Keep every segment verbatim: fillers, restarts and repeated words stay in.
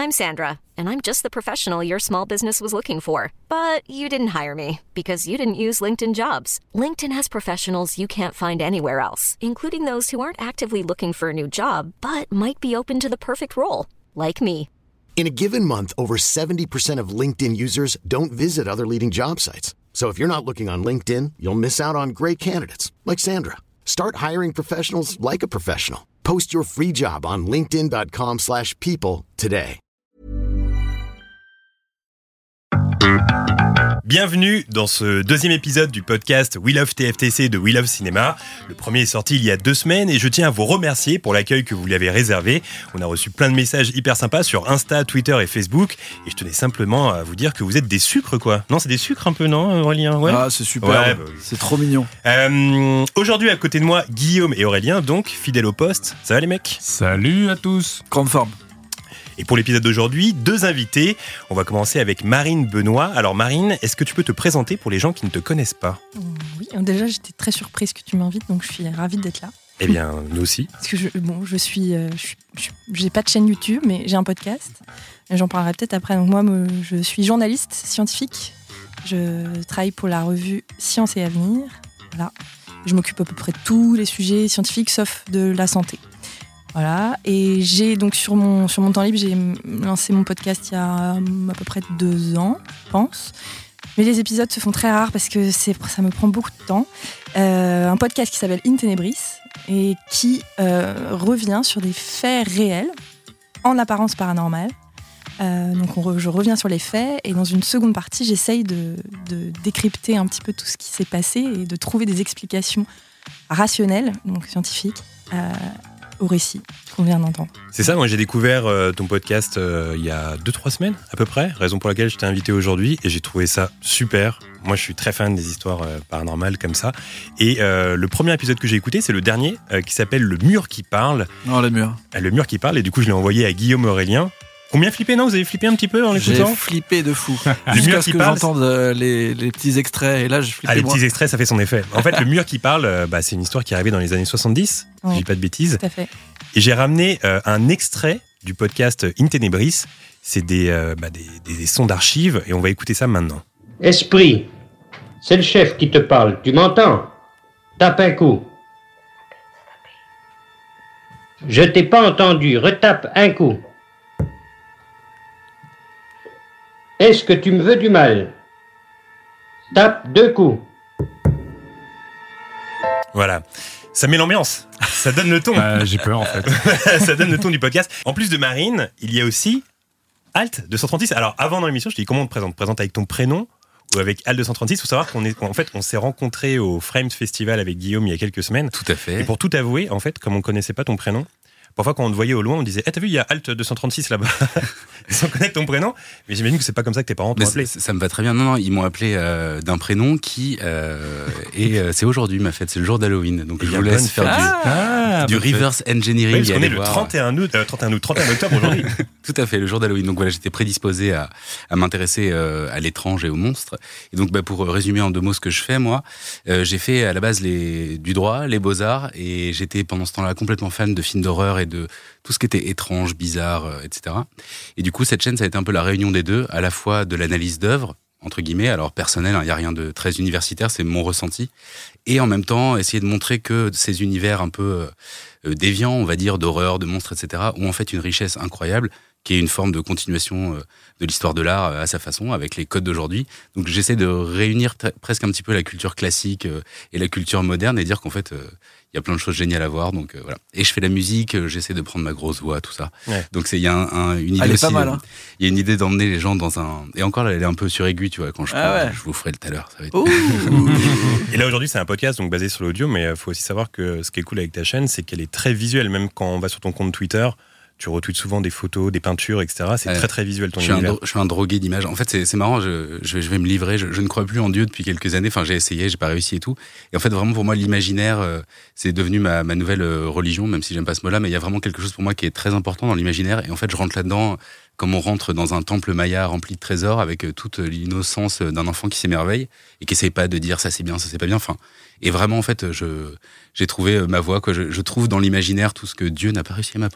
I'm Sandra, and I'm just the professional your small business was looking for. But you didn't hire me because you didn't use LinkedIn Jobs. LinkedIn has professionals you can't find anywhere else, including those who aren't actively looking for a new job, but might be open to the perfect role, like me. In a given month, over seventy percent of LinkedIn users don't visit other leading job sites. So if you're not looking on LinkedIn, you'll miss out on great candidates like Sandra. Start hiring professionals like a professional. Post your free job on linkedin.com slash people today. Bienvenue dans ce deuxième épisode du podcast We Love T F T C de We Love Cinéma. Le premier est sorti il y a deux semaines et je tiens à vous remercier pour l'accueil que vous lui avez réservé. On a reçu plein de messages hyper sympas sur Insta, Twitter et Facebook et je tenais simplement à vous dire que vous êtes des sucres quoi. Non, c'est des sucres un peu, non Aurélien? Ouais. Ah, c'est super, ouais, bah, c'est trop mignon. Euh, aujourd'hui à côté de moi, Guillaume et Aurélien, donc fidèles au poste. Ça va les mecs? Salut à tous. Grande forme. Et pour l'épisode d'aujourd'hui, deux invités. On va commencer avec Marine Benoît. Alors Marine, est-ce que tu peux te présenter pour les gens qui ne te connaissent pas? Oui, déjà j'étais très surprise que tu m'invites, donc je suis ravie d'être là. Eh bien, nous aussi. Parce que je, bon, je suis, euh, je suis, je, j'ai pas de chaîne YouTube, mais j'ai un podcast. J'en parlerai peut-être après. Donc moi, me, je suis journaliste scientifique. Je travaille pour la revue Science et Avenir. Voilà. Je m'occupe à peu près de tous les sujets scientifiques, sauf de la santé. Voilà, et j'ai donc sur mon, sur mon temps libre, j'ai lancé mon podcast il y a à peu près deux ans, je pense. Mais les épisodes se font très rares parce que c'est, ça me prend beaucoup de temps. Euh, un podcast qui s'appelle In Tenebris et qui euh, revient sur des faits réels, en apparence paranormale. Euh, donc on re, je reviens sur les faits et dans une seconde partie, j'essaye de, de décrypter un petit peu tout ce qui s'est passé et de trouver des explications rationnelles, donc scientifiques, euh, au récit qu'on vient d'entendre. C'est ça, moi j'ai découvert euh, ton podcast euh, il y a deux trois semaines à peu près, raison pour laquelle je t'ai invité aujourd'hui et j'ai trouvé ça super. Moi je suis très fan des histoires euh, paranormales comme ça et euh, le premier épisode que j'ai écouté c'est le dernier euh, qui s'appelle Le Mur qui parle. Non, le mur. Euh, le Mur qui parle et du coup je l'ai envoyé à Guillaume et Aurélien. Combien flippé, non? Vous avez flippé un petit peu en l'écoutant? J'ai flippé de fou. Le Jusqu'à mur ce qui que parle, j'entende euh, les, les petits extraits et là je flippais. Ah, les moi. petits extraits, ça fait son effet. En fait, Le Mur qui parle, euh, bah, c'est une histoire qui est arrivée dans les années soixante-dix, Ouais. si je dis pas de bêtises. Tout à fait. Et j'ai ramené euh, un extrait du podcast In Tenebris. C'est des, euh, bah, des, des, des sons d'archives et on va écouter ça maintenant. Esprit, c'est le chef qui te parle, tu m'entends? Tape un coup. Je t'ai pas entendu, retape un coup. Est-ce que tu me veux du mal? Tape deux coups. Voilà. Ça met l'ambiance. Ça donne le ton. Euh, j'ai peur en fait. Ça donne le ton du podcast. En plus de Marine, il y a aussi Alt deux cent trente-six. Alors, avant dans l'émission, je te dis comment on te présente. Présente avec ton prénom ou avec Alt deux cent trente-six. Il faut savoir qu'on est, en fait, on s'est rencontrés au Frames Festival avec Guillaume il y a quelques semaines. Tout à fait. Et pour tout avouer, en fait, comme on connaissait pas ton prénom, parfois quand on te voyait au loin, on disait hey, « t'as vu, il y a Alt deux cent trente-six là-bas ?» sans connaître ton prénom. Mais j'imagine que c'est pas comme ça que tes parents t'ont appelé. Ça, ça me va très bien. Non, non, ils m'ont appelé euh, d'un prénom qui... Euh, et euh, c'est aujourd'hui ma fête, c'est le jour d'Halloween. Donc Et je vous laisse faire ah, du, du reverse engineering. Oui, parce qu'on est le voir. trente et un août, euh, trente et un août, trente et un octobre aujourd'hui. Tout à fait, le jour d'Halloween. Donc voilà, j'étais prédisposé à, à m'intéresser euh, à l'étrange et aux monstres. Et donc bah, pour résumer en deux mots ce que je fais, moi, euh, j'ai fait à la base les, du droit, les beaux-arts, et j'étais pendant ce temps-là complètement fan de films d'horreur et de tout ce qui était étrange, bizarre, euh, et cetera. Et du coup, cette chaîne, ça a été un peu la réunion des deux, à la fois de l'analyse d'œuvres, entre guillemets, alors personnel, il hein, n'y a rien de très universitaire, c'est mon ressenti, et en même temps, essayer de montrer que ces univers un peu euh, déviants, on va dire, d'horreur, de monstres, et cetera, ont en fait une richesse incroyable, qui est une forme de continuation euh, de l'histoire de l'art euh, à sa façon, avec les codes d'aujourd'hui. Donc j'essaie de réunir t- presque un petit peu la culture classique euh, et la culture moderne, et dire qu'en fait... Euh, il y a plein de choses géniales à voir, donc euh, voilà. Et je fais la musique, euh, j'essaie de prendre ma grosse voix, tout ça. Ouais. Donc c'est il y a un, un, une idée elle est aussi. Pas mal, hein. Il y a une idée d'emmener les gens dans un. Et encore, là, elle est un peu suraiguë, tu vois. Quand je ah parle, ouais. je vous ferai tout à l'heure. Ça va être... Et là aujourd'hui, c'est un podcast donc basé sur l'audio, mais il faut aussi savoir que ce qui est cool avec ta chaîne, c'est qu'elle est très visuelle. Même quand on va sur ton compte Twitter, tu retweets souvent des photos, des peintures, et cetera. C'est ouais. très très visuel ton je suis univers. Un, je suis un drogué d'images. En fait, c'est, c'est marrant. Je, je, je vais me livrer. Je, je ne crois plus en Dieu depuis quelques années. Enfin, j'ai essayé, j'ai pas réussi et tout. Et en fait, vraiment pour moi, l'imaginaire, euh, c'est devenu ma, ma nouvelle euh, religion, même si j'aime pas ce mot-là. Mais il y a vraiment quelque chose pour moi qui est très important dans l'imaginaire. Et en fait, je rentre là-dedans comme on rentre dans un temple maya rempli de trésors, avec euh, toute l'innocence d'un enfant qui s'émerveille et qui essaie pas de dire ça c'est bien, ça c'est pas bien. Enfin, et vraiment, en fait, je j'ai trouvé ma voie. Quoi. Je, je trouve dans l'imaginaire tout ce que Dieu n'a pas réussi à m'apporter.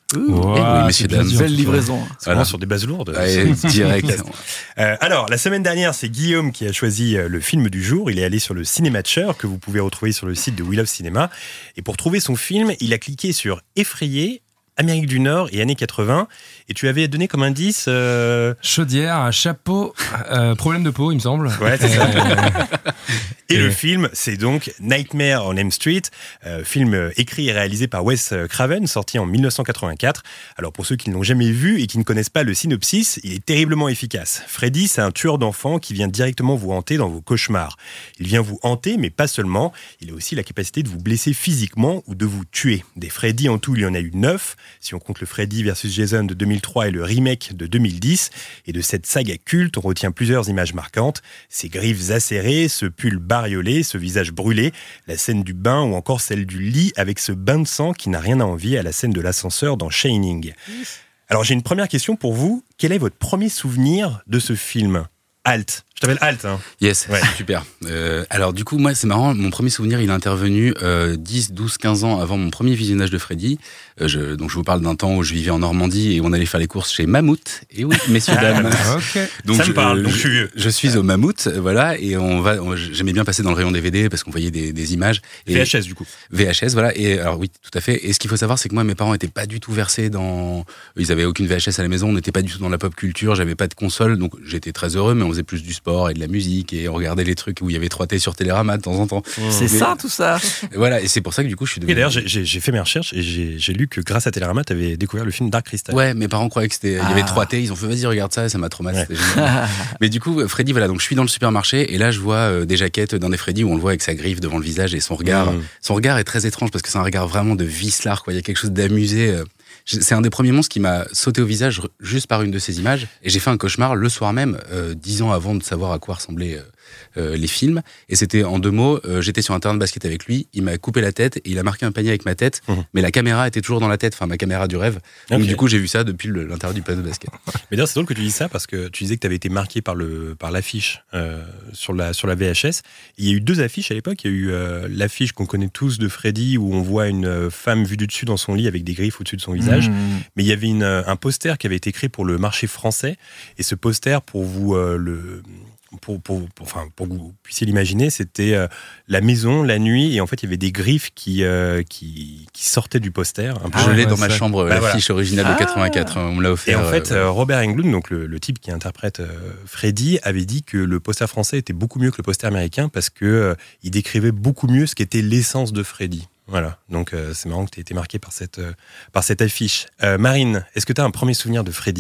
Wow, oui, c'est messieurs, bien dames. dit, en Belle tout cas. livraison. C'est vraiment sur des bases lourdes. Ouais, direct. Euh, alors, la semaine dernière, c'est Guillaume qui a choisi euh, le film du jour. Il est allé sur le Cinématcher, que vous pouvez retrouver sur le site de We Love Cinéma. Et pour trouver son film, il a cliqué sur Effrayé, Amérique du Nord et années quatre-vingts. Et tu avais donné comme indice... Euh... Chaudière, un chapeau, euh, problème de peau, il me semble. Ouais, c'est ça. Euh, Et Et le ouais. film, c'est donc Nightmare on Elm Street, euh, film euh, écrit et réalisé par Wes Craven, sorti en dix-neuf cent quatre-vingt-quatre. Alors pour ceux qui ne l'ont jamais vu et qui ne connaissent pas le synopsis, il est terriblement efficace. Freddy, c'est un tueur d'enfants qui vient directement vous hanter dans vos cauchemars. Il vient vous hanter, mais pas seulement. Il a aussi la capacité de vous blesser physiquement ou de vous tuer. Des Freddy en tout, il y en a eu neuf, si on compte le Freddy versus Jason de deux mille trois et le remake de deux mille dix. Et de cette saga culte, on retient plusieurs images marquantes. Ses griffes acérées, ce pull bariolé, ce visage brûlé, la scène du bain ou encore celle du lit avec ce bain de sang qui n'a rien à envier à la scène de l'ascenseur dans Shining. Alors j'ai une première question pour vous. Quel est votre premier souvenir de ce film ? Halt. Je t'appelle Halt. Hein. Yes, Ouais. super. Euh, alors du coup, moi, c'est marrant, mon premier souvenir, il est intervenu euh, dix, douze, quinze ans avant mon premier visionnage de Freddy. Euh, je, donc je vous parle d'un temps où je vivais en Normandie et on allait faire les courses chez Mammouth. Et oui, messieurs, dames. Ok. Donc, Ça me parle, euh, donc je suis vieux. Je suis au Mammouth, voilà, et on va. on- j'aimais bien passer dans le rayon D V D parce qu'on voyait des, des images. Et V H S du coup. V H S, voilà. Et alors oui, tout à fait. Et ce qu'il faut savoir, c'est que moi, mes parents étaient pas du tout versés dans. Ils avaient aucune V H S à la maison. On n'était pas du tout dans la pop culture. J'avais pas de console, donc j'étais très heureux. Mais on faisait plus du sport et de la musique et on regardait les trucs où il y avait trois T sur Télérama de temps en temps. C'est Mais- ça, tout ça. Et voilà. Et c'est pour ça que du coup, je suis devenu. Et d'ailleurs, j'ai- j'ai j'ai fait mes recherches et j'ai j'ai lu que grâce à Télérama, tu avais découvert le film Dark Crystal. Ouais, mes parents croyaient que c'était. Il y avait Ah. trois T. Ils ont fait vas-y regarde ça. Ça m'a traumatisé. Ouais. C'était génial. Mais du coup, Freddy, voilà. Donc je suis dans le supermarché et là, je vois euh, des jaquettes d'un des Freddy où on le voit avec sa griffe devant le visage et son regard. Mmh. Son regard est très étrange parce que c'est un regard vraiment de vicelard, quoi. Il y a quelque chose d'amusé. euh. Je- C'est un des premiers monstres qui m'a sauté au visage r- juste par une de ces images. Et j'ai fait un cauchemar le soir même, euh, dix ans avant de savoir à quoi ressemblaient euh, euh, les films. Et c'était en deux mots, euh, j'étais sur un terrain de basket avec lui, il m'a coupé la tête et il a marqué un panier avec ma tête. Mhm. Mais la caméra était toujours dans la tête, enfin ma caméra du rêve. Donc Ok. du coup, j'ai vu ça depuis le- l'intérieur du panier de basket. Mais d'ailleurs, c'est drôle que tu dises ça parce que tu disais que tu avais été marqué par, le, par l'affiche euh, sur, la, sur la V H S. Il y a eu deux affiches à l'époque. Il y a eu euh, l'affiche qu'on connaît tous de Freddy où on voit une euh, femme vue du dessus dans son lit avec des griffes au-dessus de son visage. Mmh. Mais il y avait une, euh, un poster qui avait été créé pour le marché français. Et ce poster, pour vous euh, le... Pour, pour, pour, enfin, pour que vous puissiez l'imaginer, c'était euh, la maison, la nuit, et en fait, il y avait des griffes qui, euh, qui, qui sortaient du poster. Un peu. je l'ai ouais, dans ma ça. chambre, Bah, l'affiche originale Ah. de quatre-vingt-quatre. On me l'a Et offert. en fait, euh, euh, Robert Englund, donc le, le type qui interprète euh, Freddy, avait dit que le poster français était beaucoup mieux que le poster américain parce que euh, il décrivait beaucoup mieux ce qu'était l'essence de Freddy. Voilà, donc euh, c'est marrant que tu aies été marqué par cette, euh, par cette affiche. Euh, Marine, est-ce que tu as un premier souvenir de Freddy ?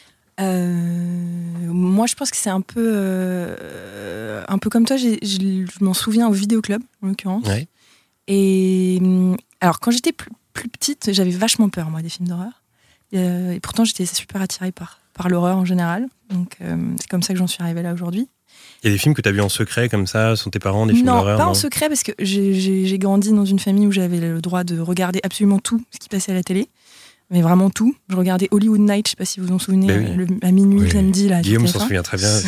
Euh, moi, je pense que c'est un peu, euh, un peu comme toi. j'ai- j'ai- je m'en souviens au vidéoclub, en l'occurrence. Ouais. Et hum, alors, quand j'étais plus, plus petite, j'avais vachement peur, moi, des films d'horreur. Euh, et pourtant, j'étais super attirée par, par l'horreur en général. Donc, euh, c'est comme ça que j'en suis arrivée là aujourd'hui. Il y a des films que tu as vus en secret comme ça, sont tes parents, des films Non, d'horreur pas non en secret, parce que j'ai- j'ai j'ai grandi dans une famille où j'avais le droit de regarder absolument tout ce qui passait à la télé. Mais vraiment tout. Je regardais Hollywood Night, je sais pas si vous vous en souvenez, Ben oui. le- à minuit, Oui. samedi. Là, Guillaume sur s'en T F un. souvient très bien.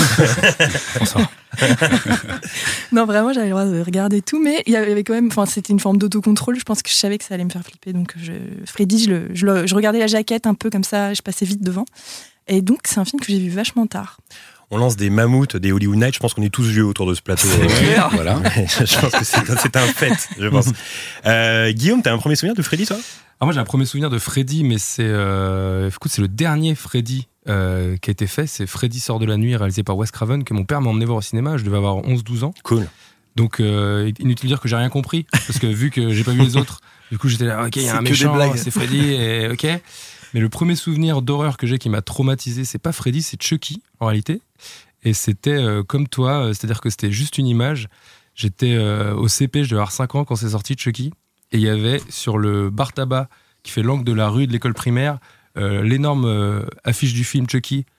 Non, vraiment, j'avais le droit de regarder tout, mais il y avait quand même, enfin, c'était une forme d'autocontrôle. Je pense que je savais que ça allait me faire flipper. Donc, je, Freddy, je, le, je, le- je regardais la jaquette un peu comme ça, je passais vite devant. Et donc, c'est un film que j'ai vu vachement tard. On lance des mammouths, des Hollywood Nights. Je pense qu'on est tous vieux autour de ce plateau. clair. Voilà. Je pense que c'est un, c'est un fait, je pense. Euh, Guillaume, tu as un premier souvenir de Freddy, toi ? Alors moi j'ai un premier souvenir de Freddy, mais c'est euh, écoute, c'est le dernier Freddy euh, qui a été fait. C'est Freddy sort de la nuit, réalisé par Wes Craven, que mon père m'a emmené voir au cinéma. Je devais avoir onze douze ans. Cool. Donc euh, inutile de dire que j'ai rien compris, parce que vu que j'ai pas vu les autres, du coup j'étais là, ok, il y a C'est un que des méchant, blagues. c'est Freddy, et ok. Mais le premier souvenir d'horreur que j'ai qui m'a traumatisé, c'est pas Freddy, c'est Chucky en réalité. Et c'était euh, comme toi, euh, c'est-à-dire que c'était juste une image. J'étais euh, au C P, je devais avoir cinq ans quand c'est sorti Chucky, et il y avait sur le bar tabac qui fait l'angle de la rue de l'école primaire euh, l'énorme euh, affiche du film Chucky.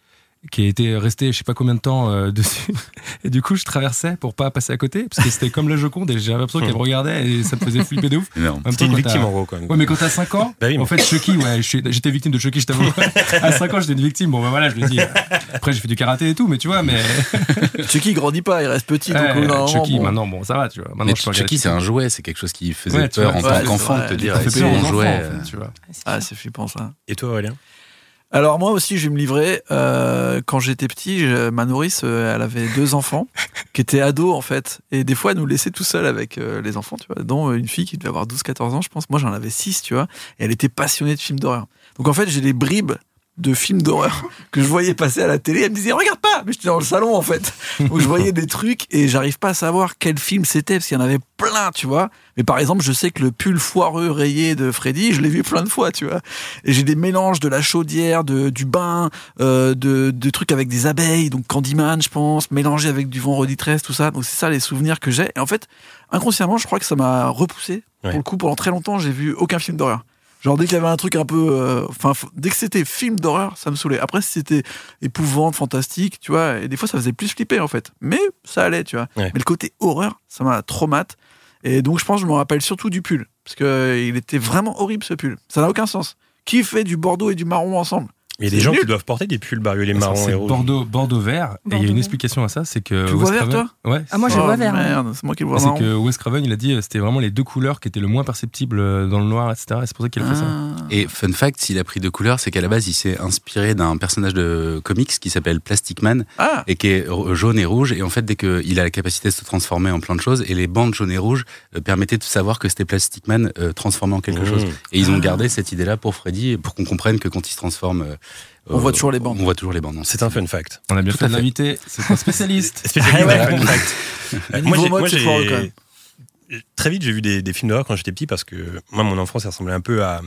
qui était resté je sais pas combien de temps euh, dessus. Et du coup, je traversais pour pas passer à côté, parce que c'était comme la Joconde et j'avais l'impression qu'elle me regardait et ça me faisait flipper de ouf. C'était une victime en gros, quand même. Ouais, mais quand t'as cinq ans, bah oui, en fait, Chucky, ouais, j'étais victime de Chucky, je t'avoue. À cinq ans, j'étais une victime. Bon, ben bah, voilà, je le dis. Après, j'ai fait du karaté et tout, mais tu vois, mais. Chucky grandit pas, il reste petit. Ouais, donc, non, Chucky, bon. maintenant, bon, ça va, tu vois. Maintenant, Mais je Chucky, c'est un jouet, c'est quelque chose qui faisait ouais, peur vois, en ouais, tant qu'enfant, de te dire, c'est mon jouet. En fait, tu vois. Ah, c'est flippant ça. Et toi, Aurélien? Alors moi aussi, je vais me livrer. Euh, quand j'étais petit, je, ma nourrice, euh, elle avait deux enfants qui étaient ados en fait. Et des fois, elle nous laissait tout seul avec euh, les enfants, tu vois, dont une fille qui devait avoir douze quatorze ans, je pense. Moi, j'en avais six, tu vois. Et elle était passionnée de films d'horreur. Donc en fait, j'ai des bribes de films d'horreur que je voyais passer à la télé. Elle me disait, regarde pas! Mais j'étais dans le salon, en fait. Donc je voyais des trucs et j'arrive pas à savoir quel film c'était parce qu'il y en avait plein, tu vois. Mais par exemple, je sais que le pull foireux rayé de Freddy, je l'ai vu plein de fois, tu vois. Et j'ai des mélanges de la chaudière, de, du bain, euh, de, de trucs avec des abeilles, donc Candyman, je pense, mélangé avec du Vendredi treize, tout ça. Donc c'est ça les souvenirs que j'ai. Et en fait, inconsciemment, je crois que ça m'a repoussé. Ouais. Pour le coup, pendant très longtemps, j'ai vu aucun film d'horreur. Genre, dès qu'il y avait un truc un peu. Enfin, euh, dès que c'était film d'horreur, ça me saoulait. Après, si c'était épouvante, fantastique, tu vois, et des fois, ça faisait plus flipper, en fait. Mais ça allait, tu vois. Ouais. Mais le côté horreur, ça m'a traumatisé. Et donc, je pense que je me rappelle surtout du pull. Parce qu'il était vraiment horrible, ce pull. Ça n'a aucun sens. Qui fait du bordeaux et du marron ensemble? Il y a des C'est gens nul. qui doivent porter des pulls bariolés marron C'est et rouge. Bordeaux, Bordeaux vert. Et il y a Bordeaux une vert. explication à ça, c'est que. Tu Wes vois vert, Craven- Ouais. Ah, moi, je Oh, vois vert. hein. Merde, c'est moi qui le vois C'est marron. que Wes Craven, il a dit, c'était vraiment les deux couleurs qui étaient le moins perceptibles dans le noir, et cetera. Et c'est pour ça qu'il a fait ça. Ah. Et fun fact, s'il a pris deux couleurs, c'est qu'à la base, il s'est inspiré d'un personnage de comics qui s'appelle Plastic Man Ah. et qui est jaune et rouge. Et en fait, dès qu'il a la capacité de se transformer en plein de choses, et les bandes jaunes et rouges euh, permettaient de savoir que c'était Plastic Man euh, transformé en quelque Mmh. chose. Et ils ont Ah. gardé cette idée-là pour Freddy, pour qu'on comprenne que quand il se transforme, euh, On voit toujours les bandes. On voit toujours les bandes. non, C'est un fun fact. On a bien Tout fait à de fait. l'inviter. C'est un spécialiste. Spécialiste Ah ouais. des fun facts. Le moi, niveau j'ai, mode, moi, c'est j'ai- fort, quand même. très vite, j'ai vu des, des films d'horreur quand j'étais petit parce que moi, mon enfance, ça ressemblait un peu à,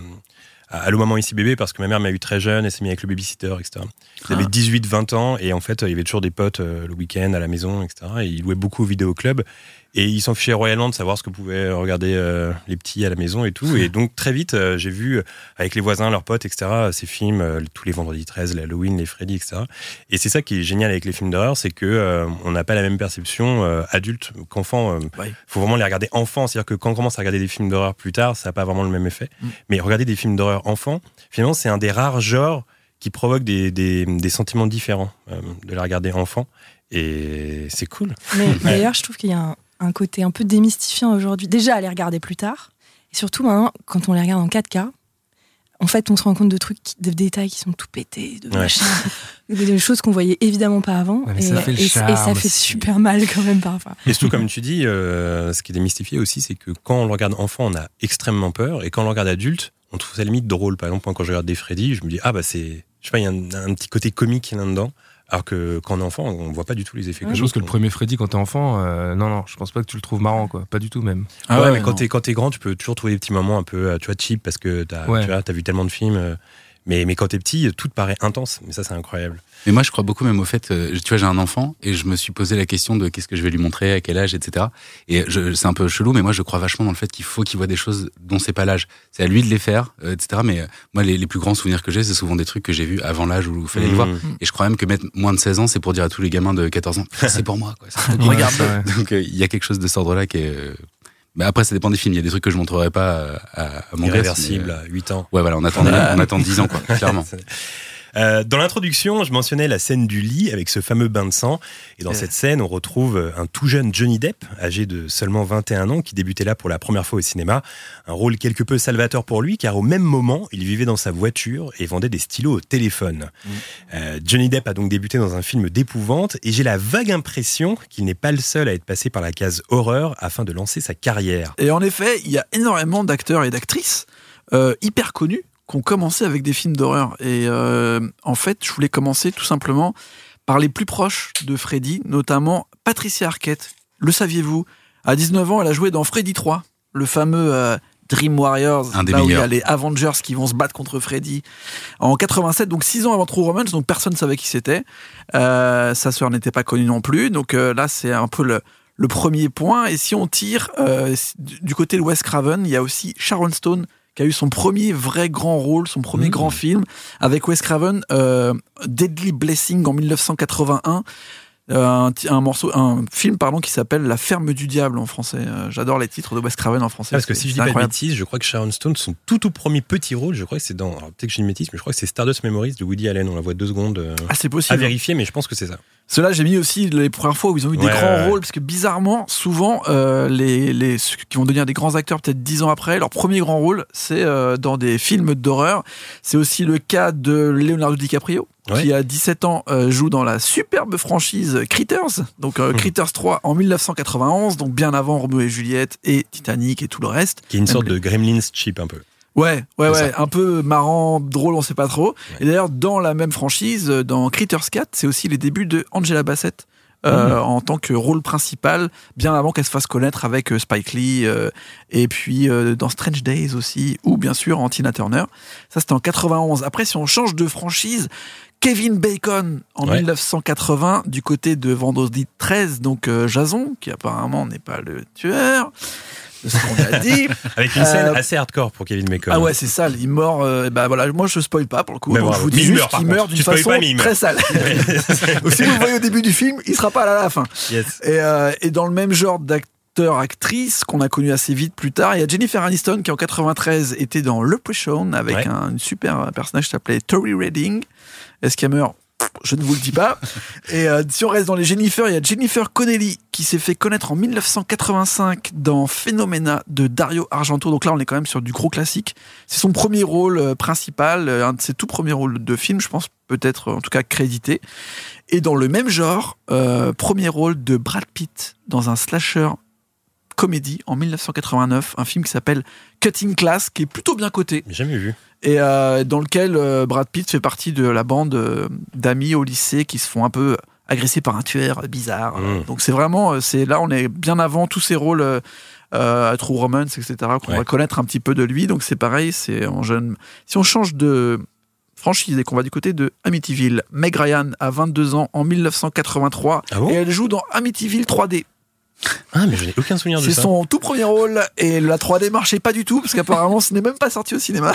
à Allô Maman Ici Bébé parce que ma mère m'a eu très jeune, elle s'est mise avec le babysitter, et cetera. J'avais Ah. dix-huit vingt ans et en fait, il y avait toujours des potes euh, le week-end à la maison, et cetera. Et ils louaient beaucoup au vidéoclub et ils s'en fichaient royalement de savoir ce que pouvaient regarder euh, les petits à la maison et tout. Et donc, très vite, euh, j'ai vu euh, avec les voisins, leurs potes, et cetera, ces films, euh, tous les vendredis treize, l'Halloween, les Freddy, et cetera. Et c'est ça qui est génial avec les films d'horreur, c'est que euh, on n'a pas la même perception euh, adulte qu'enfant. Il euh, Ouais. faut vraiment les regarder enfant. C'est-à-dire que quand on commence à regarder des films d'horreur plus tard, ça n'a pas vraiment le même effet. Mm. Mais regarder des films d'horreur enfant, finalement, c'est un des rares genres qui provoque des, des, des sentiments différents euh, de la regarder enfant. Et c'est cool. Mais d'ailleurs, je trouve qu'il y a un, un côté un peu démystifiant aujourd'hui. Déjà, à les regarder plus tard. Et surtout, maintenant, quand on les regarde en quatre K, en fait, on se rend compte de trucs, qui- de détails qui sont tout pétés, de Ouais. machins, de, de choses qu'on voyait évidemment pas avant. Ouais, mais et, ça fait le et- et charme ça fait aussi. super mal quand même parfois. Et surtout, comme tu dis, euh, ce qui est démystifié aussi, c'est que quand on le regarde enfant, on a extrêmement peur. Et quand on le regarde adulte, on trouve ça limite drôle. Par exemple, moi, quand je regarde des Freddy, je me dis, ah bah c'est. Je sais pas, il y a un, un petit côté comique là-dedans. Alors que quand on est enfant, on voit pas du tout les effets. Ouais. Je pense que le premier Freddy, quand t'es enfant, euh, non, non, je pense pas que tu le trouves marrant, quoi. Pas du tout, même. Ah ouais, ouais, mais quand non. t'es, quand t'es grand, tu peux toujours trouver des petits moments un peu, euh, tu vois, cheap parce que t'as, Ouais. tu vois, t'as vu tellement de films. euh, Mais, mais quand t'es petit, tout te paraît intense. Mais ça, c'est incroyable. Mais moi, je crois beaucoup même au fait, euh, tu vois, j'ai un enfant et je me suis posé la question de qu'est-ce que je vais lui montrer, à quel âge, et cetera. Et je, c'est un peu chelou, mais moi, je crois vachement dans le fait qu'il faut qu'il voit des choses dont c'est pas l'âge. C'est à lui de les faire, euh, et cetera. Mais euh, moi, les, les plus grands souvenirs que j'ai, c'est souvent des trucs que j'ai vus avant l'âge où il fallait Mmh. le voir. Et je crois même que mettre moins de seize ans, c'est pour dire à tous les gamins de quatorze ans, c'est pour moi, quoi. C'est pour moi. Regarde. Ouais, c'est vrai. Donc, euh, il y a quelque chose de cet ordre-là qui est. euh, bah, après, ça dépend des films. Il y a des trucs que je montrerai pas euh, à, à mon gosse. Irréversible mais, à huit ans. euh, Ouais, voilà, on attend, on attend dix ans, quoi, clairement. Euh, dans l'introduction, je mentionnais la scène du lit avec ce fameux bain de sang. Et dans Ouais. cette scène, on retrouve un tout jeune Johnny Depp, âgé de seulement vingt et un ans, qui débutait là pour la première fois au cinéma. Un rôle quelque peu salvateur pour lui, car au même moment, il vivait dans sa voiture et vendait des stylos au téléphone. Mmh. Euh, Johnny Depp a donc débuté dans un film d'épouvante, et j'ai la vague impression qu'il n'est pas le seul à être passé par la case horreur afin de lancer sa carrière. Et en effet, il y a énormément d'acteurs et d'actrices euh, hyper connus qui ont commencé avec des films d'horreur. Et euh, en fait, je voulais commencer tout simplement par les plus proches de Freddy, notamment Patricia Arquette. Le saviez-vous? À dix-neuf ans, elle a joué dans Freddy trois, le fameux euh, Dream Warriors, Un des là où il y a meilleurs. les Avengers qui vont se battre contre Freddy. En quatre-vingt-sept, donc six ans avant True Romance, donc personne ne savait qui c'était. Euh, sa sœur n'était pas connue non plus. Donc euh, là, c'est un peu le, le premier point. Et si on tire euh, du côté de Wes Craven, il y a aussi Sharon Stone qui a eu son premier vrai grand rôle, son premier mmh. grand film, avec Wes Craven, euh, Deadly Blessing en dix-neuf cent quatre-vingt-un. Euh, un, un morceau, un film pardon qui s'appelle La Ferme du Diable en français. Euh, j'adore les titres de Wes Craven en français. Ah, parce que si je dis incroyable. Pas de bêtises, je crois que Sharon Stone, son tout tout premier petit rôle, je crois que c'est dans, alors, peut-être que j'ai une bêtise, mais je crois que c'est Stardust Memories de Woody Allen. On la voit deux secondes. Euh, ah, c'est possible. À vérifier, mais je pense que c'est ça. Ceux-là, j'ai mis aussi les premières fois où ils ont eu ouais, des grands ouais, rôles, parce que bizarrement, souvent, euh, les, les, ceux qui vont devenir des grands acteurs peut-être dix ans après, leur premier grand rôle, c'est euh, dans des films d'horreur. C'est aussi le cas de Leonardo DiCaprio, ouais. qui à dix-sept ans euh, joue dans la superbe franchise Critters, donc euh, mmh. Critters trois en dix-neuf cent quatre-vingt-onze, donc bien avant Roméo et Juliette et Titanic et tout le reste. Qui est une sorte les... de Gremlins cheap un peu. Ouais, ouais, ouais, un peu marrant, drôle, on sait pas trop. Ouais. Et d'ailleurs, dans la même franchise, dans Critters quatre, c'est aussi les débuts de Angela Bassett euh, mmh. en tant que rôle principal, bien avant qu'elle se fasse connaître avec euh, Spike Lee, euh, et puis euh, dans Strange Days aussi, ou bien sûr en Tina Turner. Ça, c'était en quatre-vingt-onze. Après, si on change de franchise, Kevin Bacon en ouais. dix-neuf cent quatre-vingts, du côté de Vendredi treize, donc euh, Jason, qui apparemment n'est pas le tueur. De ce qu'on a dit. Avec une scène euh, assez hardcore pour Kevin Bacon. Ah ouais, c'est ça, il meurt. Euh, bah voilà, moi je spoil pas pour le coup. Mais donc voilà. Je vous dis il juste meurt, qu'il meurt d'une façon pas, très sale. Donc, si vous le voyez au début du film, il sera pas là à la fin. Yes. Et, euh, et dans le même genre d'acteur-actrice qu'on a connu assez vite plus tard, il y a Jennifer Aniston qui en quatre-vingt-treize était dans Leprechaun avec ouais. un une super personnage qui s'appelait Tori Redding. Est-ce qu'elle meurt ? Je ne vous le dis pas. Et euh, si on reste dans les Jennifer, il y a Jennifer Connelly qui s'est fait connaître en dix-neuf cent quatre-vingt-cinq dans Phenomena de Dario Argento. Donc là, on est quand même sur du gros classique. C'est son premier rôle euh, principal, euh, un de ses tout premiers rôles de film, je pense, peut-être en tout cas crédité. Et dans le même genre, euh, premier rôle de Brad Pitt dans un slasher comédie en dix-neuf cent quatre-vingt-neuf, un film qui s'appelle Cutting Class, qui est plutôt bien coté. Jamais vu. Et euh, dans lequel euh, Brad Pitt fait partie de la bande euh, d'amis au lycée qui se font un peu agresser par un tueur bizarre. Mmh. Donc c'est vraiment, c'est là on est bien avant tous ces rôles euh, euh, True Romance, et cetera qu'on ouais. va connaître un petit peu de lui. Donc c'est pareil, c'est en jeune. Si on change de franchise et qu'on va du côté de Amityville, Meg Ryan a vingt-deux ans en dix-neuf cent quatre-vingt-trois ah bon et elle joue dans Amityville trois D. Ah, mais je n'ai aucun souvenir de c'est ça. C'est son tout premier rôle et la trois D marchait pas du tout parce qu'apparemment ce n'est même pas sorti au cinéma.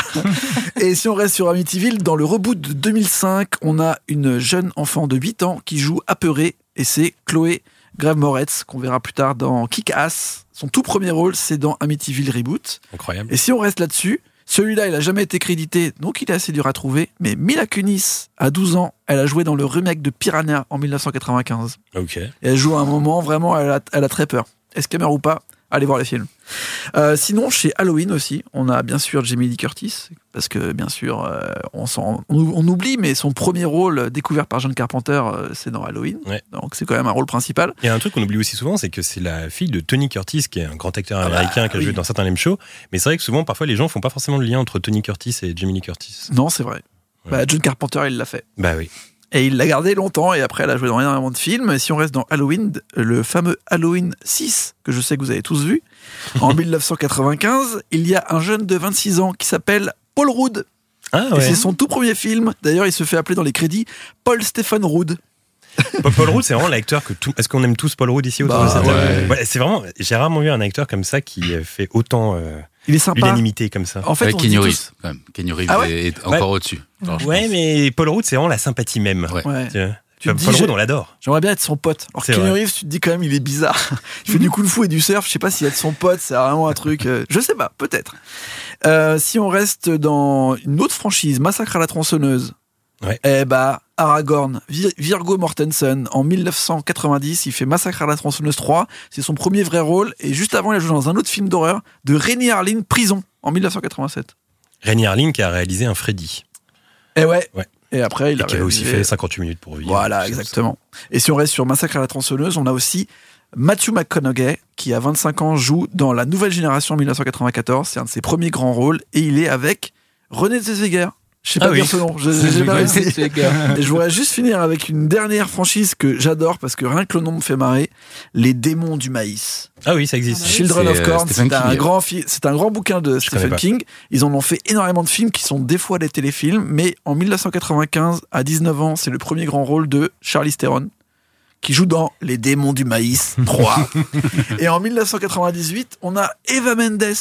Et si on reste sur Amityville, dans le reboot de deux mille cinq, on a une jeune enfant de huit ans qui joue apeurée et c'est Chloé Grace Moretz qu'on verra plus tard dans Kick-Ass. Son tout premier rôle, c'est dans Amityville Reboot. Incroyable. Et si on reste là-dessus, celui-là, il a jamais été crédité, donc il est assez dur à trouver. Mais Mila Kunis, à douze ans, elle a joué dans le remake de Piranha en dix-neuf cent quatre-vingt-quinze. Ok. Et elle joue à un moment, vraiment, elle a, elle a très peur. Est-ce qu'elle meurt ou pas ? Allez voir les films. Euh, sinon, chez Halloween aussi, on a bien sûr Jamie Lee Curtis, parce que bien sûr, euh, on, on, on oublie, mais son premier rôle découvert par John Carpenter, euh, c'est dans Halloween. Ouais. Donc c'est quand même un rôle principal. Il y a un truc qu'on oublie aussi souvent, c'est que c'est la fille de Tony Curtis, qui est un grand acteur américain ah bah, qui a oui. joué dans certains lame shows. Mais c'est vrai que souvent, parfois, les gens font pas forcément le lien entre Tony Curtis et Jamie Lee Curtis. Non, c'est vrai. Ouais. Bah, John Carpenter, il l'a fait. Bah oui. Et il l'a gardé longtemps, et après elle a joué dans énormément de films. Et si on reste dans Halloween, le fameux Halloween six, que je sais que vous avez tous vu, en dix-neuf cent quatre-vingt-quinze, il y a un jeune de vingt-six ans qui s'appelle Paul Rudd. Ah ouais. Et c'est son tout premier film. D'ailleurs, il se fait appeler dans les crédits Paul Stephen Rudd. Paul Rudd, c'est vraiment l'acteur que tout. Est-ce qu'on aime tous Paul Rudd ici autour bah, de cette ouais. ouais, c'est vraiment. J'ai rarement vu un acteur comme ça qui fait autant. Euh, il est sympa. L'unanimité comme ça. En fait, ouais, Keanu Reeves, quand même. Keanu Reeves ah ouais est encore ouais. au-dessus. Alors, ouais, mais Paul Rudd, c'est vraiment la sympathie même. Ouais. ouais. Tu vois Tu Paul dis, Rudd, on l'adore. J'aimerais bien être son pote. Alors Keanu Reeves, tu te dis quand même, il est bizarre. Il fait du kung-fu et du surf. Je sais pas si être son pote, c'est vraiment un truc. Euh, je sais pas, peut-être. Euh, si on reste dans une autre franchise, Massacre à la tronçonneuse. Ouais. Eh bah, Aragorn, Vir- Viggo Mortensen, en dix-neuf cent quatre-vingt-dix, il fait Massacre à la tronçonneuse trois. C'est son premier vrai rôle. Et juste avant, il a joué dans un autre film d'horreur de Renny Harlin, Prison, en dix-neuf cent quatre-vingt-sept. Renny Harlin qui a réalisé un Freddy. Eh ouais. Ouais. Et après, il et a qui avait aussi fait cinquante-huit minutes pour vivre. Voilà, exactement. Et si on reste sur Massacre à la tronçonneuse, on a aussi Matthew McConaughey, qui à vingt-cinq ans joue dans La Nouvelle Génération en dix-neuf cent quatre-vingt-quatorze. C'est un de ses premiers grands rôles. Et il est avec René Zellweger. Je sais pas ah dire oui. ce nom, je, j'ai pas réussi. Et je voudrais juste finir avec une dernière franchise que j'adore parce que rien que le nom me fait marrer. Les démons du maïs. Ah oui, ça existe. Children c'est, of Corn, euh, c'est, un grand fi- c'est un grand bouquin de je Stephen King. Ils en ont fait énormément de films qui sont des fois des téléfilms, mais en dix-neuf cent quatre-vingt-quinze, à dix-neuf ans, c'est le premier grand rôle de Charlize Theron, qui joue dans Les démons du maïs trois. Et en dix-neuf cent quatre-vingt-dix-huit, on a Eva Mendes,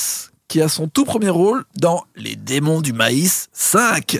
qui a son tout premier rôle dans Les Démons du Maïs cinq.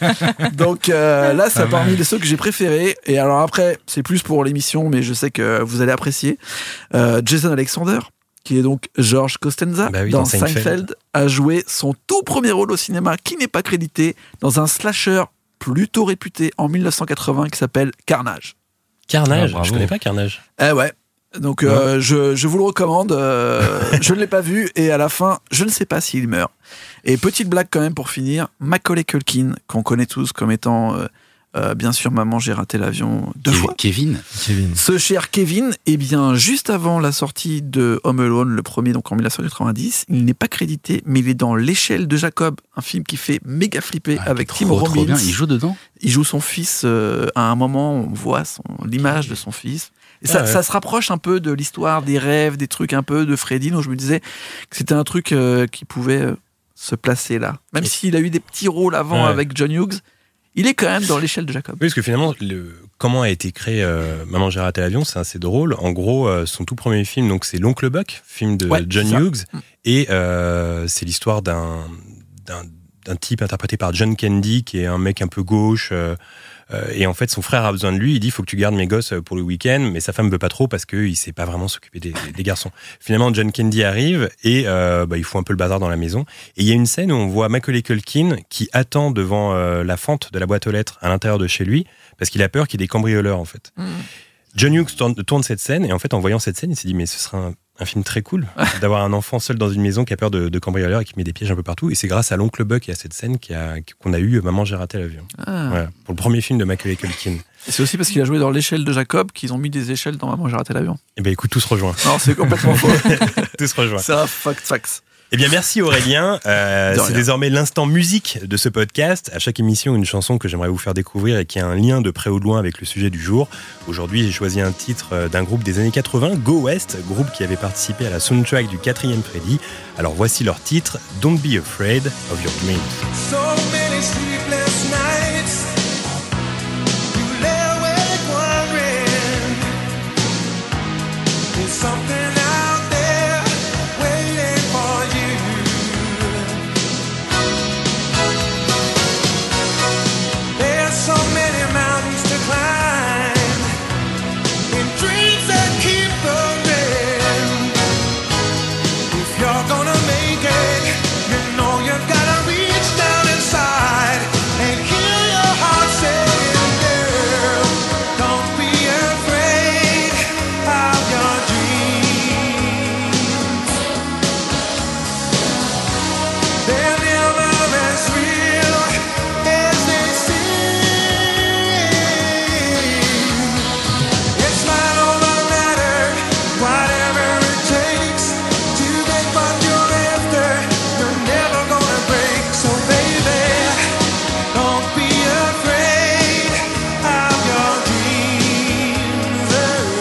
Donc euh, là, c'est parmi les ceux que j'ai préférés. Et alors après, c'est plus pour l'émission, mais je sais que vous allez apprécier. Euh, Jason Alexander, qui est donc George Costanza, bah oui, dans, dans Seinfeld. Seinfeld, a joué son tout premier rôle au cinéma, qui n'est pas crédité, dans un slasher plutôt réputé en dix-neuf cent quatre-vingts qui s'appelle Carnage. Carnage, Ah, bravo. je connais pas Carnage. Eh ouais. Donc euh, je, je vous le recommande. Euh, je ne l'ai pas vu et à la fin, je ne sais pas s'il meurt. Et petite blague quand même pour finir, Macaulay Culkin, qu'on connaît tous comme étant euh, euh, bien sûr Maman j'ai raté l'avion deux fois. Kevin. Kevin. Ce cher Kevin, eh bien juste avant la sortie de Home Alone, le premier donc en dix-neuf cent quatre-vingt-dix, il n'est pas crédité, mais il est dans L'échelle de Jacob, un film qui fait méga flipper Ah, avec trop, Tim trop Robbins. bien. Il joue dedans. Il joue son fils. euh, à un moment, on voit son, l'image de son fils. Et ça, Ah ouais. ça se rapproche un peu de l'histoire des rêves, des trucs un peu de Freddy, donc je me disais que c'était un truc euh, qui pouvait euh, se placer là. Même Et- s'il a eu des petits rôles avant Ouais. avec John Hughes, il est quand même dans L'échelle de Jacob. Oui, parce que finalement, le, comment a été créé euh, Maman j'ai raté l'avion, c'est assez drôle. En gros, euh, son tout premier film, donc c'est L'Oncle Buck, film de Ouais, John c'est ça. Hughes, et euh, c'est l'histoire d'un, d'un d'un type interprété par John Candy, qui est un mec un peu gauche. Euh, euh, et en fait, son frère a besoin de lui. Il dit, il faut que tu gardes mes gosses pour le week-end, mais sa femme veut pas trop parce qu'il sait pas vraiment s'occuper des, des garçons. Finalement, John Candy arrive et euh, bah, il fout un peu le bazar dans la maison. Et il y a une scène où on voit Macaulay Culkin qui attend devant euh, la fente de la boîte aux lettres à l'intérieur de chez lui parce qu'il a peur qu'il y ait des cambrioleurs, en fait. Mmh. John Hughes tourne, tourne cette scène et en fait, en voyant cette scène, il s'est dit, mais ce sera un, un film très cool d'avoir un enfant seul dans une maison qui a peur de, de cambrioleurs et qui met des pièges un peu partout. Et c'est grâce à l'oncle Buck et à cette scène qu'il y a- qu'on a eu Maman j'ai raté l'avion. Ah. Voilà, pour le premier film de Macaulay Culkin. Et c'est aussi parce qu'il a joué dans L'échelle de Jacob qu'ils ont mis des échelles dans Maman j'ai raté l'avion. Eh ben écoute, tout se rejoint. Non, c'est complètement faux. Tout se rejoint. C'est un fact fax. Eh bien, merci Aurélien. Euh, De c'est rien. désormais l'instant musique de ce podcast. À chaque émission, une chanson que j'aimerais vous faire découvrir et qui a un lien de près ou de loin avec le sujet du jour. Aujourd'hui, j'ai choisi un titre d'un groupe des années quatre-vingts, Go West, groupe qui avait participé à la soundtrack du quatrième Freddy. Alors voici leur titre, Don't Be Afraid of Your Dreams. So many sleepless nights, you lay awake wondering, there's something out there waiting for you. There's so many mountains to climb, and dreams that keep growing. If you're gonna make it, you know you've gotta reach down inside and hear your heart saying, girl, don't be afraid of your dreams. They're never as real as they seem. It's not all that matter, whatever it takes to get what you're after. You're never gonna break, so baby, don't be afraid of your dreams.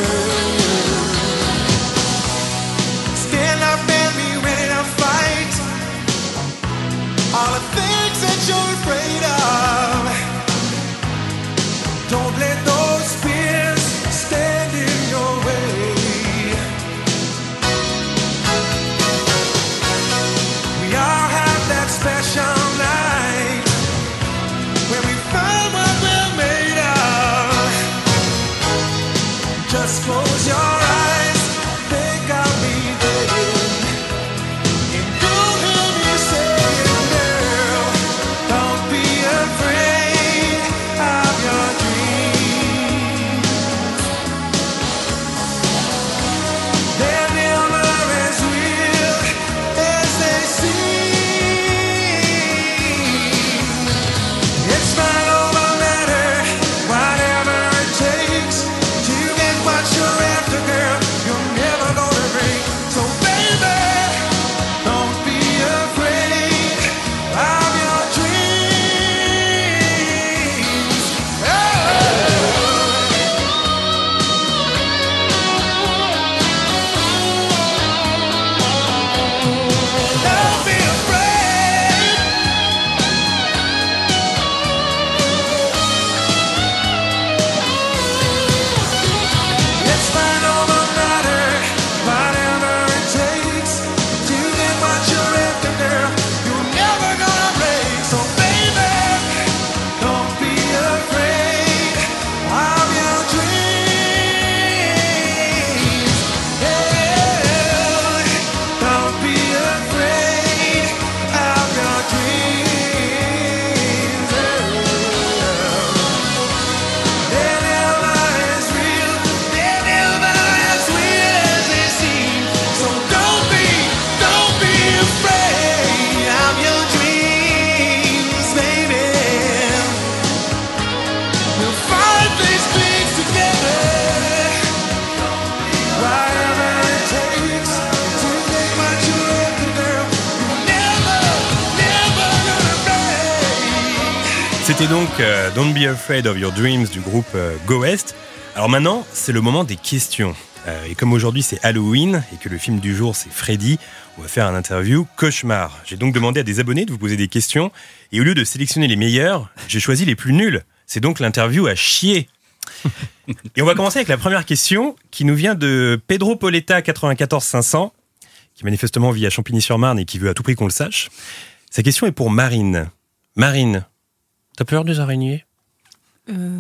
Stand up and be ready to fight all the things that you're afraid of. Don't let those fears stand in your way. We all have that special night when we find what we're made of. Just close your eyes, think I'll be there, and you'll hear me saying, girl, don't be afraid of your dreams. C'était donc euh, Don't Be Afraid of Your Dreams du groupe euh, Go West. Alors maintenant, c'est le moment des questions. Euh, et comme aujourd'hui c'est Halloween et que le film du jour c'est Freddy, on va faire un interview cauchemar. J'ai donc demandé à des abonnés de vous poser des questions et au lieu de sélectionner les meilleurs, j'ai choisi les plus nuls. C'est donc l'interview à chier. Et on va commencer avec la première question qui nous vient de Pedro Poletta quatre-vingt-quatorze cinq cents, qui manifestement vit à Champigny-sur-Marne et qui veut à tout prix qu'on le sache. Sa question est pour Marine. Marine, t'as peur des araignées ? Euh,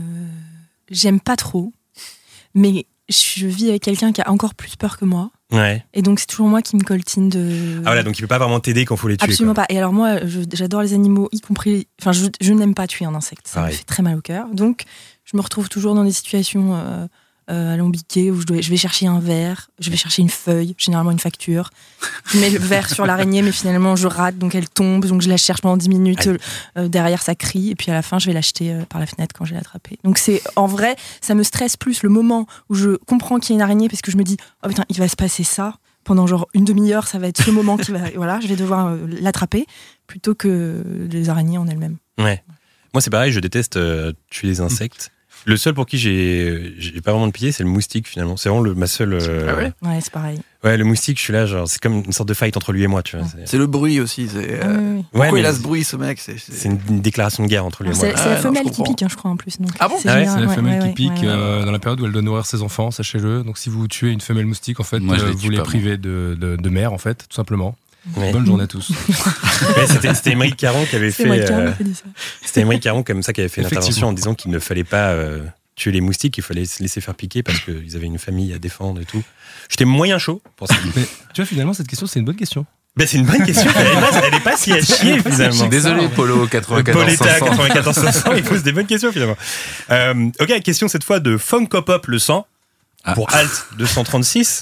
J'aime pas trop, mais je vis avec quelqu'un qui a encore plus peur que moi. Ouais. Et donc c'est toujours moi qui me coltine de... Ah voilà, donc il peut pas vraiment t'aider quand faut les tuer. Absolument quoi. pas. Et alors moi, je- j'adore les animaux, y compris... Enfin, je, je n'aime pas tuer un insecte. Ça Pareil. me fait très mal au cœur. Donc, je me retrouve toujours dans des situations euh, euh, alambiquées où je, dois, je vais chercher un verre, je vais chercher une feuille, généralement une facture. Je mets le verre sur l'araignée, mais finalement, je rate, donc elle tombe. Donc, je la cherche pendant dix minutes. Aïe. Euh, derrière, ça crie. Et puis, à la fin, je vais l'acheter euh, par la fenêtre quand je l'ai attrapée. Donc, c'est en vrai, ça me stresse plus le moment où je comprends qu'il y a une araignée parce que je me dis, oh putain, il va se passer ça. Pendant genre une demi-heure, ça va être ce moment qui va, voilà, je vais devoir euh, l'attraper, plutôt que les araignées en elles-mêmes. Ouais. Moi c'est pareil, je déteste euh, tuer les insectes. Le seul pour qui j'ai j'ai pas vraiment de pitié, c'est le moustique finalement. C'est vraiment le, ma seule. euh, Ah ouais Ouais, c'est pareil. Ouais, le moustique, je suis là, genre c'est comme une sorte de fight entre lui et moi, tu vois. C'est, C'est le bruit aussi. C'est, Ah, euh, oui, oui. Pourquoi Ouais, il mais a ce bruit, ce mec c'est, c'est- c'est une, une déclaration de guerre entre lui et Alors, moi. C'est là. c'est la Ah, non, femelle je qui comprends. pique, hein, je crois, en plus. Donc, Ah bon c'est Ah ouais, général, C'est la ouais, femelle ouais, qui ouais, pique ouais, ouais. euh, dans la période où elle doit nourrir ses enfants, sachez-le. Donc si vous tuez une femelle moustique, en fait, Moi, je euh, les vous tue les pas, privez de, de, de mère, en fait, tout simplement. Ouais. Bonne journée à tous. Ouais, c'était, c'était Émeric Caron qui avait C'est fait. moi qui euh, ai dit ça. c'était Émeric Caron comme ça qui avait fait une Effectivement. intervention en disant qu'il ne fallait pas euh, tuer les moustiques, il fallait se laisser faire piquer parce qu'ils avaient une famille à défendre et tout. J'étais moyen chaud pour ça. Mais tu vois, finalement, cette question, c'est une bonne question. Ben, c'est une bonne question. Elle est pas, elle est pas si à chier finalement. Désolé, Polo quatre-vingt-quatorze Poletta cinq cents. quatre-vingt-quatorze cinq cents, il pose des bonnes questions finalement. Euh, ok, question cette fois de Funkopop le sang Ah. pour Alt deux cent trente-six.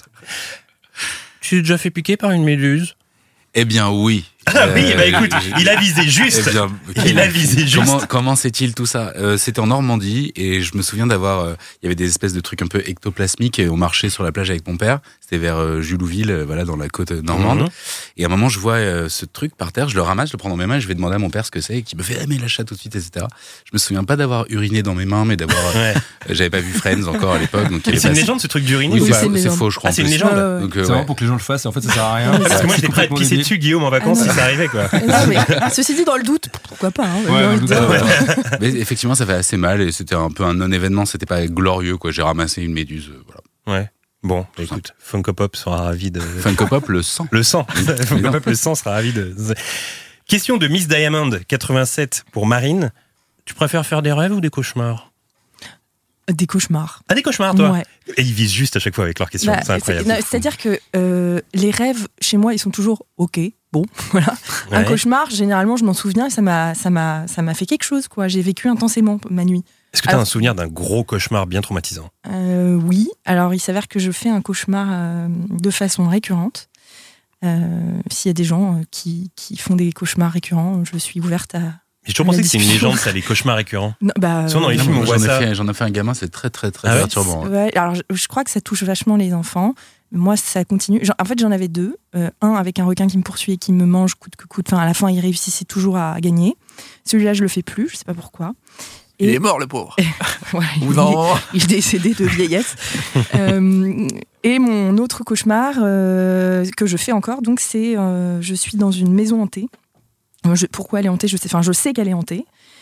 Tu t'es déjà fait piquer par une méduse ? Eh bien, oui. Ah oui, Euh, bah écoute, il a visé Eh juste. bien, Il a visé juste. Comment, comment c'est-il tout ça euh, C'était en Normandie et je me souviens d'avoir, euh, il y avait des espèces de trucs un peu ectoplasmiques et on marchait sur la plage avec mon père. C'était vers euh, Julouville, euh, voilà, dans la côte normande. Mhm. Et à un moment, je vois euh, ce truc par terre, je le ramasse, je le prends dans mes mains et je vais demander à mon père ce que c'est et qui me fait, ah, mais lâche ça tout de suite, et cetera. Je me souviens pas d'avoir uriné dans mes mains, mais d'avoir, euh, Ouais. j'avais pas vu Friends encore à l'époque, donc il y Mais avait c'est une pas- légende ce truc d'uriner Oui, ou c'est pas c'est une faux, c'est légende. faux, je crois. Ah, en c'est une plus. légende. Ouais, ouais. Donc, euh, C'est ouais. vraiment pour que les gens le fassent et en fait, ça sert à rien. Parce que moi j'étais prêt à te complètement pisser débile. dessus, Guillaume, en vacances, si ça arrivait quoi. Non, mais ceci dit, dans le doute, pourquoi pas, hein, Ouais, j'ai envie de dans le dire. doute, Mais effectivement, ça fait assez mal et c'était un peu un non-événement. C'était pas glorieux, quoi. J'ai ramassé une méduse, euh, voilà. Ouais. Bon, bah, écoute, Funkopop sera ravi de. Funko Pop, le sang. Le sang. Mais Funkopop le sang sera ravi de. Question de Miss Diamond quatre-vingt-sept pour Marine. Tu préfères faire des rêves ou des cauchemars ? Des cauchemars. Ah, des cauchemars, toi Ouais. Et ils visent juste à chaque fois avec leurs questions. Bah, c'est incroyable. non, C'est-à-dire que euh, les rêves, chez moi, ils sont toujours OK. Bon, voilà. Un Ouais. cauchemar, généralement, je m'en souviens et ça m'a, ça m'a, ça m'a fait quelque chose, quoi. J'ai vécu intensément ma nuit. Est-ce que tu as Alors- un souvenir d'un gros cauchemar bien traumatisant ? Euh, oui. Alors, il s'avère que je fais un cauchemar euh, de façon récurrente. Euh, s'il y a des gens euh, qui, qui font des cauchemars récurrents, je suis ouverte à. J'ai toujours La pensé que c'est une discussion. légende, ça, les cauchemars récurrents. Non, bah, Souvent, dans les euh, films, on J'en voit ai ça. fait, j'en ai fait un gamin, c'est très très très Ah ouais perturbant. hein. Ouais, alors je, je crois que ça touche vachement les enfants. Moi, ça continue. Genre, en fait, j'en avais deux. Euh, un avec un requin qui me poursuit et qui me mange coûte que coûte. Enfin, à la fin, il réussissait toujours à gagner. Celui-là, je le fais plus. Je sais pas pourquoi. Il Et- est mort, le pauvre. Ouais, Au bout il, d'un est, moment. il est décédé de vieillesse. Euh, et mon autre cauchemar euh, que je fais encore, donc c'est euh, je suis dans une maison hantée. Moi, je- pourquoi elle est hantée, je sais. Enfin, je sais qu'elle est hantée.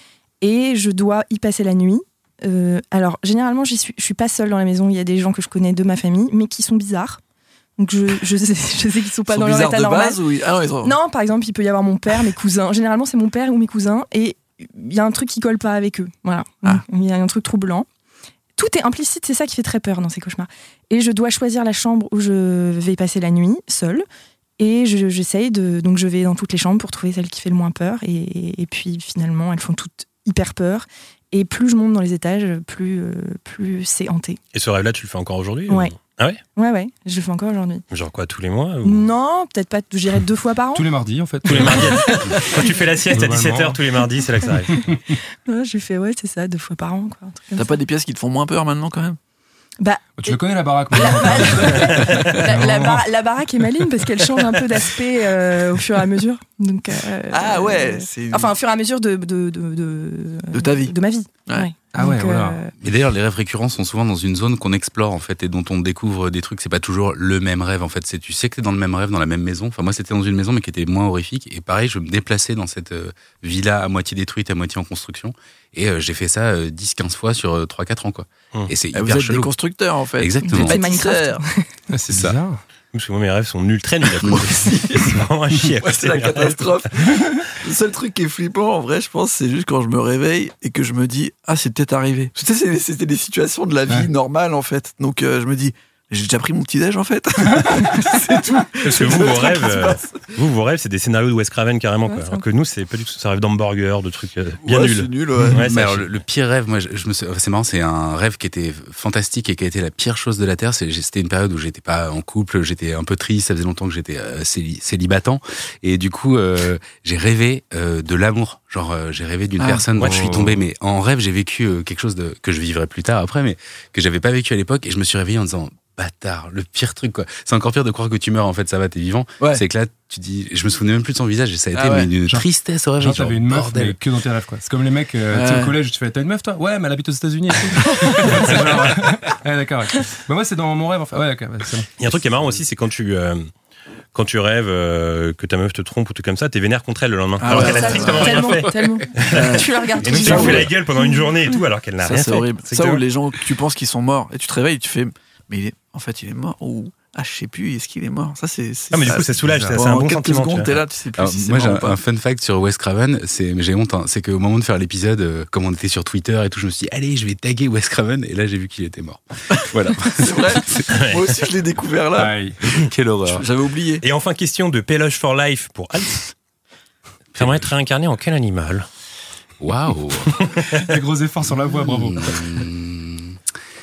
Et je dois y passer la nuit. Euh, alors, généralement, j'y suis, je suis pas seule dans la maison. Il y a des gens que je connais de ma famille, mais qui sont bizarres. Donc, je, je sais, je sais qu'ils sont pas Ils sont dans leur bizarres état de normal. base ou ils- ah non, ils sont- Non, par exemple, il peut y avoir mon père, mes cousins. Généralement, c'est mon père ou mes cousins. Et il y a un truc qui colle pas avec eux. Voilà. Ah. Il y a un truc troublant. Tout est implicite, c'est ça qui fait très peur dans ces cauchemars. Et je dois choisir la chambre où je vais passer la nuit, seule. Et je- j'essaye de. Donc, je vais dans toutes les chambres pour trouver celle qui fait le moins peur. Et, et puis, finalement, elles font toutes hyper peur. Et plus je monte dans les étages, plus, euh, plus c'est hanté. Et ce rêve-là, tu le fais encore aujourd'hui Ouais. ou- Ah ouais Ouais, ouais, je le fais encore aujourd'hui. Genre quoi, tous les mois ou... Non, peut-être pas, je dirais deux fois par an. Tous les mardis, en fait. Tous les mardis. Quand tu fais la sieste à Globalement. dix-sept heures tous les mardis, c'est là que ça arrive. Ouais, je fais, ouais, c'est ça, deux fois par an. Quoi, un truc comme T'as ça. pas des pièces qui te font moins peur maintenant, quand même Bah, Tu le connais la baraque moi. la, la, bar- la baraque est maligne parce qu'elle change un peu d'aspect euh, au fur et à mesure. Donc, euh, Ah ouais, c'est une- Enfin, au fur et à mesure de de de, de, De ta vie. De ma vie. Ouais. Ouais. Ah ouais, Donc, voilà. euh, Et d'ailleurs, les rêves récurrents sont souvent dans une zone qu'on explore en fait et dont on découvre des trucs. C'est pas toujours le même rêve en fait. C'est tu sais que t'es dans le même rêve, dans la même maison. Enfin moi, c'était dans une maison mais qui était moins horrifique. Et pareil, je me déplaçais dans cette euh, villa à moitié détruite, à moitié en construction. Et euh, j'ai fait ça euh, dix quinze fois sur euh, trois quatre ans quoi. Hum. Et c'est Ah, hyper vous êtes chelou. des constructeurs en fait. Exactement. C'est Bâtisseurs. Ah, c'est bizarre. Parce que moi, mes rêves sont nuls, très nuls. à côté. Moi aussi. C'est vraiment un chier. à Ouais, côté. c'est la catastrophe. Le seul truc qui est flippant, en vrai, je pense, c'est juste quand je me réveille et que je me dis, ah, c'est peut-être arrivé. Tu sais, c'est- c'était des situations de la vie Ouais. normale, en fait. Donc, euh, je me dis, j'ai déjà pris mon petit-déj, en fait. c'est tout. Parce que vous, vos rêves, euh, vous, vos rêves, c'est des scénarios de Wes Craven carrément. Ouais, Quoi. c'est Alors que nous, c'est pas du tout. Ça rêve d'hamburger, de trucs euh, bien Ouais, nuls. c'est nul, ouais. Ouais, Mais c'est alors, à le, chier. le pire rêve, moi, je, je me suis, c'est marrant, c'est un rêve qui était fantastique et qui a été la pire chose de la terre. C'est, c'était une période où j'étais pas en couple, j'étais un peu triste, ça faisait longtemps que j'étais euh, céli- célibatant, et du coup, euh, j'ai rêvé euh, de l'amour. Genre, euh, j'ai rêvé d'une Ah, personne dont ouais. je suis tombé, mais en rêve, j'ai vécu euh, quelque chose de que je vivrai plus tard après, mais que j'avais pas vécu à l'époque, et je me suis réveillé en disant. Bâtard, le pire truc quoi. C'est encore pire de croire que tu meurs en fait, ça va, t'es vivant. Ouais. C'est que là, tu dis, je me souvenais même plus de son visage et ça a été Ah ouais. mais d'une Genre- tristesse horrible. Genre, t'avais une meuf, bordel. mais que dans tes rêves, quoi. C'est comme les mecs, euh, tu sais, Ouais. au collège, tu fais, t'as une meuf, toi? Ouais, mais elle habite aux États-Unis et tout. C'est genre, ouais, d'accord, ok. Bah, moi, c'est dans mon rêve, enfin. Ouais, d'accord, ouais, c'est bon. Il y a un truc qui est marrant aussi, c'est quand tu. euh, Quand tu rêves euh, que ta meuf te trompe ou tout comme ça, t'es vénère contre elle le lendemain. Ah alors ouais. qu'elle a ça, strictement rien tellement, fait. tellement. Tu la regardes Et tout donc tu ça. lui fais ouais. la gueule pendant une journée et tout, alors qu'elle n'a Ça, rien c'est fait. horrible. C'est Ça, que- où les gens, tu penses qu'ils sont morts et tu te réveilles, tu fais, mais il est, en fait, il est mort ou ah, je sais plus, est-ce qu'il est mort? Ça, c'est. c'est Ah, mais du ça, coup, ça c'est soulage, bizarre. ça, c'est un Pendant bon quelques sentiment, tu secondes, vois. t'es là, tu sais plus Alors, si c'est moi, j'ai mort un, ou pas. un fun fact sur Wes Craven, c'est, mais j'ai honte, hein, c'est qu'au moment de faire l'épisode, euh, comme on était sur Twitter et tout, je me suis dit, allez, je vais taguer Wes Craven, et là, j'ai vu qu'il était mort. Voilà. C'est vrai. Moi aussi, je l'ai découvert là. Aïe. Quelle horreur. J'avais oublié. Et enfin, question de Péloche for Life pour Alt. T'aimerais être réincarné en quel animal? Waouh. Des gros efforts sur la voix, bravo. Mmh.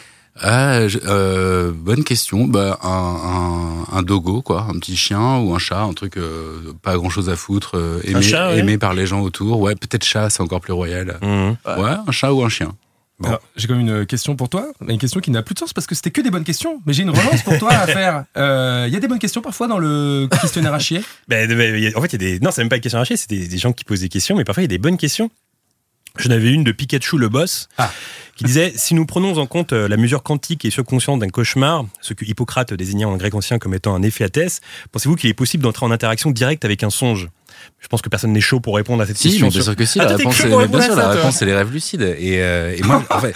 Ah, je- euh, bonne question. Bah, un, un, un dogo, quoi, un petit chien ou un chat, un truc euh, pas grand chose à foutre, euh, aimé, chat, ouais. aimé par les gens autour. Ouais, peut-être chat, c'est encore plus royal. Mmh. Ouais, un chat ou un chien. Bon. Alors, j'ai quand même une question pour toi, mais une question qui n'a plus de sens parce que c'était que des bonnes questions. Mais j'ai une relance pour toi à faire. Il euh, y a des bonnes questions parfois dans le questionnaire à chier. Ben, ben, il y a- en fait, il y a des. Non, c'est même pas des questions arrachées, c'est des, des gens qui posent des questions, mais parfois il y a des bonnes questions. J'en avais une de Pikachu le boss, Ah. qui disait si nous prenons en compte euh, la mesure quantique et subconsciente d'un cauchemar, ce que Hippocrate désignait en grec ancien comme étant un éphéatès, pensez-vous qu'il est possible d'entrer en interaction directe avec un songe? Je pense que personne n'est chaud pour répondre à cette Si, question. mais bien sûr que si. Ah, La toi, t'es réponse, chaud est, pour mais bien répondre sûr, à ça, la toi. réponse, c'est les rêves lucides. Et, euh, et moi, en fait,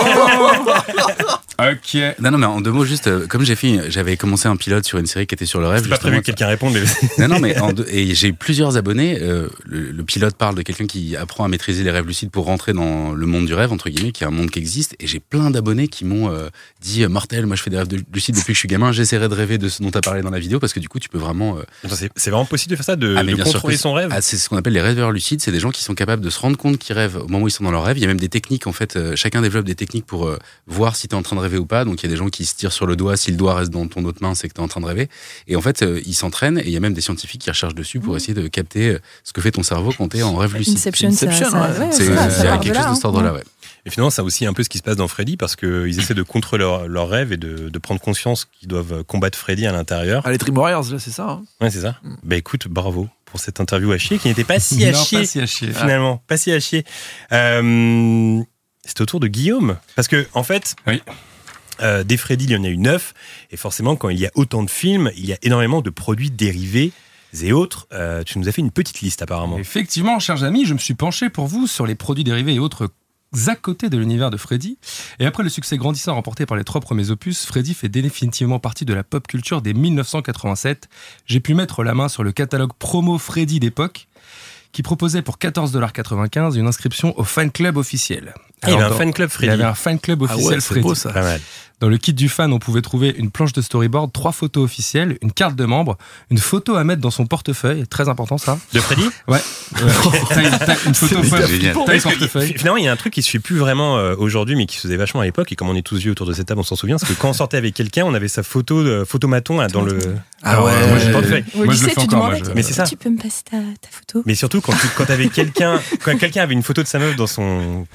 Ok. non, non, mais en deux mots, juste, euh, comme j'ai fait, j'avais commencé un pilote sur une série qui était sur le rêve. C'est pas justement. prévu que quelqu'un réponde, mais Non, non, mais en deux, et j'ai plusieurs abonnés. Euh, le, le pilote parle de quelqu'un qui apprend à maîtriser les rêves lucides pour rentrer dans le monde du rêve, entre guillemets, qui est un monde qui existe. Et j'ai plein d'abonnés qui m'ont euh, dit euh, mortel, moi je fais des rêves de- lucides depuis que je suis gamin. J'essaierai de rêver de ce dont tu as parlé dans la vidéo parce que du coup, tu peux vraiment. euh, Attends, c'est c'est vraiment possible de faire ça, de, Ah, mais de bien sûr contrôler que son rêve? Ah, c'est ce qu'on appelle les rêveurs lucides. C'est des gens qui sont capables de se rendre compte qu'ils rêvent au moment où ils sont dans leur rêve. Il y a même des techniques, en fait. euh, chacun développe des techniques pour euh, voir si tu es en train de rêver ou pas. Donc, il y a des gens qui se tirent sur le doigt. Si le doigt reste dans ton autre main, c'est que tu es en train de rêver. Et en fait, euh, ils s'entraînent. Et il y a même des scientifiques qui recherchent dessus pour essayer de capter euh, ce que fait ton cerveau quand tu es en rêve lucide. Inception, ça, Inception, ça, ouais. ouais, C'est ça, euh, ça il y a part quelque de chose là, de cet ordre-là, hein. ouais. Et finalement, c'est aussi un peu ce qui se passe dans Freddy, parce qu'ils essaient de contrôler leur, leur rêve et de, de prendre conscience qu'ils doivent combattre Freddy à l'intérieur. Ah, les Dream Warriors, là, c'est ça. Hein. Ouais, c'est ça. Bah écoute, bravo pour cette interview à chier, qui n'était pas si à Non, chier, pas si à chier. finalement. Pas si à chier. Euh, c'est au tour de Guillaume. Parce que, en fait, Oui. euh, des Freddy, il y en a eu neuf. Et forcément, quand il y a autant de films, il y a énormément de produits dérivés et autres. Euh, tu nous as fait une petite liste, apparemment. Effectivement, chers amis, je me suis penché pour vous sur les produits dérivés et autres à côté de l'univers de Freddy. Et après le succès grandissant remporté par les trois premiers opus, Freddy fait définitivement partie de la pop culture dès dix-neuf cent quatre-vingt-sept. J'ai pu mettre la main sur le catalogue promo Freddy d'époque, qui proposait pour quatorze dollars quatre-vingt-quinze une inscription au fan club officiel. Ah, il y avait Alors, un fan club Il y Freddy. avait un fan club Ah officiel ouais, c'est Freddy. beau ça. Pas mal. Dans le kit du fan, on pouvait trouver une planche de storyboard, trois photos officielles, une carte de membre, une photo à mettre dans son portefeuille, très important ça. De Freddy? Ouais. Ouais. Taille- taille- une photo C'est feuille- génial. taille Parce que, portefeuille. Finalement, il y a un truc qui se fait plus vraiment euh, aujourd'hui, mais qui se faisait vachement à l'époque. Et comme on est tous vieux autour de cette table, on s'en souvient. Parce que quand on sortait avec quelqu'un, on avait sa photo, de, photomaton là, dans le. Ah ouais. euh, moi, j'ai Euh, portefeuille. Au Moi, je le lycée, fais tu encore, demandais, moi, je- Mais c'est ça. tu peux me passer ta, ta photo? Mais surtout quand tu quand avais quelqu'un, quand quelqu'un avait une photo de sa meuf dans son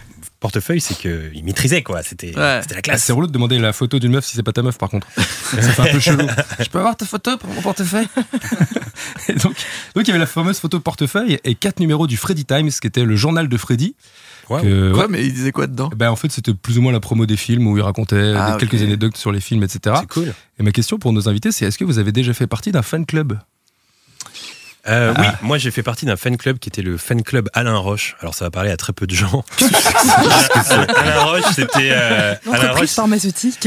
portefeuille, c'est qu'il maîtrisait, quoi. C'était, Ouais. c'était la Ah, classe. c'est relou de demander la photo d'une meuf si c'est pas ta meuf, par contre. Ça fait un peu chelou. Je peux avoir ta photo pour mon portefeuille? Et donc, donc, il y avait la fameuse photo portefeuille et quatre numéros du Freddy Times, qui était le journal de Freddy. Wow. Que- Quoi, ouais. mais il disait quoi dedans? Ben, en fait, c'était plus ou moins la promo des films où il racontait Ah, des- quelques ok. anecdotes sur les films, et cetera. C'est cool. Et ma question pour nos invités, c'est est-ce que vous avez déjà fait partie d'un fan club? Euh, Ah. Oui, moi j'ai fait partie d'un fan club qui était le fan club Alain Roche. Alors ça va parler à très peu de gens. Alain Roche, c'était euh, Alain L'entreprise Roche. pharmaceutique.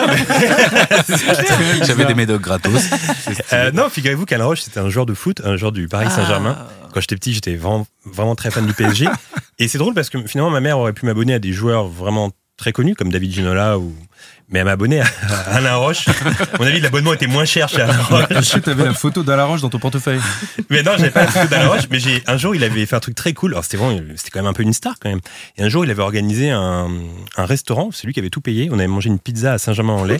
J'avais des médocs gratos. C'est stylé. Euh, non, figurez-vous qu'Alain Roche c'était un joueur de foot, un joueur du Paris Saint-Germain. Ah. Quand j'étais petit, j'étais vraiment, vraiment très fan du P S G. Et c'est drôle parce que finalement ma mère aurait pu m'abonner à des joueurs vraiment très connus comme David Ginola ou. Mais elle m'a abonné à à Alain Roche. À mon avis, l'abonnement était moins cher chez Alain Roche. Est-ce que tu avais la photo d'Alain Roche dans ton portefeuille? Mais non, j'avais pas la photo d'Alain Roche, mais j'ai, un jour, il avait fait un truc très cool. Alors, c'était vraiment, c'était quand même un peu une star, quand même. Et un jour, il avait organisé un, un restaurant. C'est lui qui avait tout payé. On avait mangé une pizza à Saint-Germain-en-Laye.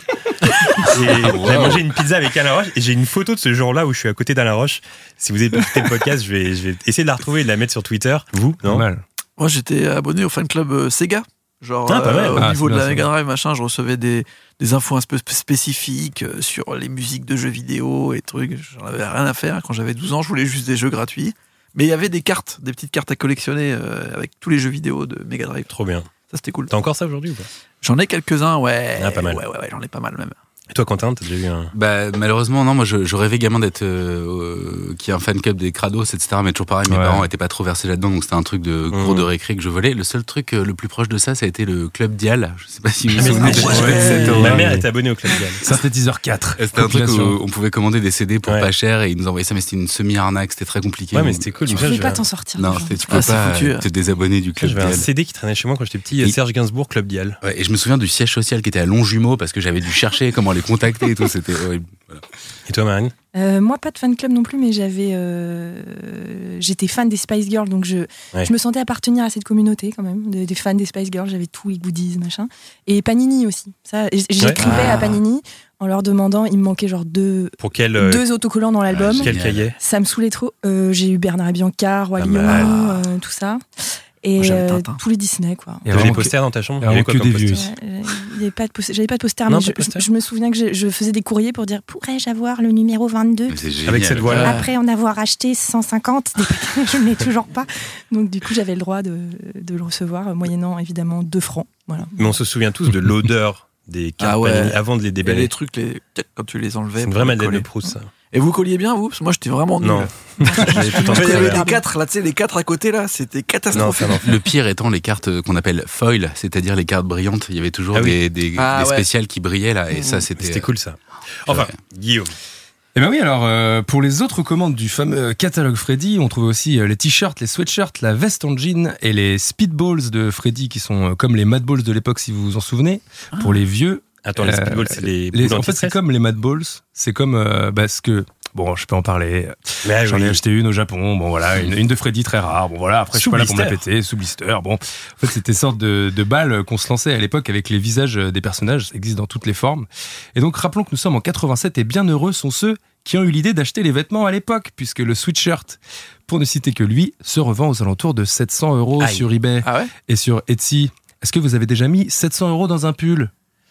Et j'avais mangé une pizza avec Alain Roche. Et j'ai une photo de ce jour-là où je suis à côté d'Alain Roche. Si vous avez écouté le podcast, je vais, je vais essayer de la retrouver et de la mettre sur Twitter. Vous, Pas non? mal. Moi, j'étais abonné au fan club euh, Sega. Genre, Ah, pas mal. euh, au Ah, niveau c'est de bien, la c'est Mega bien. Drive, machin, je recevais des, des infos un peu spécifiques euh, sur les musiques de jeux vidéo et trucs. J'en avais rien à faire. Quand j'avais douze ans, je voulais juste des jeux gratuits. Mais il y avait des cartes, des petites cartes à collectionner euh, avec tous les jeux vidéo de Mega Drive. Trop bien. Ça, c'était cool. T'as encore ça aujourd'hui ou pas? J'en ai quelques-uns, ouais. Ah, pas mal. Ouais, ouais, ouais, j'en ai pas mal même. Et toi, Quentin, t'as déjà eu un. Bah, malheureusement, non, moi, je, je rêvais gamin d'être, euh, euh, qui est un fan club des Krados, et cetera. Mais toujours pareil, mes Ouais. parents étaient pas trop versés là-dedans, donc c'était un truc de cours Mmh. de récré que je volais. Le seul truc euh, le plus proche de ça, ça a été le club Dial. Je sais pas si vous vous Mais- souvenez de ah, cette- ouais. cette Ma horreur. mère était abonnée au Club Dial. Synthétiseur quatre. C'était un truc où Compilation. on pouvait commander des C D pour Ouais. pas cher et ils nous envoyaient ça, mais c'était une semi-arnaque, c'était très compliqué. Ouais, mais Donc, c'était cool. Tu Mais ça, pouvais je- pas t'en sortir. Non, genre. c'était- tu peux Ah, c'est pas foutu. euh, te désabonner du club J'avais un Dial. C D qui traînait chez moi quand j'étais petit. Et- Serge Gainsbourg, Club Dial. Ouais, et je me souviens du siège social qui était à Longjumeau parce que j'avais dû chercher comment les contacter et tout, c'était horrible. Voilà. Et toi, Marine? Euh, moi, pas de fan club non plus, mais j'avais, euh, j'étais fan des Spice Girls, donc je, Ouais. je me sentais appartenir à cette communauté quand même, des, des fans des Spice Girls. J'avais tous les goodies, machin, et Panini aussi. Ça, et j'écrivais Ouais. à Panini en leur demandant, il me manquait genre deux, Pour quel, euh, deux autocollants dans l'album. Ah, quel Génial. cahier? Ça me saoulait trop. Euh, j'ai eu Bernard et Bianca, Roi Pas Lion, mal. euh, tout ça, et Moi, j'avais euh, Tintin. tous les Disney, quoi. Il y a T'avais les vraiment que- posters dans ta chambre? il y a Il y avait vraiment quoi que comme des vieux. poster? Ouais, euh, il y avait pas de poster- J'avais pas de poster, Non, mais pas je, de poster. je me souviens que je, je faisais des courriers pour dire pourrais-je avoir le numéro vingt-deux. Mais c'est génial. Avec cette voix-là. Ouais. Après en avoir acheté cent cinquante, je ne l'ai toujours pas. Donc du coup, j'avais le droit de, de le recevoir, euh, moyennant évidemment deux francs. Voilà. Mais on se souvient tous de l'odeur des cartes Ah ouais. Panini avant de les Et déballer. les trucs, les... quand tu les enlevais. C'est une pour vraie les Madeleine coller. de Proust, ça. Et vous colliez bien, vous? Parce que moi, j'étais vraiment nul. Non. J'ai tout En fait, il y enlevé. avait Pardon. les quatre, là, tu sais, les quatre à côté, là, c'était Non, catastrophique. ça, non. Le pire étant les cartes qu'on appelle foil, c'est-à-dire les cartes brillantes. Il y avait toujours Ah oui. des, des, Ah des ouais. spéciales qui brillaient là, et ça c'était. C'était cool, ça. Enfin, Guillaume. Eh ben oui, alors euh, pour les autres commandes du fameux catalogue Freddy, on trouvait aussi euh, les t-shirts, les sweatshirts, la veste en jean et les speedballs de Freddy qui sont euh, comme les Madballs de l'époque si vous vous en souvenez. Pour les vieux, Attends, les Euh, speedballs, c'est les les- boules en fait c'est anti-stress? comme les Madballs, c'est comme euh, bah, ce que bon, je peux en parler. Mais ah J'en oui. ai acheté une au Japon, bon voilà, une, une de Freddy très rare, bon voilà, après je suis Sous pas là pour me la blister. péter, sous blister, bon. En fait c'était une sorte de, de balle qu'on se lançait à l'époque avec les visages des personnages, ça existe dans toutes les formes. Et donc rappelons que nous sommes en quatre-vingt-sept et bien heureux sont ceux qui ont eu l'idée d'acheter les vêtements à l'époque, puisque le sweatshirt, pour ne citer que lui, se revend aux alentours de sept cents euros Aïe. sur eBay Ah ouais? et sur Etsy. Est-ce que vous avez déjà mis sept cents euros dans un pull?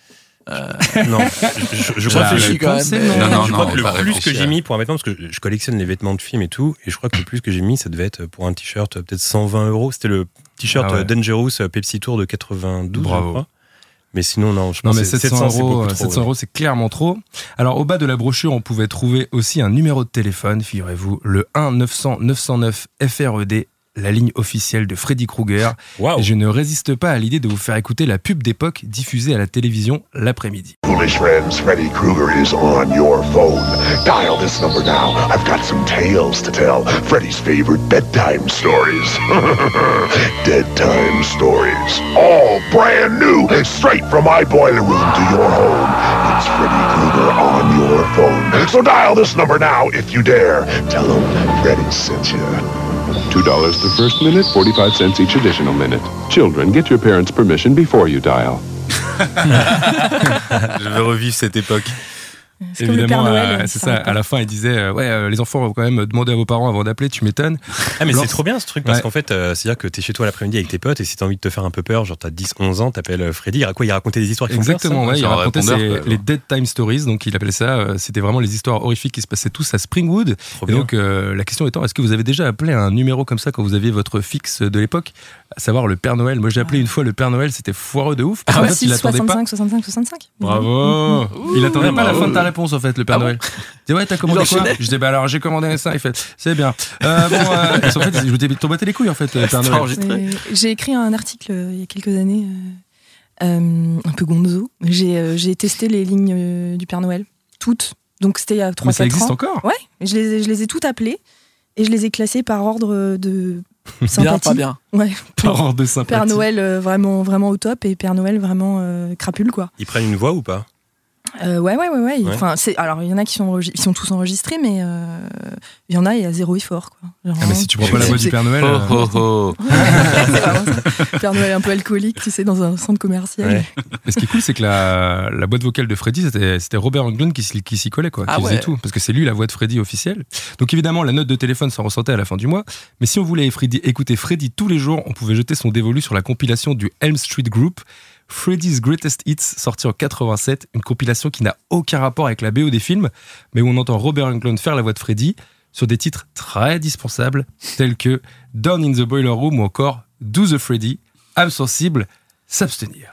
Non, je, je, je Je crois que, réfléchis je, quand même. pensais, mais- Non, non, je non, crois que on le va plus que réfléchir. j'ai mis pour un vêtement, parce que je, je collectionne les vêtements de films et tout, et je crois que le plus que j'ai mis, ça devait être pour un t-shirt peut-être cent vingt euros. C'était le t-shirt Ah ouais. euh, Dangerous euh, Pepsi Tour de quatre-vingt-douze, Bravo. je crois. Mais sinon, non, je Non pense mais que c'est sept cents c'est euros, beaucoup euh, trop, sept cents ouais. euros, c'est clairement trop. Alors au bas de la brochure, on pouvait trouver aussi un numéro de téléphone, figurez-vous, le un neuf cents neuf cent neuf F R E D, la ligne officielle de Freddy Krueger. Waouh. Et je ne résiste pas à l'idée de vous faire écouter la pub d'époque diffusée à la télévision l'après-midi. Foolish friends, Freddy Krueger is on your phone. Dial this number now. I've got some tales to tell. Freddy's favorite bedtime stories. Dead time stories. All brand new. Straight from my boiler room to your home. It's Freddy Krueger on your phone. So dial this number now if you dare. Tell him Freddy sent you. two dollars the first minute, forty-five cents each additional minute. Children, get your parents' permission before you dial. Je veux revivre cette époque. C'est comme le Père Évidemment, Noël. euh, c'est ça. À la fin, il disait euh, ouais, euh, les enfants vont quand même demander à vos parents avant d'appeler. Tu m'étonnes. Ah mais Blanc. c'est trop bien ce truc parce Ouais. qu'en fait euh, c'est à dire que t'es chez toi l'après-midi avec tes potes et si t'as envie de te faire un peu peur, genre t'as dix onze ans, t'appelles euh, Freddy, il raconte quoi, il racontait des histoires qui font peur, ça Exactement, ouais, il sur un racontait répondeur, ses- quoi. les Dead Time Stories, donc il appelait ça, euh, c'était vraiment les histoires horrifiques qui se passaient tous à Springwood. Trop Et bien. donc euh, la question étant, est-ce que vous avez déjà appelé un numéro comme ça quand vous aviez votre fixe de l'époque, à savoir le Père Noël? Moi j'ai appelé une fois le Père Noël, c'était foireux de ouf. Parce qu'en fait, il attendait pas. soixante-cinq, soixante-cinq, soixante-cinq. Bravo. Il attendait Ouais, pas la bravo. fin de ta réponse en fait, le Père Ah bon Noël. Il dit ouais, t'as commandé Il quoi? enchaînait. Je dis bah alors j'ai commandé ça. Il fait c'est bien. Euh, bon, euh, et en fait je voulais t'embêter les couilles en fait, le Père C'était Noël. enregistré. Euh, J'ai écrit un article euh, il y a quelques années, euh, euh, un peu gonzo. J'ai euh, j'ai testé les lignes euh, du Père Noël, toutes. Donc c'était il y a trois Mais ça quatre existe ans. encore. Ouais, et je les, ai- je les ai toutes appelées et je les ai classées par ordre de Bien, sympathie. pas bien. Ouais. Par ordre de sympathie. Père Noël euh, vraiment, vraiment au top et Père Noël vraiment euh, crapule, quoi. Ils prennent une voix ou pas? Euh, ouais, ouais, ouais, ouais. Ouais. Enfin, c'est, alors, il y en a qui sont, enregis- ils sont tous enregistrés, mais euh, il y en a, il y a zéro effort, quoi. Genre, Ah, mais si tu prends pas la voix du c'est- Père Noël. Oh, euh, oh, oh. c'est vraiment ça. Père Noël un peu alcoolique, tu sais, dans un centre commercial. Ouais. Mais ce qui est cool, c'est que la, la boîte vocale de Freddy, c'était, c'était Robert Englund qui, s'y- qui s'y collait, quoi, Ah qui faisait ouais. tout. Parce que c'est lui la voix de Freddy officielle. Donc évidemment, la note de téléphone s'en ressentait à la fin du mois. Mais si on voulait Freddy, écouter Freddy tous les jours, on pouvait jeter son dévolu sur la compilation du Elm Street Group, Freddy's Greatest Hits, sorti en quatre-vingt-sept. Une compilation qui n'a aucun rapport avec la B O des films, mais où on entend Robert Englund faire la voix de Freddy sur des titres très dispensables, tels que Down in the Boiler Room ou encore Do the Freddy, âme sensible, s'abstenir.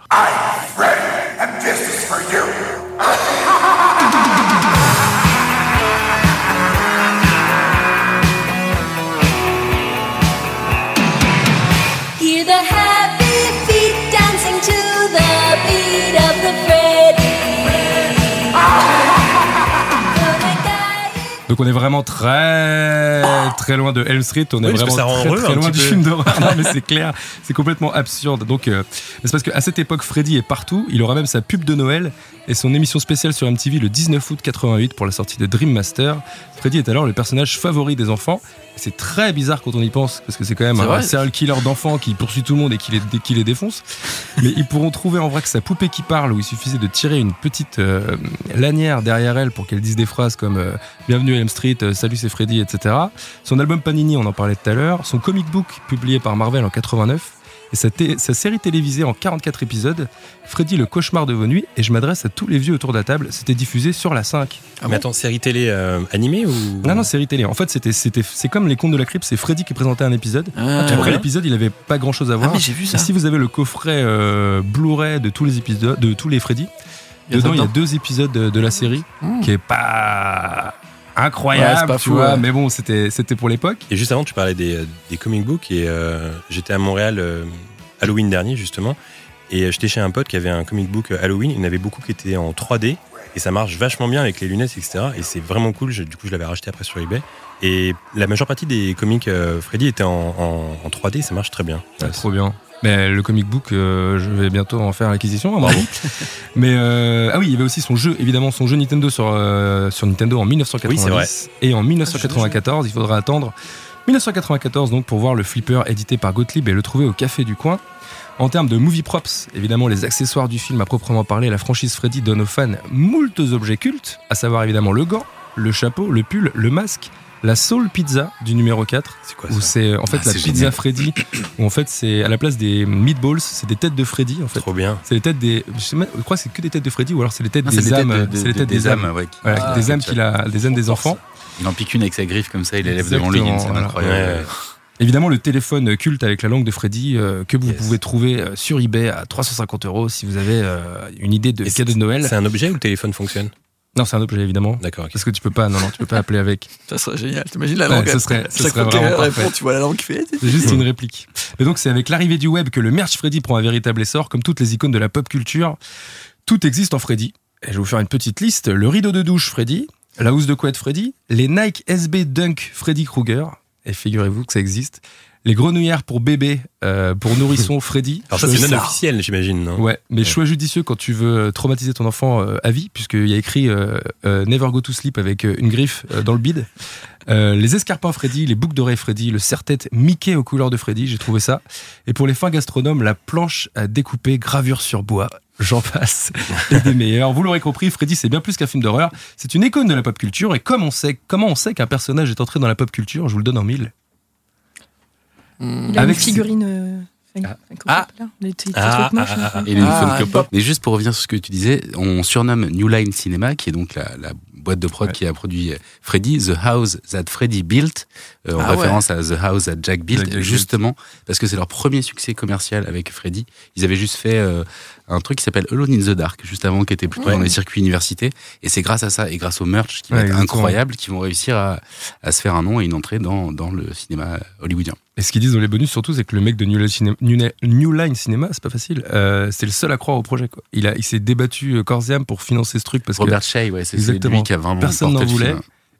Hear the happy feet dancing to the beat of the Freddy. Donc on est vraiment très très loin de Elm Street, on est Oui, parce que vraiment ça rend très, heureux très un loin petit du peu. film d'horreur. Non mais c'est clair, c'est complètement absurde. Donc euh, c'est parce qu'à cette époque Freddy est partout, il aura même sa pub de Noël et son émission spéciale sur M T V le dix-neuf août quatre-vingt-huit pour la sortie de Dream Master. Freddy est alors le personnage favori des enfants. C'est très bizarre quand on y pense parce que c'est quand même C'est un vrai. serial killer d'enfants qui poursuit tout le monde et qui les, qui les défonce. Mais ils pourront trouver en vrai que sa poupée qui parle, où il suffisait de tirer une petite euh, lanière derrière elle pour qu'elle dise des phrases comme euh, Bienvenue à Elm Street, euh, Salut c'est Freddy, et cetera. Son album Panini, on en parlait tout à l'heure. Son comic book publié par Marvel en quatre-vingt-neuf. Et sa, té- sa série télévisée en quarante-quatre épisodes, Freddy le cauchemar de vos nuits. Et je m'adresse à tous les vieux autour de la table. C'était diffusé sur la cinq. Mais attends, série télé euh, animée ou Non, non, série télé. En fait, c'était, c'était, c'est comme les contes de la crypte, c'est Freddy qui présentait un épisode. Ah, Et après ouais. l'épisode, il avait pas grand chose à voir. Ah, mais j'ai vu ça. Et si vous avez le coffret euh, Blu-ray de tous les épisodes, de tous les Freddy, Il y a dedans ça il y a dedans deux épisodes de, de la série Mmh. qui est pas Ouais, incroyable, c'est pas tu fou, vois. ouais. Mais bon, c'était, c'était pour l'époque. Et juste avant, tu parlais des, des comic books et euh, j'étais à Montréal euh, Halloween dernier justement et j'étais chez un pote qui avait un comic book Halloween. Il y en avait beaucoup qui étaient en trois D et ça marche vachement bien avec les lunettes, et cetera. Et c'est vraiment cool. Je- du coup, je l'avais racheté après sur eBay. Et la majeure partie des comics euh, Freddy étaient en, en, en trois D. Ça marche très bien. Ouais, trop bien. Mais le comic book, euh, je vais bientôt en faire l'acquisition, à mon avis. Mais euh, ah oui, il y avait aussi son jeu, évidemment, son jeu Nintendo sur, euh, sur Nintendo en dix-neuf cent quatre-vingt-dix. Oui, c'est vrai. Et en dix-neuf cent quatre-vingt-quatorze, il faudra attendre dix-neuf cent quatre-vingt-quatorze donc pour voir le flipper édité par Gottlieb et le trouver au café du coin. En termes de movie props, évidemment, les accessoires du film à proprement parler, la franchise Freddy donne aux fans moultes objets cultes, à savoir évidemment le gant, le chapeau, le pull, le masque, la Soul Pizza du numéro quatre, C'est quoi où ça? c'est en fait Ah, la c'est pizza génial. Freddy, où en fait c'est à la place des meatballs, c'est des têtes de Freddy en fait. Trop bien. C'est les têtes des, je, sais même- je crois que c'est que des têtes de Freddy ou alors c'est les têtes Non, des c'est des âmes, têtes de- c'est les de- têtes des des âmes, âmes, ouais, qui- Voilà, Ah, des âmes tu qu'il a, des âmes des enfants. Il en pique une avec sa griffe comme ça, il la lève devant lui, il y a une scène Exactement, incroyable. voilà. Ouais. Évidemment, le téléphone culte avec la langue de Freddy euh, que vous Yes. pouvez trouver euh, sur eBay à trois cent cinquante euros si vous avez euh, une idée de Et cadeau de Noël. C'est un objet ou le téléphone fonctionne? Non, c'est un objet évidemment. D'accord. ok. Parce que tu peux pas, non, non, tu peux pas appeler avec. Ça serait génial. T'imagines la Ouais, langue ce serait- ce chaque serait fois qu'elle vraiment répond, parfait. tu vois la langue qui fait. C'est juste une réplique. Mais donc, c'est avec l'arrivée du web que le merch Freddy prend un véritable essor, comme toutes les icônes de la pop culture. Tout existe en Freddy. Et je vais vous faire une petite liste. Le rideau de douche Freddy, la housse de couette Freddy, les Nike S B Dunk Freddy Krueger. Et figurez-vous que ça existe. Les grenouillères pour bébé, euh, pour nourrisson Freddy. Alors ça, c'est Choix- non officiel, j'imagine, non? Ouais, mais choix judicieux quand tu veux traumatiser ton enfant euh, à vie, puisqu'il y a écrit euh, euh, Never go to sleep avec euh, une griffe euh, dans le bide. Euh, les escarpins Freddy, les boucles d'oreilles Freddy, le serre-tête Mickey aux couleurs de Freddy, j'ai trouvé ça. Et pour les fins gastronomes, la planche à découper, gravure sur bois, j'en passe, et des meilleurs. Vous l'aurez compris, Freddy, c'est bien plus qu'un film d'horreur. C'est une icône de la pop culture. Et comme on sait, comment on sait qu'un personnage est entré dans la pop culture, je vous le donne en mille. Il a Avec une figurine. Euh... Ah. Ah, là, les petits Ah, trucs moches. ah, ah, là. Et une Ah, Funko Pop. Mais juste pour revenir sur ce que tu disais, on surnomme New Line Cinema, qui est donc la, la boîte de prod Ouais. qui a produit Freddy, The House That Freddy Built, euh, en Ah référence à The House That Jack Built, Jack Built. justement parce que c'est leur premier succès commercial avec Freddy. Ils avaient juste fait euh, un truc qui s'appelle Alone in the Dark, juste avant, qui était plutôt Ouais. dans les circuits universités. Et c'est grâce à ça et grâce au merch qui va Ouais, être exactement. incroyable qu'ils vont réussir à, à se faire un nom et une entrée dans, dans le cinéma hollywoodien. Et ce qu'ils disent dans les bonus, surtout, c'est que le mec de New Line Cinema, New- New Line Cinema, c'est pas facile, euh, c'est le seul à croire au projet, quoi. Il, a, il s'est débattu euh, corps et âme pour financer ce truc parce que Robert Shea, ouais, c'est c'est Exactement. lui qui a vraiment personne porté n'en le voulait. film.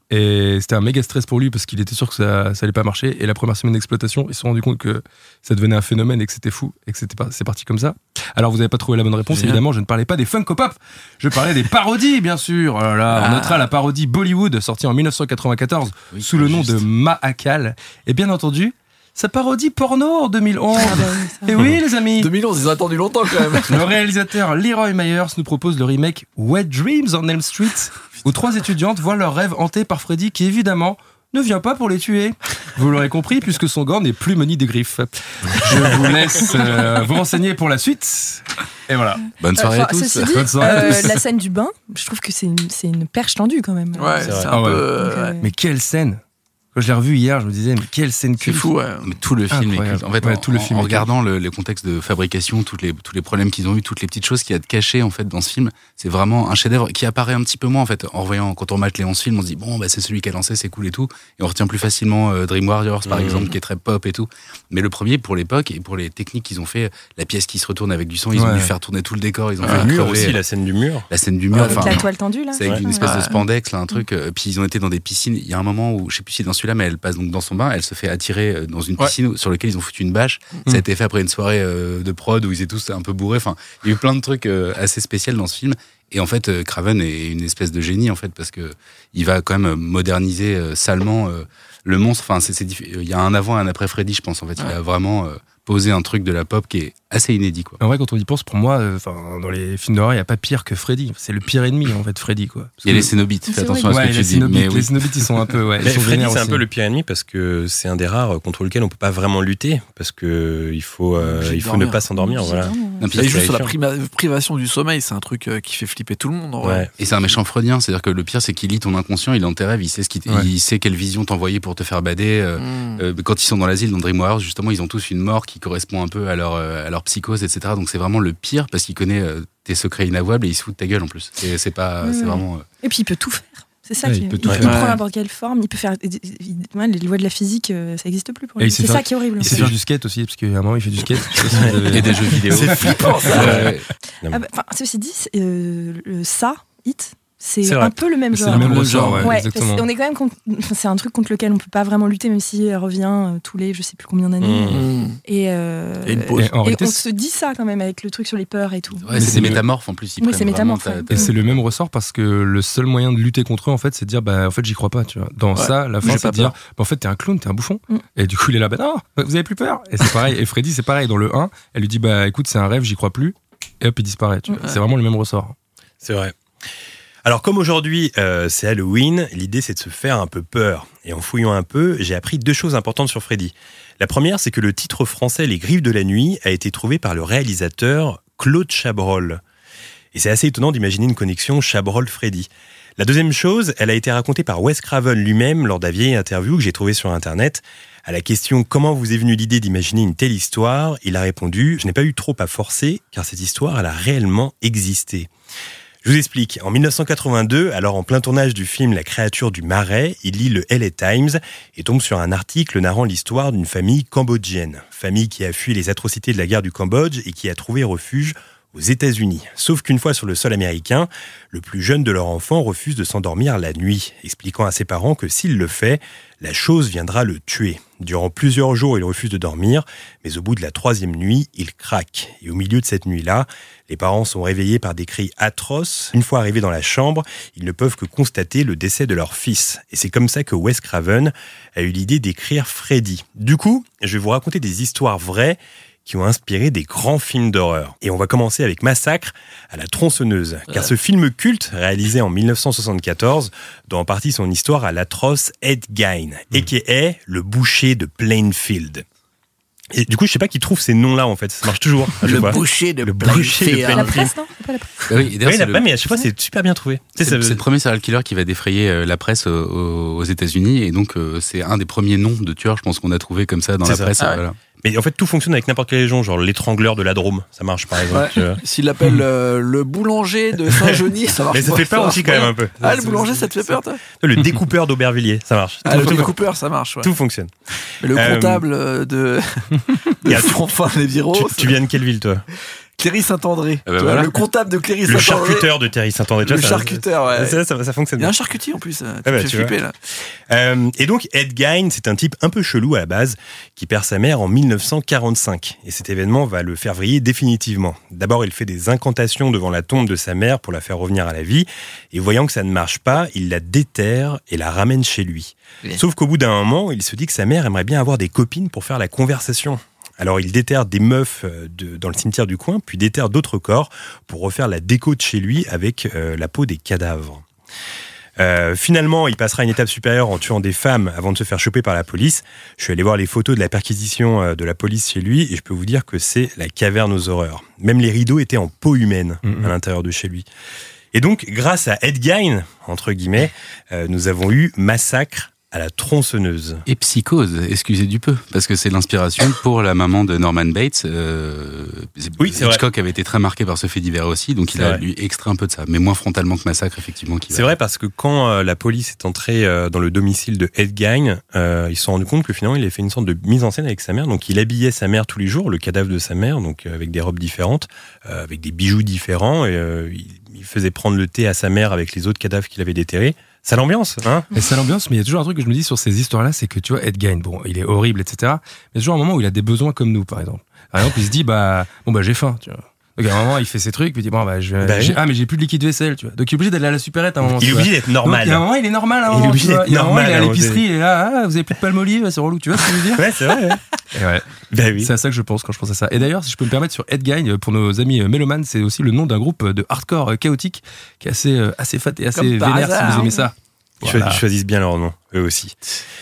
Et c'était un méga stress pour lui parce qu'il était sûr que ça, ça allait pas marcher. Et la première semaine d'exploitation, ils se sont rendus compte que ça devenait un phénomène et que c'était fou et que c'était pas, c'est parti comme ça. Alors vous avez pas trouvé la bonne réponse, Génial. évidemment. Je ne parlais pas des Funko Pop, je parlais des parodies, bien sûr. Oh là là, on notera la parodie Bollywood sortie en dix-neuf cent quatre-vingt-quatorze Oui, sous le nom juste. de Mahakal. Et bien entendu, sa parodie porno en deux mille onze. Ah bah oui, ça. Et oui, les amis. deux mille onze, ils ont attendu longtemps quand même. Le réalisateur Leroy Myers nous propose le remake Wet Dreams on Elm Street, où trois étudiantes voient leur rêve hanté par Freddy qui évidemment ne vient pas pour les tuer. Vous l'aurez compris puisque son gant n'est plus muni des griffes. Je vous laisse euh, vous renseigner pour la suite. Et voilà. Bonne soirée Enfin, à tous. ceci dit, Bonne soirée à euh, tous. la scène du bain, je trouve que c'est une, c'est une perche tendue quand même. Ouais, C'est c'est vrai. un Ah ouais. peu. Donc, euh, ouais. Mais quelle scène! Quand je l'ai revu hier, je me disais, mais quelle scène C'est culte. fou, ouais. Mais tout le film est Incroyable. culte. En fait, Ouais, en, tout le film en est regardant le, le contexte de fabrication, toutes les, tous les problèmes qu'ils ont eu, toutes les petites choses qu'il y a de cachées en fait dans ce film, c'est vraiment un chef-d'œuvre qui apparaît un petit peu moins en fait. En voyant, quand on remate les onze films, on se dit bon, bah c'est celui qui a lancé, c'est cool et tout, et on retient plus facilement euh, Dream Warriors par Mmh. exemple, qui est très pop et tout. Mais le premier, pour l'époque et pour les techniques qu'ils ont fait, la pièce qui se retourne avec du sang, ils ont Ouais. dû faire tourner tout le décor, ils ont Le fait mur crever aussi, la scène du mur. la scène du mur. avec enfin, la toile tendue là. c'est avec Ouais. une espèce de Ouais. spandex, là, un truc. euh, Puis ils ont été dans des piscines. Il y a un moment où, je sais plus si c'est dans celui-là, mais elle passe donc dans son bain, elle se fait attirer euh, dans une Ouais. piscine sur laquelle ils ont foutu une bâche. Ça a été fait après une soirée euh, de prod où ils étaient tous un peu bourrés. Enfin, il y a eu plein de trucs euh, assez spéciaux dans ce film. Et en fait, euh, Craven est une espèce de génie en fait parce que il va quand même moderniser euh, salement euh, le monstre. Enfin, c'est, c'est diff- il y a un avant et un après Freddy, je pense. En fait, il a vraiment euh, posé un truc de la pop qui est assez inédit, quoi. En vrai, quand on y pense, pour moi, euh, enfin, dans les films d'horreur, il n'y a pas pire que Freddy. C'est le pire ennemi, en fait, Freddy, quoi. Parce Il y a que- les Cénobites. C'est Fais attention à ce Ouais, que les tu dis. Cénobites, Mais oui. les Cénobites, ils sont un peu, ouais, ils Mais sont Freddy, vénères c'est un aussi. peu le pire ennemi parce que c'est un des rares contre lequel on peut pas vraiment lutter parce que il faut, euh, Obligé de il faut dormir. ne pas s'endormir. Voilà. Non, puis Et c'est juste sur la terrifiant. prima- privation du sommeil, c'est un truc euh, qui fait flipper tout le monde en vrai. Ouais. Et c'est un méchant freudien, c'est-à-dire que le pire, c'est qu'il lit ton inconscient, il est dans tes rêves, il sait ce qu'il, Ouais. il sait quelle vision t'envoyer pour te faire bader. euh, Mmh. euh, quand ils sont dans l'asile, dans Dream Warriors, justement, ils ont tous une mort qui correspond un peu à leur, euh, à leur psychose, et cetera. Donc c'est vraiment le pire parce qu'il connaît euh, tes secrets inavouables et il se fout de ta gueule en plus. C'est, c'est pas, Oui, c'est oui. vraiment. euh, Et puis il peut tout faire. C'est ça Ouais, qui il est- peut il tout peut faire. prendre Ouais. n'importe quelle forme. Il peut faire. il- il- ouais, les lois de la physique, euh, ça n'existe plus pour Et lui. il sait C'est faire- ça qui est horrible. Il sait faire du skate aussi, parce qu'à un moment, il fait du skate. Je sais pas si vous avez- Et des jeux vidéo. C'est flippant, ça. Ouais. Ah bah, enfin, ceci dit, c'est, euh, le ça, hit, c'est, C'est vrai. un peu le même C'est genre. le même Le ressort, genre, ouais, Ouais, exactement. parce qu'on est quand même contre- enfin, c'est un truc contre lequel on peut pas vraiment lutter, même si elle revient euh, tous les je sais plus combien d'années. Mmh. Mmh. Et, euh, Et une pause. Et en et réalité, on c'est- se dit ça quand même avec le truc sur les peurs et tout. Ouais, c'est c'est des le- métamorphes en plus. Ils Oui, prennent c'est vraiment métamorphe, ta- ouais. ta- Et c'est le même ressort parce que le seul moyen de lutter contre eux, en fait, c'est de dire, bah, en fait, j'y crois pas, tu vois. Dans Ouais. ça, la fin, J'ai c'est pas de dire, peur. bah, en fait, t'es un clown, t'es un bouffon. Mm. Et du coup, il est là, bah, non, vous avez plus peur. Et c'est pareil. Et Freddy, c'est pareil. Dans le un, elle lui dit, bah, écoute, c'est un rêve, j'y crois plus. Et hop, il disparaît, tu vois. Mm. C'est vraiment le même ressort. C'est vrai. Alors comme aujourd'hui euh, c'est Halloween, l'idée c'est de se faire un peu peur. Et en fouillant un peu, j'ai appris deux choses importantes sur Freddy. La première, c'est que le titre français Les Griffes de la Nuit a été trouvé par le réalisateur Claude Chabrol. Et c'est assez étonnant d'imaginer une connexion Chabrol-Freddy. La deuxième chose, elle a été racontée par Wes Craven lui-même lors d'un vieil interview que j'ai trouvé sur Internet. À la question « Comment vous est venue l'idée d'imaginer une telle histoire ?», il a répondu « Je n'ai pas eu trop à forcer, car cette histoire, elle a réellement existé. » Je vous explique. En dix-neuf cent quatre-vingt-deux, alors en plein tournage du film La créature du Marais, il lit le L A Times et tombe sur un article narrant l'histoire d'une famille cambodgienne. Famille qui a fui les atrocités de la guerre du Cambodge et qui a trouvé refuge aux États-Unis. Sauf qu'une fois sur le sol américain, le plus jeune de leur enfant refuse de s'endormir la nuit, expliquant à ses parents que s'il le fait, la chose viendra le tuer. Durant plusieurs jours, il refuse de dormir, mais au bout de la troisième nuit, il craque. Et au milieu de cette nuit-là, les parents sont réveillés par des cris atroces. Une fois arrivés dans la chambre, ils ne peuvent que constater le décès de leur fils. Et c'est comme ça que Wes Craven a eu l'idée d'écrire Freddy. Du coup, je vais vous raconter des histoires vraies qui ont inspiré des grands films d'horreur. Et on va commencer avec Massacre à la tronçonneuse, car ce film culte, réalisé en dix-neuf cent soixante-quatorze, doit en partie son histoire à l'atroce Ed Gein, mmh. a k a le boucher de Plainfield. Et du coup, je sais pas qui trouve ces noms-là, en fait. Ça marche toujours. Le boucher de Plainfield. La presse, non? C'est pas la presse. Bah oui, oui, la, le... mais à chaque fois, c'est super bien trouvé. C'est, c'est, c'est le premier serial killer qui va défrayer la presse aux, aux États-Unis, et donc c'est un des premiers noms de tueurs, je pense, qu'on a trouvé comme ça dans c'est la ça. presse. Ah ouais. Voilà. Mais en fait, tout fonctionne avec n'importe quelle légion, genre l'étrangleur de la Drôme, ça marche par exemple. Ouais. Euh... S'il l'appelle euh, le boulanger de Saint-Genis, ça marche. Mais ça pas, fait peur ça aussi quand même un peu. Ah, le boulanger, ça te fait peur, toi? Le découpeur d'Aubervilliers, ça marche. Ah, tout, le découpeur, ça marche. Ouais. Tout fonctionne. Mais le comptable euh... de, de Franfin les Viros. Tu, tu viens de quelle ville, toi? Cléry-Saint-André. Ah bah voilà. Le comptable de Cléry-Saint-André. Le charcuteur de Cléry-Saint-André. Le charcuteur, ouais. Ça, ça, ça fonctionne bien. Il y a bien. un charcutier en plus. Tu ah bah, me fais flipper, là. Euh, et donc, Ed Gein, c'est un type un peu chelou à la base, qui perd sa mère en dix-neuf cent quarante-cinq. Et cet événement va le faire vriller définitivement. D'abord, il fait des incantations devant la tombe de sa mère pour la faire revenir à la vie. Et voyant que ça ne marche pas, il la déterre et la ramène chez lui. Oui. Sauf qu'au bout d'un moment, il se dit que sa mère aimerait bien avoir des copines pour faire la conversation. Alors il déterre des meufs de, dans le cimetière du coin, puis déterre d'autres corps pour refaire la déco de chez lui avec euh, la peau des cadavres. Euh, finalement, il passera une étape supérieure en tuant des femmes avant de se faire choper par la police. Je suis allé voir les photos de la perquisition de la police chez lui et je peux vous dire que c'est la caverne aux horreurs. Même les rideaux étaient en peau humaine mmh. à l'intérieur de chez lui. Et donc, grâce à Ed Gein, entre guillemets, euh, nous avons eu Massacre à la tronçonneuse. Et Psychose, excusez du peu, parce que c'est l'inspiration pour la maman de Norman Bates. Euh, oui, c'est Hitchcock vrai. avait été très marqué par ce fait divers aussi, donc il c'est a vrai. lui extrait un peu de ça, mais moins frontalement que Massacre, effectivement. Qui c'est va... vrai, parce que quand euh, la police est entrée euh, dans le domicile de Ed Gein, euh, ils se sont rendus compte que finalement, il avait fait une sorte de mise en scène avec sa mère. Donc, il habillait sa mère tous les jours, le cadavre de sa mère, donc euh, avec des robes différentes, euh, avec des bijoux différents, et euh, il, il faisait prendre le thé à sa mère avec les autres cadavres qu'il avait déterrés. Ça l'ambiance, hein? Et ça l'ambiance, mais il y a toujours un truc que je me dis sur ces histoires-là, c'est que tu vois, Ed Gein, bon, il est horrible, et cetera. Mais il y a toujours un moment où il a des besoins comme nous, par exemple. Par exemple, il se dit, bah, bon, bah, j'ai faim, tu vois. Donc, à un moment, il fait ses trucs, puis il dit, bon, bah, je, bah, j'ai, ah, mais j'ai plus de liquide vaisselle, tu vois. Donc, il est obligé d'aller à la supérette à un moment. Il est obligé d'être normal. Donc, il y a un moment, il est normal, à un moment. Il est obligé d'être il y a un moment, normal. il est à l'épicerie, il est là, ah, vous avez plus de palmolive, c'est relou, tu vois ce que je veux dire? Ouais, c'est vrai, ouais. Et ouais. Bah oui. C'est à ça que je pense quand je pense à ça. Et d'ailleurs, si je peux me permettre, sur Ed Gein, pour nos amis mélomanes, c'est aussi le nom d'un groupe de hardcore chaotique qui est assez, assez fat et assez Comme vénère hasard, si vous aimez ça. Voilà. Ils choisissent bien leur nom, eux aussi.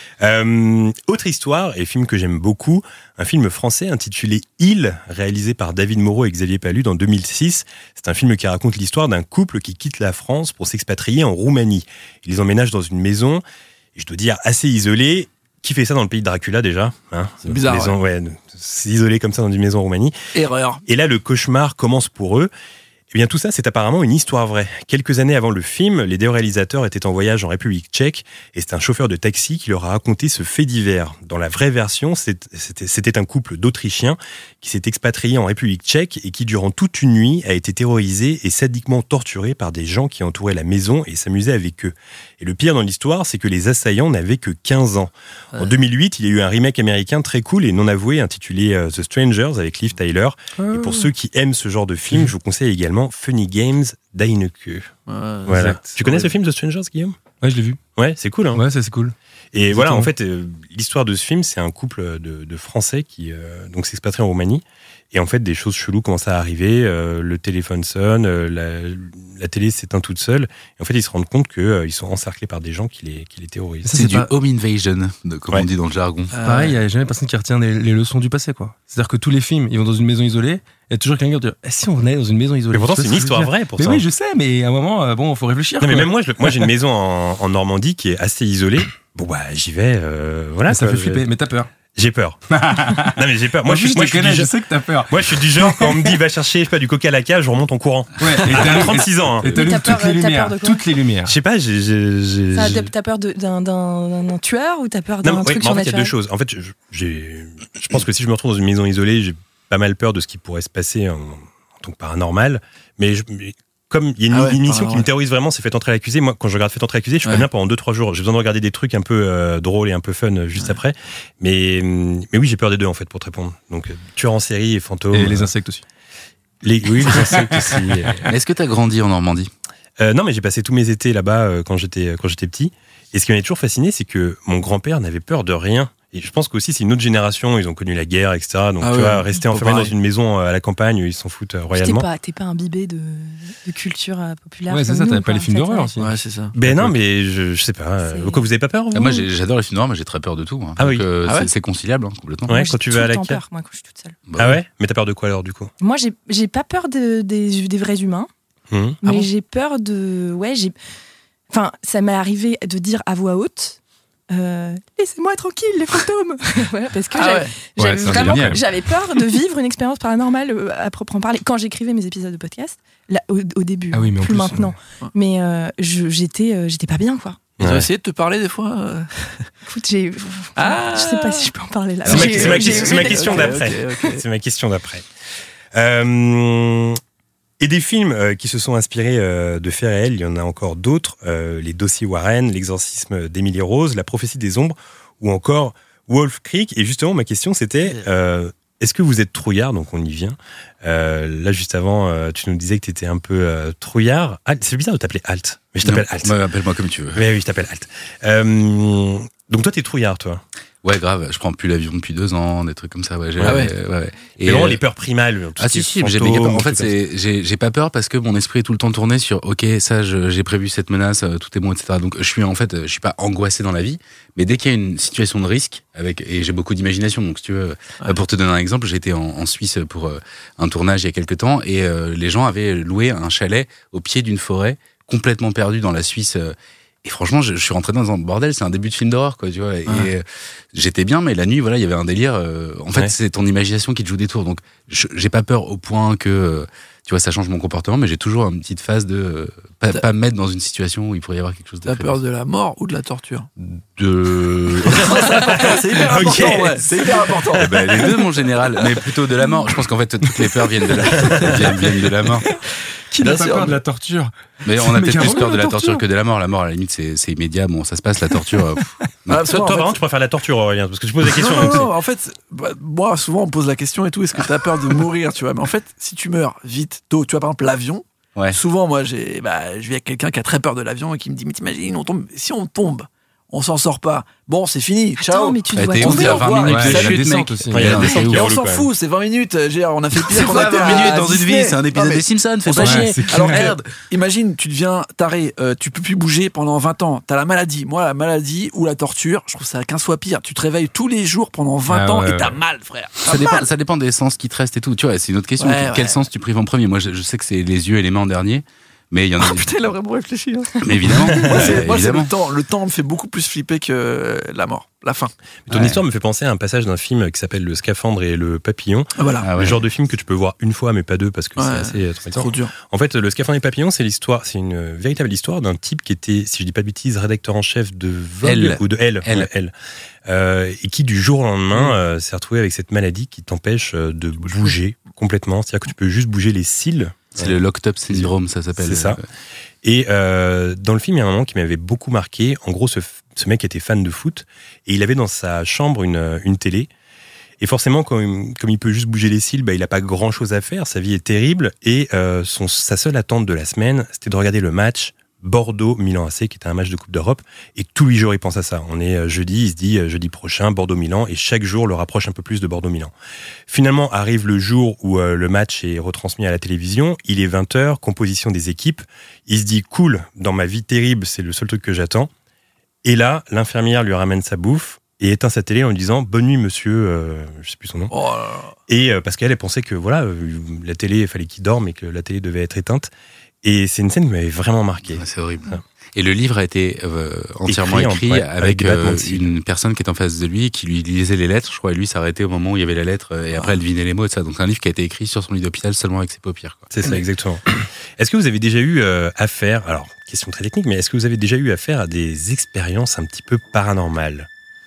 Euh, autre histoire, et film que j'aime beaucoup, un film français intitulé Il, réalisé par David Moreau et Xavier Palude en deux mille six. C'est un film qui raconte l'histoire d'un couple qui quitte la France pour s'expatrier en Roumanie. Ils emménagent dans une maison, et je dois dire assez isolée. Qui fait ça dans le pays de Dracula déjà, hein? C'est bizarre. Maison, ouais. Ouais, s'isoler comme ça dans une maison en Roumanie. Erreur. Et là, le cauchemar commence pour eux. Eh bien, tout ça, c'est apparemment une histoire vraie. Quelques années avant le film, les deux réalisateurs étaient en voyage en République tchèque et c'est un chauffeur de taxi qui leur a raconté ce fait divers. Dans la vraie version, c'était, c'était un couple d'Autrichiens qui s'est expatrié en République tchèque et qui, durant toute une nuit, a été terrorisé et sadiquement torturé par des gens qui entouraient la maison et s'amusaient avec eux. Et le pire dans l'histoire, c'est que les assaillants n'avaient que quinze ans. En deux mille huit, il y a eu un remake américain très cool et non avoué intitulé uh, The Strangers avec Liv Tyler. Et pour ceux qui aiment ce genre de film, je vous conseille également Funny Games d'Heineke. Ouais, voilà. exact. Tu connais ouais. ce film The Strangers, Guillaume? Ouais, je l'ai vu. Ouais, c'est cool, hein. Ouais, ça c'est cool. Et Exactement. voilà, en fait, euh, l'histoire de ce film, c'est un couple de, de Français qui euh, donc s'expatrient en Roumanie. Et en fait, des choses cheloues commencent à arriver. Euh, le téléphone sonne, euh, la, la télé s'éteint toute seule. Et en fait, ils se rendent compte qu'ils euh, sont encerclés par des gens qui les, qui les terrorisent. Ça, c'est, c'est du pas... home invasion, de, comme ouais. on dit dans le jargon. Euh, Pareil, il n'y a jamais personne qui retient les, les leçons du passé, quoi. C'est-à-dire que tous les films, ils vont dans une maison isolée. Il y a toujours quelqu'un qui dit eh, si on venait dans une maison isolée. Mais pourtant, c'est une histoire vraie pour mais ça. Oui, je sais, mais à un moment, euh, bon, faut réfléchir. Non, mais même moi, je, moi, j'ai une maison en, en Normandie qui est assez isolée. Bon, bah, j'y vais, euh, voilà. Mais ça quoi, fait flipper, mais t'as peur. J'ai peur. Non, mais j'ai peur. Moi, moi je, je, je, moi, je, je, connais, suis du je sais que t'as peur. Moi, je suis du genre, quand on me dit va chercher, je sais pas, du coca à la cave, je remonte en courant. Ouais, et t'as trente-six ans. Hein. Et t'allumes toutes, peur, les lumières, toutes les lumières. Je sais pas, j'ai. j'ai, j'ai Ça, t'as peur de, d'un, d'un, d'un tueur ou t'as peur d'un non, truc ouais, surnaturel? En fait, il y a deux choses. En fait, je, j'ai, je pense que si je me retrouve dans une maison isolée, j'ai pas mal peur de ce qui pourrait se passer en, en tant que paranormal. Mais je. Mais, comme il y a une, ah ouais, une émission qui me terrorise vraiment, c'est Fait entrer l'accusé. Moi, quand je regarde Fait entrer l'accusé, je suis ouais. pas bien pendant deux trois jours. J'ai besoin de regarder des trucs un peu euh, drôles et un peu fun juste ouais. après. Mais, mais oui, j'ai peur des deux en fait pour te répondre. Donc, tueur en série et fantôme. Et les insectes aussi. Les, oui, les insectes aussi. Est-ce que t'as grandi en Normandie? euh, Non, mais j'ai passé tous mes étés là-bas euh, quand j'étais quand j'étais petit. Et ce qui m'avait toujours fasciné, c'est que mon grand-père n'avait peur de rien. Et je pense qu'aussi, c'est une autre génération, ils ont connu la guerre, et cetera. Donc, Ah tu ouais, vois, rester pas enfermé dans pareil. une maison euh, à la campagne, ils s'en foutent euh, Puis T'es royalement. pas, t'es pas imbibé de, de culture euh, populaire. Ouais, c'est comme ça, nous, t'avais pas quoi, les en films fait, d'horreur ouais. aussi. Ouais, c'est ça. Ben non, mais je, je sais pas. euh, C'est- Quoi, vous avez pas peur, vous Ah, moi, j'ai- j'adore les films d'horreur, mais j'ai très peur de tout. hein. Ah Donc, oui. euh, Ah ouais c'est- c'est conciliable, hein, complètement. Ouais, Moi, quand j'ai tu tout vas à le la temps cave. peur, moi, quand je suis toute seule. Bah, Ah ouais? Mais t'as peur de quoi alors, du coup? Moi, j'ai, j'ai pas peur de, des, des vrais humains, Hum. mais bon j'ai peur de. Ouais, j'ai. Enfin, ça m'est arrivé de dire à voix haute. euh, Laissez-moi tranquille, les fantômes. Voilà, parce que Ah j'avais, ouais. j'avais Ouais, c'est vraiment, génial. j'avais peur de vivre une expérience paranormale euh, à proprement parler. Quand j'écrivais mes épisodes de podcast, là, au, au début, Ah oui, mais en plus plus, maintenant. ouais. Mais euh, je, j'étais, euh, j'étais pas bien, quoi. Ils ont Ouais. essayé de te parler des fois euh Écoute, j'ai. Ah. Je sais pas si je peux en parler là. C'est ma- J'ai- c'est ma j'ai- question- c'est ma j'ai- question Ok, d'après. ok, ok. C'est ma question d'après. Euh, et des films euh, qui se sont inspirés euh, de faits réels, il y en a encore d'autres. euh, les dossiers Warren, l'exorcisme d'Emily Rose, la prophétie des ombres, ou encore Wolf Creek. Et justement, ma question c'était, euh, est-ce que vous êtes trouillard? Donc on y vient. Euh, là, juste avant, euh, tu nous disais que tu étais un peu euh, trouillard. Alt, c'est bizarre de t'appeler Alt. Mais je t'appelle Non, Alt. ouais, appelle-moi comme tu veux. Mais oui, je t'appelle Alt. Euh, donc toi, t'es trouillard, toi. Ouais, grave, je prends plus l'avion depuis deux ans, des trucs comme ça. Ouais, j'ai- Ah ouais. ouais, ouais. Et vraiment euh, les peurs primales. tout Ah ce qui si est si, j'ai méga peur. fantômes, En fait, trucs comme ça. c'est j'ai j'ai pas peur parce que mon esprit est tout le temps tourné sur ok, ça je- j'ai prévu cette menace, euh, tout est bon, et cetera. Donc je suis en fait, euh, je suis pas angoissé dans la vie, mais dès qu'il y a une situation de risque avec et j'ai beaucoup d'imagination. Donc si tu veux, euh, pour te donner un exemple, j'étais en, en Suisse pour euh, un tournage il y a quelques temps et euh, les gens avaient loué un chalet au pied d'une forêt complètement perdue dans la Suisse. euh, Et franchement, je, je suis rentré dans un bordel, c'est un début de film d'horreur, quoi, tu vois. Et Ouais. euh, j'étais bien, mais la nuit, voilà, il y avait un délire. euh, en fait, Ouais. c'est ton imagination qui te joue des tours. Donc, je- j'ai pas peur au point que, euh, tu vois, ça change mon comportement, mais j'ai toujours une petite phase de euh, pas, T'as- pas me mettre dans une situation où il pourrait y avoir quelque chose de. T'as très- peur de la mort ou de la torture? de. C'est hyper Ok. important, ouais. C'est hyper important. Eh ben, les deux, mon général, mais plutôt de la mort. Je pense qu'en fait, toutes les peurs viennent de la, viennent, viennent de la mort. Qui Bien n'a pas sûr. peur de la torture? Mais on a Mais peut-être carrément, plus peur de la la torture torture. que de la mort. La mort, à la limite, c'est c'est immédiat. Bon, ça se passe, la torture. euh, pff, non. Ah, parce que Toi, moi, en toi, fait- vraiment, tu préfères la torture, Aurélien, parce que je pose la question. Non, donc non, c'est- non, en fait, bah, moi, souvent, on me pose la question et tout, est-ce que tu as peur de mourir, tu vois? Mais en fait, si tu meurs vite, tôt, tu vois, par exemple, l'avion, Ouais. souvent, moi, j'ai, bah, je vis avec quelqu'un qui a très peur de l'avion et qui me dit, mais t'imagines, on tombe, si on tombe, on s'en sort pas. Bon, c'est fini, ciao. Attends, mais tu Ouais, dois t'es on où, se tomber. dit t'as au vingt revoir, minutes et de puis la chute, descente mec. aussi. Ouais, il y a la Non, descente c'est qui ouf. est Et on relou, s'en quand même. fout, c'est vingt minutes. J'ai dire, on a fait pire C'est qu'on quoi, a été vingt à minutes dans une Disney. vie, c'est un Non, épisode mais- des Simpsons, fais on pas s'en chier. c'est Alors, clair. merde, imagine, tu deviens taré, euh, tu peux plus bouger pendant vingt ans. T'as la maladie. Moi, la maladie ou la torture, je trouve ça quinze fois pire. Tu te réveilles tous les jours pendant vingt Ah ans ouais, et t'as ouais. mal, frère. Ça T'as dépend, mal. ça dépend des sens qui te restent et tout. Tu vois, c'est une autre question. Ouais, Quel ouais. sens tu prives en premier? Moi, je, je sais que c'est les yeux et les mains en dernier, mais il y en a. Ah, putain, il a vraiment réfléchi. hein. Mais évidemment, Moi, c'est, euh, moi, c'est évidemment. le temps. Le temps me fait beaucoup plus flipper que euh, la mort, la fin. Ton Ouais. histoire me fait penser à un passage d'un film qui s'appelle Le Scaphandre et le Papillon. Ah, voilà. Ah ouais. Le genre de film que tu peux voir une fois, mais pas deux, parce que Ouais, c'est assez euh, C'est traumatisant. trop dur. En fait, Le Scaphandre et le Papillon, c'est l'histoire, c'est une euh, véritable histoire d'un type qui était, si je dis pas de bêtises, rédacteur en chef de Vogue Elle. ou de Elle, Elle. ouais, Elle. Euh, et qui du jour au lendemain euh, s'est retrouvé avec cette maladie qui t'empêche euh, de bouger complètement. C'est-à-dire que tu peux juste bouger les cils. C'est le locked up syndrome, ça s'appelle. C'est ça. Et euh, dans le film, il y a un moment qui m'avait beaucoup marqué. En gros, ce, ce mec était fan de foot et il avait dans sa chambre une, une télé. Et forcément, comme, comme il peut juste bouger les cils, bah, il n'a pas grand-chose à faire. Sa vie est terrible. Et euh, son, sa seule attente de la semaine, c'était de regarder le match Bordeaux-Milan A C, qui était un match de Coupe d'Europe. Et tous les jours, il pense à ça. On est euh, jeudi, il se dit euh, jeudi prochain, Bordeaux-Milan. Et chaque jour le rapproche un peu plus de Bordeaux-Milan. Finalement, arrive le jour où euh, le match est retransmis à la télévision. Il est vingt heures, composition des équipes. Il se dit, cool, dans ma vie terrible, c'est le seul truc que j'attends. Et là, l'infirmière lui ramène sa bouffe et éteint sa télé en lui disant, bonne nuit, monsieur, euh, je sais plus son nom. Oh là là. Et euh, parce qu'elle, elle pensait que voilà, euh, la télé, il fallait qu'il dorme et que la télé devait être éteinte. Et c'est une scène qui m'avait vraiment marqué. Ouais, c'est horrible. Ouais. Et le livre a été euh, entièrement Écrit en- écrit, ouais, avec, avec des battements euh, de cils. une personne qui est en face de lui, qui lui lisait les lettres. Je crois, et lui s'arrêtait au moment où il y avait la lettre, euh, et après elle devinait les mots et ça. Donc c'est un livre qui a été écrit sur son lit d'hôpital seulement avec ses paupières. Quoi. C'est ça, exactement. Est-ce que vous avez déjà eu euh, affaire, alors, question très technique, mais est-ce que vous avez déjà eu affaire à des expériences un petit peu paranormales?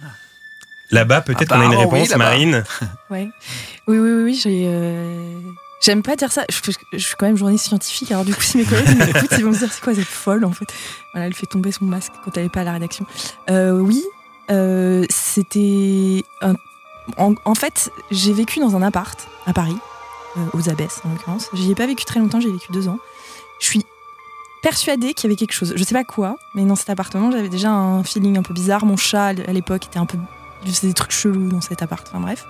Là-bas, peut-être qu'on a une Apparemment, oui, réponse, là-bas. Marine. Ouais. Oui, oui, oui, oui, j'ai. euh, J'aime pas dire ça. Je, je- je suis quand même journaliste scientifique, alors du coup, si mes collègues m'écoutent, ils vont me dire c'est quoi cette folle en fait. Voilà, elle fait tomber son masque quand elle est pas à la rédaction. Euh, oui, euh, c'était. un- En, en fait, j'ai vécu dans un appart à Paris, euh, aux Abbesses en l'occurrence. J'y ai pas vécu très longtemps, j'ai vécu deux ans. Je suis persuadée qu'il y avait quelque chose. Je sais pas quoi, mais dans cet appartement, j'avais déjà un feeling un peu bizarre. Mon chat à l'époque était un peu faisait des trucs chelous dans cet appart. Enfin bref.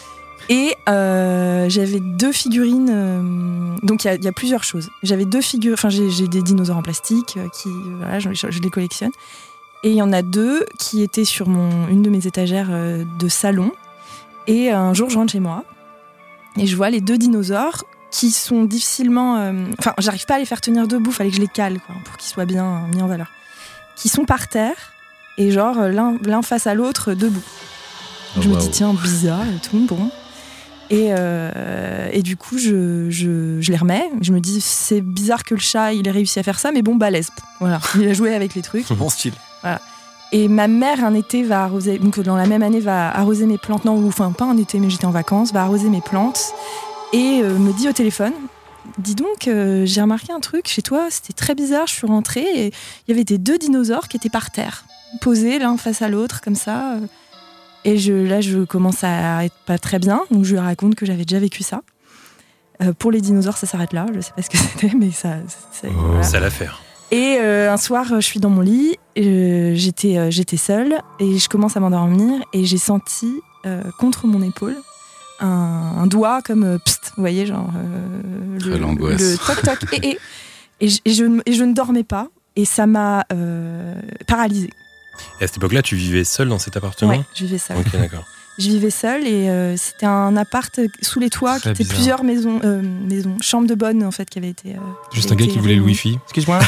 Et euh, j'avais deux figurines. Euh, donc il y, y a plusieurs choses. J'avais deux figurines. Enfin, j'ai, j'ai des dinosaures en plastique euh, qui, voilà, je, je les collectionne. Et il y en a deux qui étaient sur mon, une de mes étagères euh, de salon. Et un jour, je rentre chez moi et je vois les deux dinosaures qui sont difficilement. Enfin, euh, j'arrive pas à les faire tenir debout. Fallait que je les cale, quoi, pour qu'ils soient bien euh, mis en valeur. Qui sont par terre et genre l'un, l'un face à l'autre debout. Oh, je wow. me dis tiens, bizarre et tout, bon. Et, euh, et du coup, je, je, je les remets. Je me dis, c'est bizarre que le chat, il ait réussi à faire ça, mais bon, balèze. Voilà, il a joué avec les trucs. Bon style. Voilà. Et ma mère, un été, va arroser, donc dans la même année, va arroser mes plantes. Non, enfin, pas un été, mais j'étais en vacances, va arroser mes plantes. Et euh, me dit au téléphone, dis donc, euh, j'ai remarqué un truc chez toi, c'était très bizarre, je suis rentrée et il y avait des deux dinosaures qui étaient par terre, posés l'un face à l'autre, comme ça. Et je, là, je commence à être pas très bien, donc je lui raconte que j'avais déjà vécu ça. Euh, pour les dinosaures, ça s'arrête là, je sais pas ce que c'était, mais ça... C'est, Oh, voilà. ça l'affaire. Et euh, un soir, je suis dans mon lit, euh, j'étais, euh, j'étais seule, et je commence à m'endormir, et j'ai senti, euh, contre mon épaule, un, un doigt comme euh, psst, vous voyez, genre euh, Très le, l'angoisse. le toc toc et, et, et, je, et, je, et je ne dormais pas et ça m'a euh, paralysée. Et à cette époque-là, tu vivais seule dans cet appartement ? Ouais, je vivais seule. Ok, d'accord. Je vivais seule et euh, c'était un appart sous les toits Très qui était bizarre. plusieurs maisons, euh, maisons, chambres de bonne en fait qui avaient été. Euh, Juste qui un gars avaient qui été voulait le réunies. wifi. Excuse-moi.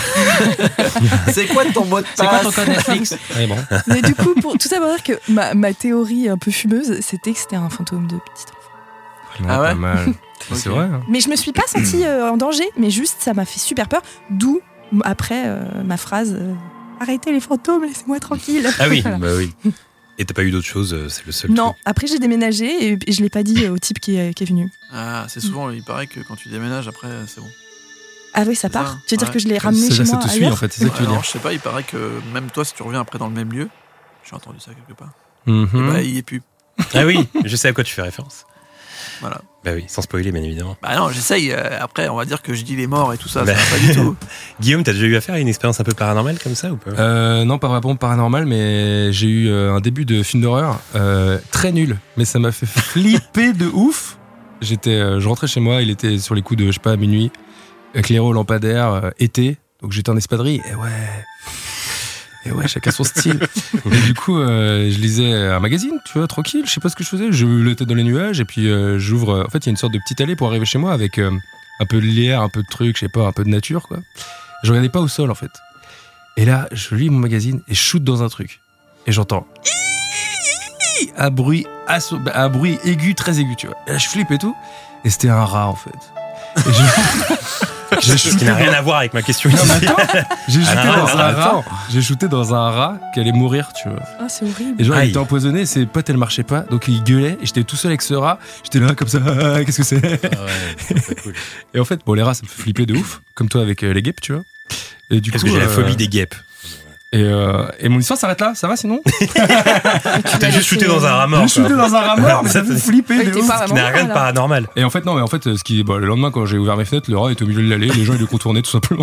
C'est quoi ton mot de passe? C'est quoi ton code Netflix? Ouais, bon. Mais du coup, pour tout ça pour dire que ma, ma théorie un peu fumeuse, c'était que c'était un fantôme de petit enfant. Ah ouais Pas mal. C'est Ok. vrai. Hein. Mais je me suis pas sentie euh, en danger, mais juste ça m'a fait super peur. D'où après euh, ma phrase euh, arrêtez les fantômes, laissez-moi tranquille. Ah oui, Voilà. Bah oui. Et t'as pas eu d'autre chose, euh, c'est le seul Non, truc. après j'ai déménagé et, et je l'ai pas dit au type qui est, qui est venu. Ah, c'est souvent, il paraît que quand tu déménages, après, c'est bon. Ah oui, ça C'est part. ça, Tu veux dire ouais. que je l'ai ramené Ça, chez ça moi te suit ailleurs en fait, c'est ça que tu veux Alors, dire. je sais pas, il paraît que même toi, si tu reviens après dans le même lieu, j'ai entendu ça quelque part, Mhm. et bah, il y est plus. Ah oui, je sais à quoi tu fais référence. Voilà. Bah oui, sans spoiler, bien évidemment. Bah non, j'essaye. euh, après, on va dire que je dis les morts et tout ça, Bah. ça va pas du tout. Guillaume, t'as déjà eu affaire à une expérience un peu paranormale comme ça ou pas ? Euh, non, pas vraiment paranormal, mais j'ai eu euh, un début de film d'horreur euh, très nul, mais ça m'a fait flipper de ouf. J'étais, euh, je rentrais chez moi, il était sur les coups de, je sais pas, minuit, éclairé au lampadaire, euh, été, donc j'étais en espadrille, et ouais, et ouais, chacun son style. Et du coup, euh, je lisais un magazine, tu vois, tranquille, je sais pas ce que je faisais, je la tête dans les nuages, et puis euh, j'ouvre, euh, en fait, il y a une sorte de petite allée pour arriver chez moi avec euh, un peu de lierre, un peu de trucs, je sais pas, un peu de nature, quoi. Je regardais pas au sol, en fait. Et là, je lis mon magazine et je shoot dans un truc. Et j'entends un bruit, asso- un bruit aigu, très aigu, tu vois. Et là, je flippe et tout. Et c'était un rat, en fait. Et je- J'ai Ce qui shooté n'a dans- rien à voir avec ma question Non, mais initiale. attends, j'ai shooté Ah, dans non, un attends. rat. J'ai shooté dans un rat qui allait mourir, tu vois. Ah, c'est horrible. Et genre, Aïe. il était empoisonné, ses potes, elles marchaient pas. Donc, il gueulait. Et j'étais tout seul avec ce rat. J'étais là, comme ça. Ah, qu'est-ce que c'est? Ah ouais, c'est pas cool. Et en fait, bon, les rats, ça me fait flipper de ouf. Comme toi avec euh, les guêpes, tu vois. Et du Parce coup, que j'ai la euh, phobie des guêpes. Et, euh, et mon histoire s'arrête là, ça va sinon? T'as juste shooté dans un rat mort. J'ai shooté quoi. dans un rat mort, mais ça Ça, me fait c'est- flipper Ouais, de t'es ouf. pas Ce qui n'a vraiment rien de là. paranormal. Et en fait, non, mais en fait, ce qui, bon, le lendemain, quand j'ai ouvert mes fenêtres, le rat était au milieu de l'allée, les gens, ils le contournaient tout simplement.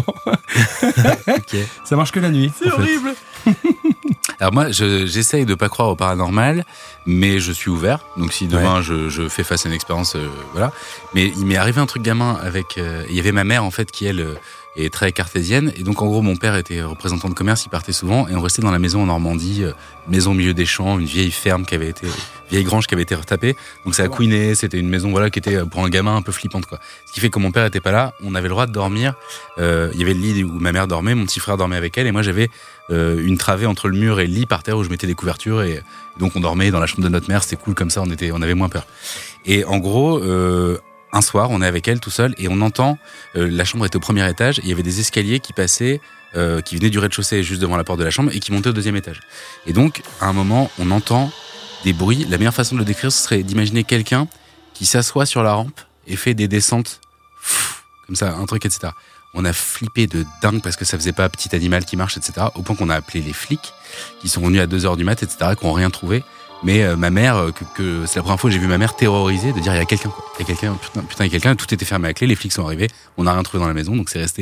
Ok. Ça marche que la nuit. C'est en fait. horrible. Alors moi, je- j'essaye de pas croire au paranormal, mais je suis ouvert. Donc si demain je, je fais face à une expérience, euh, voilà. Mais il m'est arrivé un truc gamin avec. euh, Il y avait ma mère en fait qui elle euh, est très cartésienne, et donc en gros mon père était représentant de commerce, il partait souvent, et on restait dans la maison en Normandie, euh, maison au milieu des champs, une vieille ferme qui avait été, vieille grange qui avait été retapée. Donc ça a couiné, c'était une maison voilà qui était pour un gamin un peu flippante quoi. Ce qui fait que mon père était pas là, on avait le droit de dormir. Euh, Il y avait le lit où ma mère dormait, mon petit frère dormait avec elle, et moi j'avais euh, une travée entre le mur et le lit par terre où je mettais des couvertures, et donc on dormait dans la chambre de notre mère, c'était cool comme ça, on était, on avait moins peur. Et en gros, euh, un soir, on est avec elle tout seul et on entend, euh, la chambre était au premier étage, et il y avait des escaliers qui passaient, euh, qui venaient du rez-de-chaussée juste devant la porte de la chambre et qui montaient au deuxième étage. Et donc, à un moment, on entend des bruits. La meilleure façon de le décrire, ce serait d'imaginer quelqu'un qui s'assoit sur la rampe et fait des descentes, pff, comme ça, un truc, et cetera. On a flippé de dingue parce que ça faisait pas petit animal qui marche, et cetera. Au point qu'on a appelé les flics, qui sont venus à deux heures du mat, et cetera, qui n'ont rien trouvé. Mais euh, ma mère, euh, que, que c'est la première fois que j'ai vu ma mère terrorisée de dire il y a quelqu'un, quoi. Il y a quelqu'un, putain, putain, il y a quelqu'un. Tout était fermé à clé. Les flics sont arrivés. On n'a rien trouvé dans la maison, donc c'est resté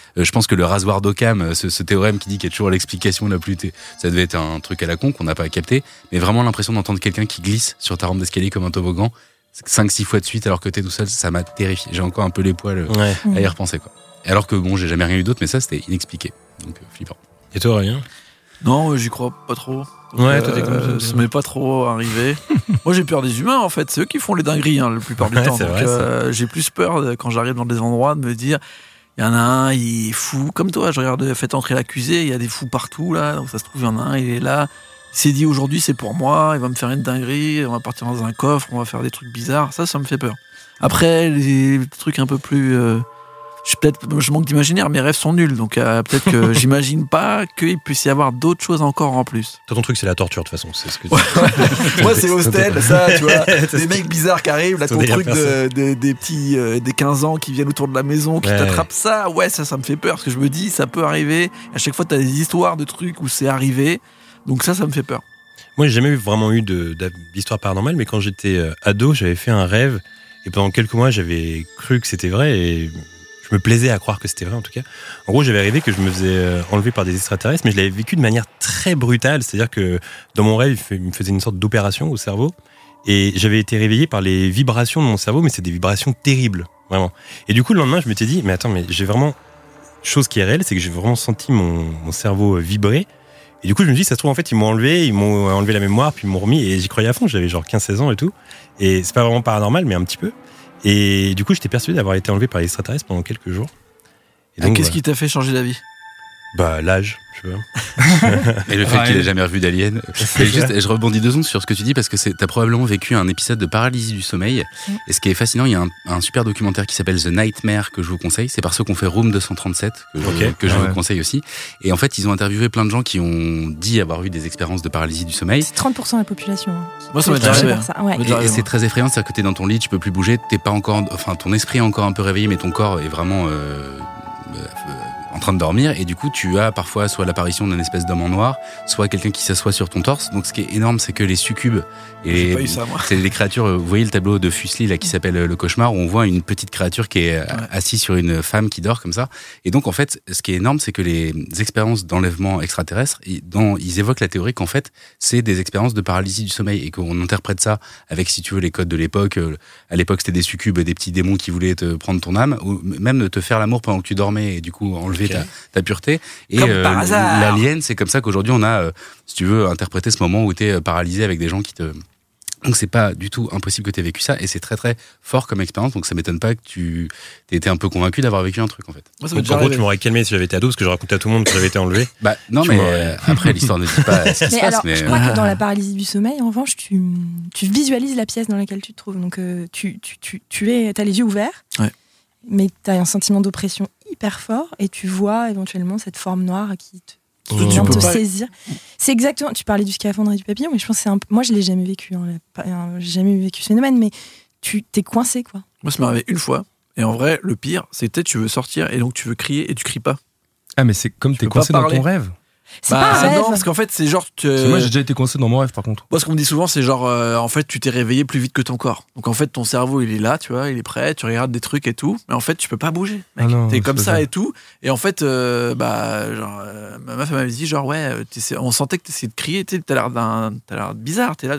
Euh, je pense que le rasoir d'Occam, ce, ce théorème qui dit qu'il y a toujours l'explication la plus... T- ça devait être un truc à la con qu'on n'a pas capté, mais vraiment l'impression d'entendre quelqu'un qui glisse sur ta rampe d'escalier comme un toboggan, cinq six fois de suite alors que t'es tout seul, ça m'a terrifié. J'ai encore un peu les poils Ouais. à y repenser, quoi. Alors que bon, j'ai jamais rien eu d'autre, mais ça, c'était inexpliqué. Donc, euh, flippant. Et toi, Aurélien ? Non, j'y crois pas trop. Donc, Ouais, toi, t'es comme euh, ça. ça m'est pas trop arrivé. Moi, j'ai peur des humains, en fait. C'est eux qui font les dingueries, hein, la plupart du Ouais, temps. c'est Donc, vrai, euh, j'ai plus peur de- quand j'arrive dans des endroits de me dire, il y en a un, il est fou. Comme toi, je regarde Faites entrer l'accusé, il y a des fous partout, là. Donc, ça se trouve, il y en a un, il est là. Il s'est dit, aujourd'hui, c'est pour moi, il va me faire une dinguerie, on va partir dans un coffre, on va faire des trucs bizarres. Ça, ça me fait peur. Après, les trucs un peu plus... euh, Je, peut-être, je manque d'imaginaire, mes rêves sont nuls, donc euh, peut-être que j'imagine pas qu'il puisse y avoir d'autres choses encore en plus. Toi, ton truc, c'est la torture, de toute façon. C'est ce que tu... Moi, c'est Hostel, ça, tu vois. C'est Des mecs bizarres qui arrivent, là, ton ton délire truc de, perso. de- des petits, euh, des quinze ans qui viennent autour de la maison, qui Ouais, t'attrapent ça. Ouais, ça, ça me fait peur, parce que je me dis, ça peut arriver. À chaque fois, t'as des histoires de trucs où c'est arrivé. Donc ça, ça me fait peur. Moi, j'ai jamais eu- vraiment eu de, de- d'histoire paranormale, mais quand j'étais euh, ado, j'avais fait un rêve, et pendant quelques mois, j'avais cru que c'était vrai, et je me plaisais à croire que c'était vrai, en tout cas. En gros, j'avais rêvé que je me faisais euh, enlever par des extraterrestres, mais je l'avais vécu de manière très brutale, c'est-à-dire que dans mon rêve, il fait- il me faisait une sorte d'opération au cerveau, et j'avais été réveillé par les vibrations de mon cerveau, mais c'est des vibrations terribles, vraiment. Et du coup, le lendemain, je m'étais dit, mais attends, mais j'ai vraiment... Chose qui est réelle, c'est que j'ai vraiment senti mon, mon cerveau vibrer. Et du coup, je me dis, ça se trouve, en fait, ils m'ont enlevé, ils m'ont enlevé la mémoire, puis ils m'ont remis, et j'y croyais à fond, j'avais genre quinze seize ans et tout. Et c'est pas vraiment paranormal, mais un petit peu. Et du coup, j'étais persuadé d'avoir été enlevé par les extraterrestres pendant quelques jours. Et Ah, donc, qu'est-ce voilà. qui t'a fait changer d'avis? Bah, l'âge, je sais pas. Et le fait Ouais. qu'il ait jamais revu d'Alien. Et juste, je rebondis deux secondes sur ce que tu dis parce que c'est, t'as probablement vécu un épisode de paralysie du sommeil. Mm. Et ce qui est fascinant, il y a un, un super documentaire qui s'appelle The Nightmare que je vous conseille. C'est par ceux qu'on fait Room deux cent trente-sept que je, Ok. que je Ah vous ouais. conseille aussi. Et en fait, ils ont interviewé plein de gens qui ont dit avoir eu des expériences de paralysie du sommeil. C'est trente pour cent de la population. hein, qui Moi, ça peut m'est déjà toucher arrivé, par ça. Ouais. Ça m'est Et, déjà et arrivé, c'est moi. très effrayant, c'est-à-dire que t'es dans ton lit, tu peux plus bouger, t'es pas encore, enfin ton esprit est encore un peu réveillé, mais ton corps est vraiment euh, euh, en train de dormir. Et du coup, tu as parfois soit l'apparition d'une espèce d'homme en noir, soit quelqu'un qui s'assoit sur ton torse. Donc, ce qui est énorme, c'est que les succubes et J'ai les- pas eu ça, moi. c'est des créatures. Vous voyez le tableau de Fuseli là qui s'appelle Le Cauchemar, où on voit une petite créature qui est euh, assise sur une femme qui dort comme ça. Et donc, en fait, ce qui est énorme, c'est que les expériences d'enlèvement extraterrestre, ils, dans, ils évoquent la théorie qu'en fait, c'est des expériences de paralysie du sommeil et qu'on interprète ça avec, si tu veux, les codes de l'époque. Euh, À l'époque, c'était des succubes, des petits démons qui voulaient te prendre ton âme, ou même de te faire l'amour pendant que tu dormais et du coup enlever Ok. ta, ta pureté. Et Comme euh, par hasard. l'alien, c'est comme ça qu'aujourd'hui on a, euh, si tu veux, interprété ce moment où tu es paralysé avec des gens qui te... Donc c'est pas du tout impossible que tu aies vécu ça et c'est très très fort comme expérience, donc ça m'étonne pas que tu aies été un peu convaincu d'avoir vécu un truc en fait. Moi, ça m'est Donc, déjà en gros, arrivé. tu m'aurais calmé si j'avais été ado, parce que je racontais à tout le monde que j'avais été enlevé. Bah non, Tu mais m'aurais- euh, après l'histoire ne dit pas ce qui se Mais passe, alors, mais je crois euh, que dans la paralysie du sommeil, en revanche, tu, tu visualises la pièce dans laquelle tu te trouves. Donc, euh, tu, tu, tu, tu es, t'as les yeux ouverts, Ouais. mais tu as un sentiment d'oppression hyper fort et tu vois éventuellement cette forme noire qui te, Surtout, qui tu vient peux te pas- saisir. C'est exactement. Tu parlais du scaphandre et du papillon, mais je pense que c'est un peu. Moi, je l'ai jamais vécu. Hein, la- euh, j'ai jamais vécu ce phénomène, mais tu t'es coincé, quoi. Moi, ça m'est arrivé une fois. Et en vrai, le pire, c'est peut-être tu veux sortir et donc tu veux crier et tu cries pas. Ah, mais c'est comme Tu t'es peux pas coincé dans parler. ton rêve. C'est pas un rêve. non, parce qu'en fait, c'est genre. tu- Parce que moi, j'ai déjà été coincé dans mon rêve, par contre. Moi, ce qu'on me dit souvent, c'est genre, euh, en fait, tu t'es réveillé plus vite que ton corps. Donc, en fait, ton cerveau, il est là, tu vois, il est prêt, tu regardes des trucs et tout, mais en fait, tu peux pas bouger. Mec. Ah non, T'es c'est comme pas ça ça. et tout. Et en fait, euh, bah, genre, euh, ma meuf, elle m'avait dit, genre, ouais, euh, t'essaies- on sentait que t'essayais de crier, tu sais, t'as l'air d'un, t'as l'air bizarre, t'es là.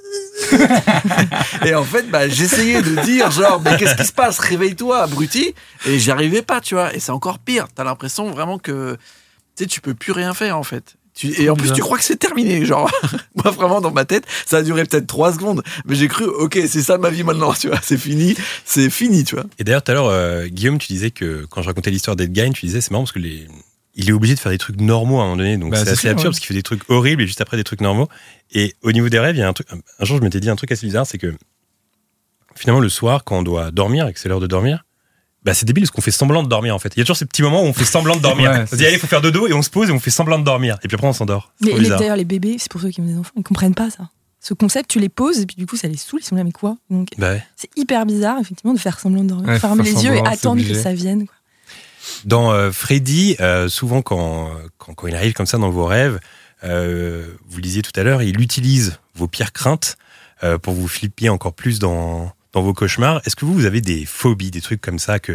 Et en fait, bah, j'essayais de dire, genre, mais qu'est-ce qui se passe? Réveille-toi, abruti. Et j'y arrivais pas, tu vois. Et c'est encore pire. T'as l'impression vraiment que, tu sais, tu peux plus rien faire, en fait. Tu- et en plus, bizarre. tu crois que c'est terminé. Genre, moi, vraiment, dans ma tête, ça a duré peut-être trois secondes. Mais j'ai cru, ok, c'est ça ma vie maintenant, tu vois. C'est fini. C'est fini, tu vois. Et d'ailleurs, tout à l'heure, euh, Guillaume, tu disais que quand je racontais l'histoire d'Ed Gein, tu disais c'est marrant parce que les... il est obligé de faire des trucs normaux à un moment donné, donc Bah, c'est c'est assez sûr, absurde ouais. parce qu'il fait des trucs horribles et juste après des trucs normaux. Et au niveau des rêves, il y a un truc. Un jour, je m'étais dit un truc assez bizarre, c'est que finalement le soir, quand on doit dormir et que c'est l'heure de dormir, bah c'est débile parce qu'on fait semblant de dormir en fait. Il y a toujours ces petits moments où on fait semblant de dormir. Ouais, on se c'est dit allez, il faut faire dodo et on se pose et on fait semblant de dormir. Et puis après on s'endort. C'est Mais trop les- bizarre. d'ailleurs, les bébés, c'est pour ceux qui ont des enfants, ils comprennent pas ça. Ce concept, tu les poses et puis du coup, ça les saoule. Ils sont là, mais quoi? Donc, Bah ouais. c'est hyper bizarre, effectivement, de faire semblant de dormir. Ouais, Fermer faire les yeux et semblant, c'est attendre que obligé. ça vienne, quoi. Dans euh, Freddy, euh, souvent quand, quand, quand il arrive comme ça dans vos rêves, euh, vous le disiez tout à l'heure, il utilise vos pires craintes euh, pour vous flipper encore plus dans, dans vos cauchemars. Est-ce que vous, vous avez des phobies, des trucs comme ça que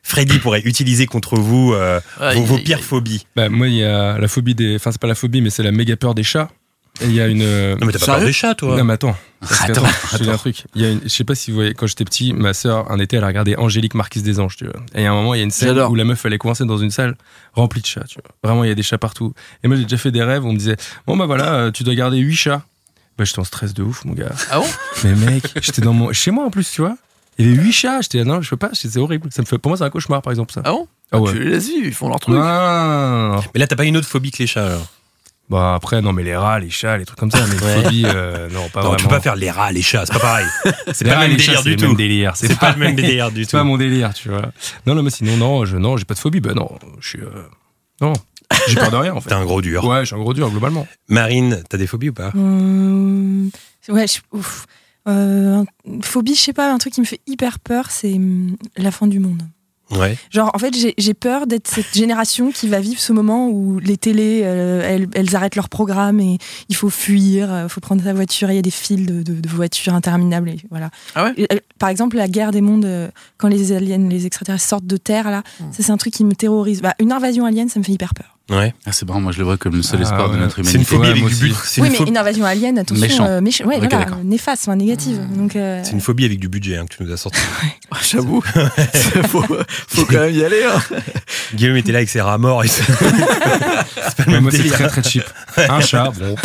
Freddy pourrait utiliser contre vous euh, Ouais, vos, il- vos il- pires phobies. Bah, moi, il y a la phobie des. Enfin, c'est pas la phobie, mais c'est la méga peur des chats. Et il y a une. euh, Non mais t'as pas Sérieux peur des chats, toi. Non, mais attends. Parce que, Attends, attends, je te dis un truc. Il y a une, je sais pas si vous voyez, quand j'étais petit, ma sœur, un été, elle a regardé Angélique Marquise des Anges, tu vois. Et il y a un moment, il y a une scène J'adore. où la meuf, elle est coincée dans une salle remplie de chats, tu vois. Vraiment, il y a des chats partout. Et moi, j'ai déjà fait des rêves où on me disait, bon, bah voilà, euh, tu dois garder huit chats. Bah, j'étais en stress de ouf, mon gars. Ah bon? Mais mec, j'étais dans mon, chez moi en plus, tu vois. Il y avait huit chats. J'étais, non, je peux pas, c'est horrible. Ça me fait, pour moi, c'est un cauchemar, par exemple, ça. Ah bon? Ah ouais. Tu les laisses vivre, ils font leur truc. Non, non, non, non, non. Mais là, t'as pas une autre phobie que les chats, alors. Bah, après, non, mais les rats, les chats, les trucs comme ça, mais Ouais. phobie, euh, non, pas Non, vraiment. tu peux pas faire les rats, les chats, c'est pas pareil. C'est Les pas rats, le même les chats, délire c'est du le même tout. délire. C'est C'est pas le même délire du C'est tout. pas mon délire, tu vois. Non, non, mais sinon, non, je, non, j'ai pas de phobie. Ben non, je suis. euh, Non, j'ai peur de rien en fait. T'es un gros dur. Ouais, je suis un gros dur globalement. Marine, t'as des phobies ou pas? Hum, ouais, je- ouf. Euh, un- phobie, je sais pas, un truc qui me fait hyper peur, c'est hum, la fin du monde. Ouais. Genre, en fait, j'ai j'ai peur d'être cette génération qui va vivre ce moment où les télés, euh, elles, elles arrêtent leur programme et il faut fuir, il faut prendre sa voiture, et il y a des files de, de- de voitures interminables. Et voilà. Ah ouais? Et, euh, par exemple, la guerre des mondes, euh, quand les aliens, les extraterrestres sortent de Terre, là, ça c'est un truc qui me terrorise. Bah, une invasion alien, ça me fait hyper peur. Ouais. Ah, c'est marrant, moi je le vois comme le seul Ah, espoir de ouais. notre C'est humanité. une phobie Ouais, avec moi du aussi. but. C'est Oui, une, mais phob- une invasion alien, attention, Méchant. euh, méchant. Ouais, Ok, voilà, d'accord. néfaste, enfin, négative. Donc, euh, c'est une phobie avec du budget hein, que tu nous as sorti. Ah, j'avoue. faut, faut quand même y aller. Hein. Guillaume était là avec ses rats morts. Et c'est c'est pas le Mais même moi, c'est délire. très très cheap. Un chat, bon.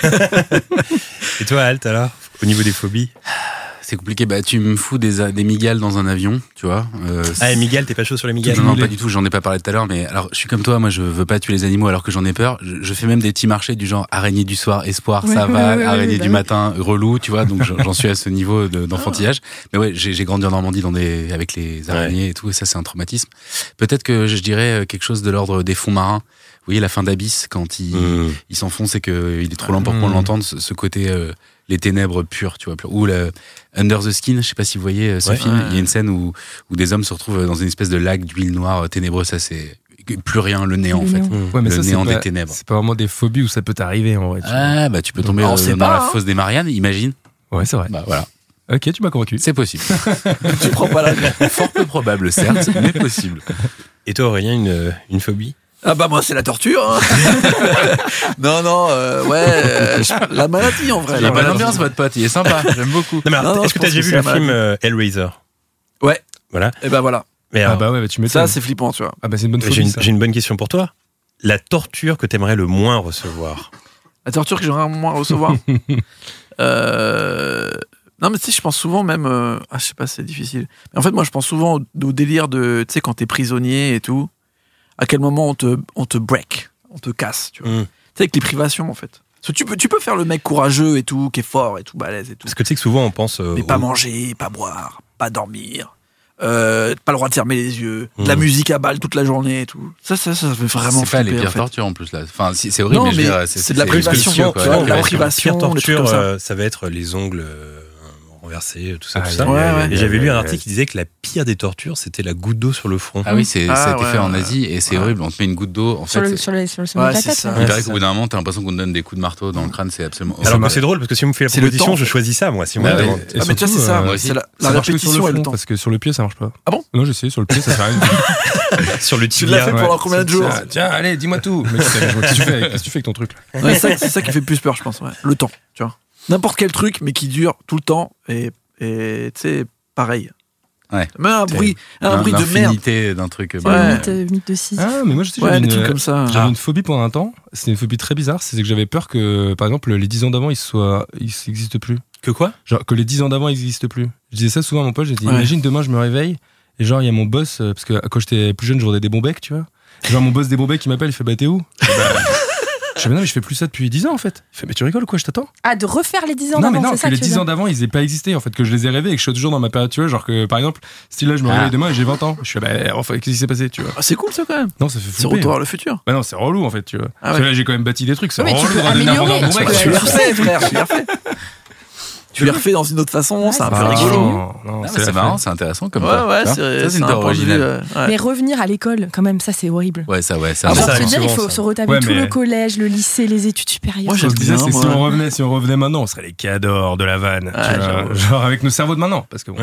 Et toi, Alt, alors, au niveau des phobies? C'est compliqué, bah tu me fous des, des migales dans un avion, tu vois. Euh, Ah, et Miguel, t'es pas chaud sur les Miguel? non, non, Miguel. pas du tout, j'en ai pas parlé tout à l'heure, mais alors je suis comme toi, moi je veux pas tuer les animaux alors que j'en ai peur. Je, je fais même des petits marchés du genre araignée du soir, espoir, Ouais, ça ouais, va, ouais, ouais, araignée ouais, du bah matin, relou, tu vois, donc j'en j'en suis à ce niveau de- d'enfantillage. Mais ouais, j'ai j'ai grandi en Normandie dans des, avec les araignées et tout, et ça c'est un traumatisme. Peut-être que je dirais quelque chose de l'ordre des fonds marins. Vous voyez la fin d'Abyss quand il, Mmh. il s'enfonce et qu'il est trop lent pour qu'on Mmh. l'entende, ce, ce côté euh, les ténèbres pures, tu vois, pures. Ou le Under the Skin, je sais pas si vous voyez euh, ce Ouais. film, Ouais. il y a une scène où, où des hommes se retrouvent dans une espèce de lac d'huile noire euh, ténébreuse, ça c'est plus rien, le néant en Le fait. néant. Ouais, mais Le ça, c'est néant pas, des ténèbres. c'est pas vraiment des phobies où ça peut t'arriver en vrai. tu vois. Ah bah tu peux tomber On euh, sait dans pas, la hein. fosse des Mariannes, imagine. Ouais, c'est vrai. Bah voilà, Ok, tu m'as convaincu. c'est possible. Tu prends pas la. Fort peu probable certes, mais possible. Et toi, Aurélien, une, une phobie? Ah bah moi c'est la torture. Hein. non non euh, ouais euh, je- la maladie en vrai. Il y a la pas maladie. d'ambiance votre pote, il est sympa, j'aime beaucoup. Non, mais alors, Non, non, est-ce je que t'as pense déjà que vu c'est le la film maladie. euh, Hellraiser? Ouais. Voilà. Et ben voilà. Mais Ah alors, bah ouais, bah, tu Ça m'étonnes. c'est flippant tu vois. Ah bah c'est une bonne j'ai phobie. une, ça. j'ai une bonne question pour toi. La torture que t'aimerais le moins recevoir? La torture que j'aimerais moins recevoir. euh... Non mais tu sais je pense souvent même euh, ah je sais pas c'est difficile. Mais en fait moi je pense souvent au, au délire de tu sais quand t'es prisonnier et tout. À quel moment on te on te break, on te casse tu vois. Mm. Tu sais avec les privations en fait. Parce que tu peux tu peux faire le mec courageux et tout qui est fort et tout balèze et tout. Parce que tu sais que souvent on pense. euh, Mais pas au- manger, pas boire, pas dormir, euh, pas le droit de fermer les yeux, de la Mmh. musique à balle toute la journée et tout. Ça, ça, ça, ça fait vraiment C'est pas les flipper, pires en fait. tortures en plus là. Enfin, si- c'est horrible, Non, mais, je veux mais dire, c'est de la Parce que privation, souvent, tu tu vois, vois, la la privation, pire les trucs torture, comme ça. euh, ça va être les ongles euh, renversés, tout ça, Ah, tout ça. ouais, ouais. Et j'avais lu un Ouais, article qui disait que la pire des tortures, c'était la goutte d'eau sur le front. Ah oui, c'est, Ah, ça a été ouais, fait en ouais. Asie et c'est Ouais. horrible. On te met une goutte d'eau. En sur, fait, le, c'est- sur, le, sur le sommet Ouais, de la c'est tête. ça. là. il Ouais, paraît c'est qu'au bout d'un moment, t'as l'impression qu'on te donne des coups de marteau dans le crâne, c'est absolument Alors horrible. que c'est drôle parce que si on me fait la C'est le proposition, temps. je choisis ça, moi. Si on Bah me ouais. demande. Et Ah, mais tu vois, surtout, c'est ça, euh, moi aussi. c'est la, la ça marche que sur répétition et le front, temps. parce que sur le pied ça marche pas. Ah bon? Non, j'ai essayé sur le pied, ça fait rien. Sur le Tu l'as tibia. fait pendant combien de jours? Tiens, tiens, allez, dis-moi tout. Mais qu'est-ce que tu fais avec, qu'est-ce que tu fais avec ton truc là? Ouais, c'est ça- c'est ça qui fait plus peur, je pense. Ouais. Le temps, tu vois. N'importe quel truc, mais qui dure tout le temps et et tu sais, pareil. Ouais. Mais un bruit, un L'in- bruit de merde. L'infinité d'un truc. C'est bah, le Ouais. mythe, euh, mythe de six. Ah, mais moi je sais, Ouais, j'avais des une, trucs comme ça. j'avais une phobie pendant un temps. C'était une phobie très bizarre. C'est que j'avais peur que, par exemple, les dix ans d'avant, ils soient, ils n'existent plus. Que quoi? Genre que les dix ans d'avant n'existent plus. Je disais ça souvent à mon pote. J'ai dit, Ouais. imagine demain je me réveille et genre il y a mon boss euh, parce que quand j'étais plus jeune, je vendais des bons becs, tu vois. Genre mon boss des bons becs qui m'appelle, il fait bah t'es où? Je fais, bah, je fais, mais non mais je fais plus ça depuis dix ans en fait. Il fait mais tu rigoles quoi, je t'attends. Ah, de refaire les dix ans Non mais d'avant, non, c'est ça que les que tu veux dix ans dire. d'avant ils aient pas existé en fait, que je les ai rêvés et que je suis toujours dans ma période, tu vois, genre que par exemple, style là je me Ah. réveille demain et j'ai vingt ans. Je fais bah enfin qu'est-ce qui s'est passé, tu vois. Ah, c'est cool ça quand même. Non ça fait C'est flipper. retour vers le futur. Bah non c'est relou en fait, tu vois. Ah Parce ouais. que là j'ai quand même bâti des trucs, c'est Oui, mais tu relou peux de devenir améliorer, vendeur de tu breaks, peux- Tu les vois. refais, frère, tu les refais. Tu les refais dans une autre façon, c'est un peu Ah, rigolo. non, non, Ah, c'est c'est la marrant, fête. c'est intéressant comme Ouais, ça. ouais, Tu vois, c'est ça, c'est une un idée point de vue, originale. euh, ouais. Mais revenir à l'école, quand même, ça c'est horrible. Ouais, ça, ouais, ça. Ah, Genre, ça se arrive dire, il souvent, faut ça. se retaper Ouais, tout mais- le collège, le lycée, les études supérieures. Moi, Ce que je j'aime disais, bien, c'est si moi. on revenait, si on revenait maintenant, on serait les cadors de la vanne. tu Ouais, vois. j'avoue. Genre avec nos cerveaux de maintenant. Parce que bon. Ouais.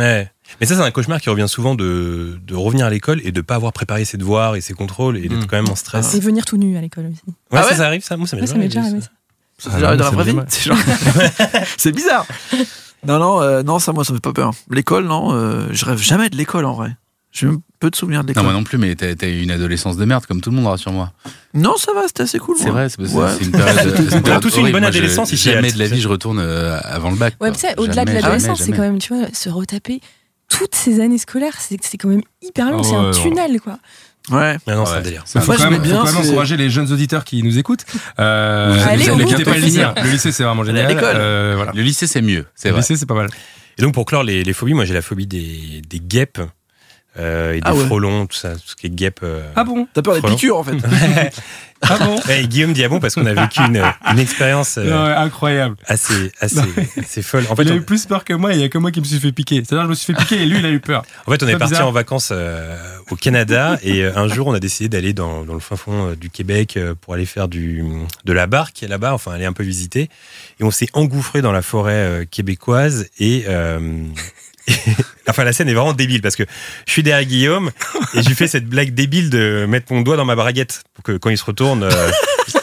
Mais ça, c'est un cauchemar qui revient souvent de, de revenir à l'école et de pas avoir préparé ses devoirs et ses contrôles et d'être Mmh. quand même en stress. Et venir tout nu à l'école aussi. Ouais, Ah ça, ouais ça arrive, ça. Moi, ça m'est Ouais, ça m'est déjà arrivé, arrivé. ça. Ça c'est dans la vraie vie. dommage. C'est, genre... c'est bizarre. Non, non, euh, non, ça, moi, ça me fait pas peur. L'école, non, euh, je rêve jamais de l'école en vrai. J'ai même peu de souvenirs de Non, l'école. moi non plus, mais t'as, t'as eu une adolescence de merde, comme tout le monde, rassure-moi. Non, ça va, c'était assez cool. C'est moi. vrai, c'est, c'est, Ouais. c'est une période. c'est une période tous eu une horrible. bonne Moi, je- adolescence ici, Jamais Alt, de la tu sais. vie, je retourne euh, avant le bac. Ouais, quoi. mais tu sais, au-delà de Jamais, l'adolescence, jamais, c'est quand jamais. même, tu vois, se retaper toutes ces années scolaires, c'est, c'est quand même hyper long, Oh, c'est un ouais, tunnel, quoi. Ouais. Ah non, c'est un Ouais. délire. C'est un Il faut Moi, quand je même, mets faut bien, quand même c'est- encourager les jeunes auditeurs qui nous écoutent. Euh, Allez, ne au bout. quittez pas le lycée. Finir. Le lycée, c'est vraiment Allez à génial. l'école. Euh, voilà. Le lycée, c'est mieux, c'est Le vrai. lycée, c'est pas mal. Et donc, pour clore les, les phobies, moi, j'ai la phobie des, des guêpes euh, et des Ah ouais. frelons, tout ça, tout ce qui est guêpe. euh. Ah bon? T'as peur des Frelon. piqûres en fait. Ah bon? Ouais, et Guillaume dit ah bon parce qu'on a vécu une, une expérience euh, Non, ouais, incroyable. assez, assez, assez folle. En fait, Il a on, eu plus peur que moi, il y a que moi qui me suis fait piquer. C'est-à-dire, je me suis fait piquer et lui, il a eu peur. en fait, on est Pas parti bizarre. en vacances euh, au Canada et euh, un jour, on a décidé d'aller dans, dans le fin fond euh, du Québec euh, pour aller faire du, de la barque là-bas, enfin aller un peu visiter. Et on s'est engouffré dans la forêt euh, québécoise et euh, enfin, la scène est vraiment débile parce que je suis derrière Guillaume et je lui fais cette blague débile de mettre mon doigt dans ma braguette pour que quand il se retourne. euh,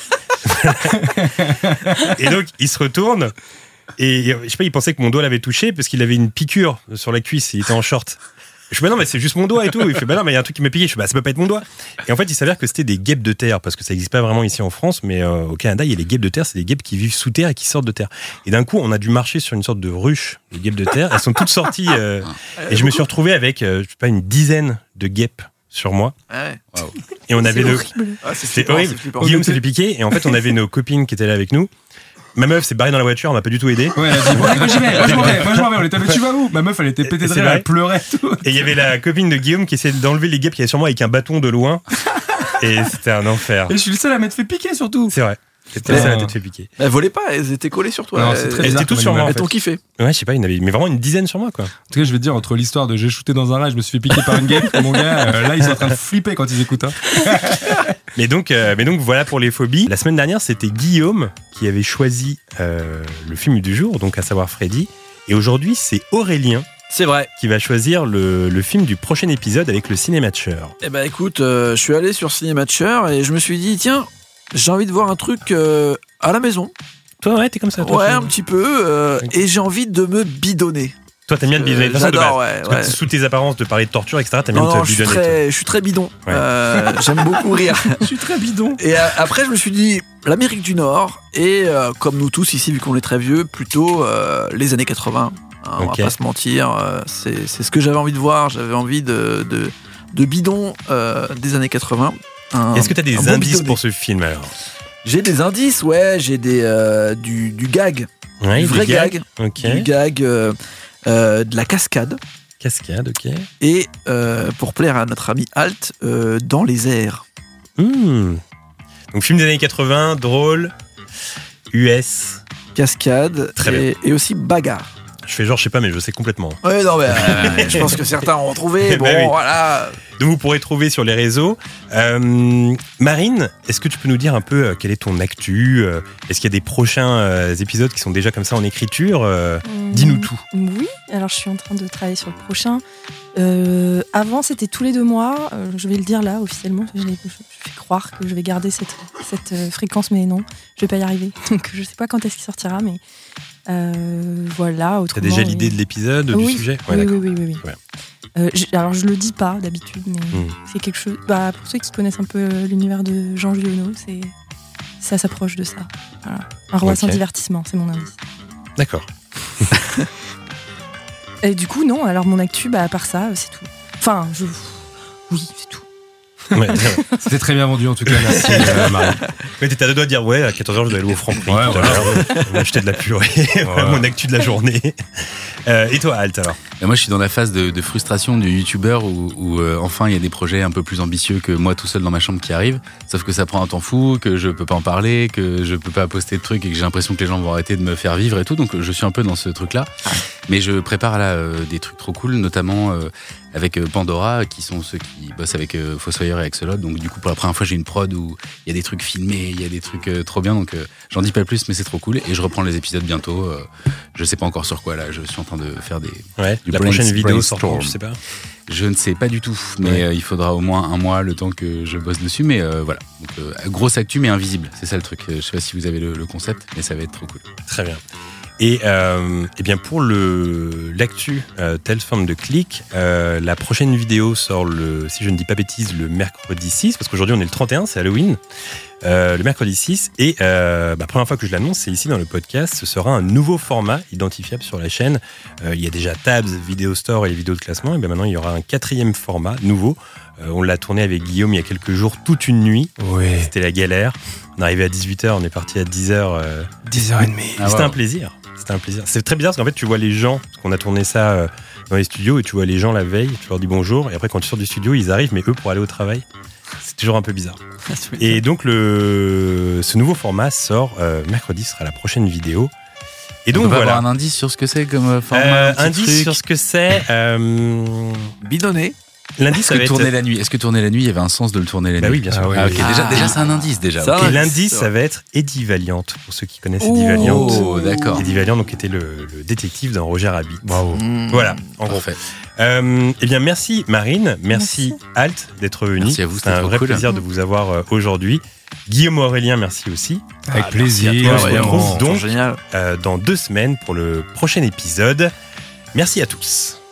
et donc, il se retourne et je sais pas, il pensait que mon doigt l'avait touché parce qu'il avait une piqûre sur la cuisse, il était en short. Je fais bah non mais c'est juste mon doigt et tout. Il fait bah non mais il y a un truc qui m'a piqué. Je fais bah ça peut pas être mon doigt. Et en fait il s'avère que c'était des guêpes de terre parce que ça n'existe pas vraiment ici en France, mais euh, au Canada il y a les guêpes de terre, c'est des guêpes qui vivent sous terre et qui sortent de terre. Et d'un coup on a dû marcher sur une sorte de ruche de guêpes de terre. Elles sont toutes sorties euh, et je me suis retrouvé avec euh, je sais pas une dizaine de guêpes sur moi. Ouais. Et on avait C'est nos... horrible. Ah, c'est C'est flippant, horrible. c'est flippant. Guillaume s'est fait piquer et en fait on avait nos copines qui étaient là avec nous. Ma meuf s'est barrée dans la voiture, on m'a pas du tout aidé. Ouais, elle a dit, bon, moi j'y vais, moi je m'en vais, moi je m'en vais. On était, mais tu vas où? Ma meuf, elle était pétée de C'est rire, vrai. elle pleurait tout. Et il y avait la copine de Guillaume qui essayait d'enlever les guêpes qui avaient sur moi avec un bâton de loin. Et c'était un enfer. Et je suis le seul à m'être fait piquer surtout. C'est vrai. C'était Ouais. ça, la tête fait piquer. Elles volaient pas, elles étaient collées sur toi. Non, Elles- c'est très Elles bizarre étaient toutes comme sur moi. animal. En Elles fait. t'ont kiffé. Ouais, je sais pas, il y en avait mais vraiment une dizaine sur moi, quoi. En tout cas, je vais te dire, entre l'histoire de j'ai shooté dans un rail, je me suis fait piquer par une guêpe, mon gars, euh, là ils sont en train de flipper quand ils écoutent. Hein. Mais donc, euh, mais donc voilà pour les phobies. La semaine dernière, c'était Guillaume qui avait choisi euh, le film du jour, donc à savoir Freddy. Et aujourd'hui, c'est Aurélien C'est vrai. qui va choisir le, le film du prochain épisode avec le Cinématcher. Eh ben écoute, euh, je suis allé sur Cinématcher et je me suis dit, tiens, j'ai envie de voir un truc euh, à la maison. Toi, ouais, t'es comme ça. Toi, Ouais, tu- un petit peu. euh, Ok. Et j'ai envie de me bidonner. Toi, t'aimes bien te bidonner. De toute façon, de J'adore, base. ouais, Parce que ouais. sous tes apparences de parler de torture, et cetera, t'aimes bien Non, te non, je suis bidonner. toi. très, je suis très bidon. Ouais. Euh, j'aime beaucoup rire. Je suis très bidon. Et euh, après, je me suis dit, l'Amérique du Nord, et euh, comme nous tous ici, vu qu'on est très vieux, plutôt euh, les années quatre-vingts. Hein, on Ok. va pas se mentir. euh, c'est, c'est ce que j'avais envie de voir. J'avais envie de, de, de bidon euh, des années quatre-vingts. Un- Est-ce que t'as des un bon indices bidonné. pour ce film alors? J'ai des indices, ouais. J'ai des, euh, du, du gag. Ouais, du vrai des gag. Ok. Du gag. euh, euh, de la cascade. Cascade, ok. Et euh, pour plaire à notre ami Alt, euh, dans les airs. Hmm. Donc film des années quatre-vingts, drôle, U S. Cascade Très et, et aussi bagarre. Je fais genre, je sais pas, mais je sais complètement. Ouais, non, mais euh, je pense que certains ont trouvé. Bon, Bah oui. voilà. Donc vous pourrez trouver sur les réseaux. Euh, Marine, est-ce que tu peux nous dire un peu euh, quelle est ton actu euh, Est-ce qu'il y a des prochains euh, épisodes qui sont déjà comme ça en écriture euh, Hum, Dis-nous tout. Oui, alors je suis en train de travailler sur le prochain. Euh, avant, c'était tous les deux mois. Euh, je vais le dire là, officiellement. Je, l'ai- je fais croire que je vais garder cette, cette euh, fréquence, mais non, je vais pas y arriver. Donc je sais pas quand est-ce qu'il sortira, mais euh, voilà. T'as Autrement, déjà oui. l'idée de l'épisode, du Oui. sujet Oui, d'accord. oui, oui, oui, oui. Ouais. Euh, j- alors je le dis pas d'habitude, mais Mm. c'est quelque chose. Bah, pour ceux qui connaissent un peu euh, l'univers de Jean Giono, c'est ça s'approche de ça. Voilà. Un roi Ok. sans divertissement, c'est mon indice. D'accord. Et du coup, non. Alors mon actu, bah, à part ça, euh, c'est tout. Enfin, je. Oui, c'est tout. Ouais, ouais. C'était très bien vendu en tout cas, merci euh, Marie. Mais t'étais à deux doigts de dire, ouais, à quatorze heures, je dois aller au Franprix. Ouais, tout à voilà. l'heure. On a acheté de la purée. Voilà mon actu de la journée. Euh, et toi, Alt, alors? Et moi, je suis dans la phase de, de frustration du youtubeur où, où euh, enfin, il y a des projets un peu plus ambitieux que moi tout seul dans ma chambre qui arrivent. Sauf que ça prend un temps fou, que je peux pas en parler, que je peux pas poster de trucs et que j'ai l'impression que les gens vont arrêter de me faire vivre et tout. Donc, je suis un peu dans ce truc-là. Mais je prépare là euh, des trucs trop cool, notamment euh, avec euh, Pandora, qui sont ceux qui bossent avec euh, Fossoyeur et Axolotl. Donc du coup, pour la première fois, j'ai une prod où il y a des trucs filmés, il y a des trucs euh, trop bien. Donc euh, j'en dis pas plus, mais c'est trop cool. Et je reprends les épisodes bientôt. Euh, je sais pas encore sur quoi là. Je suis en train de faire des. Ouais. du La brain- prochaine vidéo sort brainstorm. quand, je sais pas. Je ne sais pas du tout, mais Ouais. euh, il faudra au moins un mois le temps que je bosse dessus. Mais euh, voilà, donc, euh, grosse actu mais invisible, c'est ça le truc. Je sais pas si vous avez le, le concept, mais ça va être trop cool. Très bien. Et, euh, eh bien pour le l'actu euh, telle forme de clic, euh, la prochaine vidéo sort le, si je ne dis pas bêtise, le mercredi six, parce qu'aujourd'hui on est le trente et un, c'est Halloween. Euh, le mercredi six, et euh, bah, première fois que je l'annonce, c'est ici dans le podcast. Ce sera un nouveau format identifiable sur la chaîne. Euh, il y a déjà Tabs, Video Store et les vidéos de classement, et bien maintenant il y aura un quatrième format nouveau. Euh, on l'a tourné avec Guillaume il y a quelques jours, toute une nuit. Ouais. C'était la galère. On est arrivé à dix-huit heures, on est parti à dix heures. Euh, dix heures trente. Ah, C'était wow. un plaisir. C'était un plaisir. C'est très bizarre parce qu'en fait, tu vois les gens, parce qu'on a tourné ça euh, dans les studios, et tu vois les gens la veille, tu leur dis bonjour, et après, quand tu sors du studio, ils arrivent, mais eux, pour aller au travail, c'est toujours un peu bizarre. Et donc, le, ce nouveau format sort euh, mercredi, ce sera la prochaine vidéo. Et donc, On peut voilà. avoir un indice sur ce que c'est comme euh, format. Euh, un petit indice truc sur ce que c'est. Euh, Bidonné. L'indice, Est-ce ça va que être. tourner la nuit Est-ce que tourner la nuit, il y avait un sens de le tourner la Bah nuit oui, bien sûr. Ah, ouais. Ah, ok. Ah. Déjà, déjà c'est un indice déjà. Ça, ok. Et ouais. l'indice, c'est ça va être Eddie Valiant, pour ceux qui connaissent Eddie Valiant. Oh, d'accord. Eddie Valiant, donc, était le, le détective dans Roger Rabbit. Bravo. Mmh. Voilà, en gros. Parfait. Euh, eh bien, merci Marine, merci, Merci. Alt d'être venu. Merci à vous, C'est c'était un trop vrai cool. plaisir de vous avoir euh, aujourd'hui. Guillaume Aurélien, merci aussi. Avec Ah, plaisir. merci à toi, On se vraiment. retrouve C'est donc génial. euh, dans deux semaines pour le prochain épisode. Merci à tous.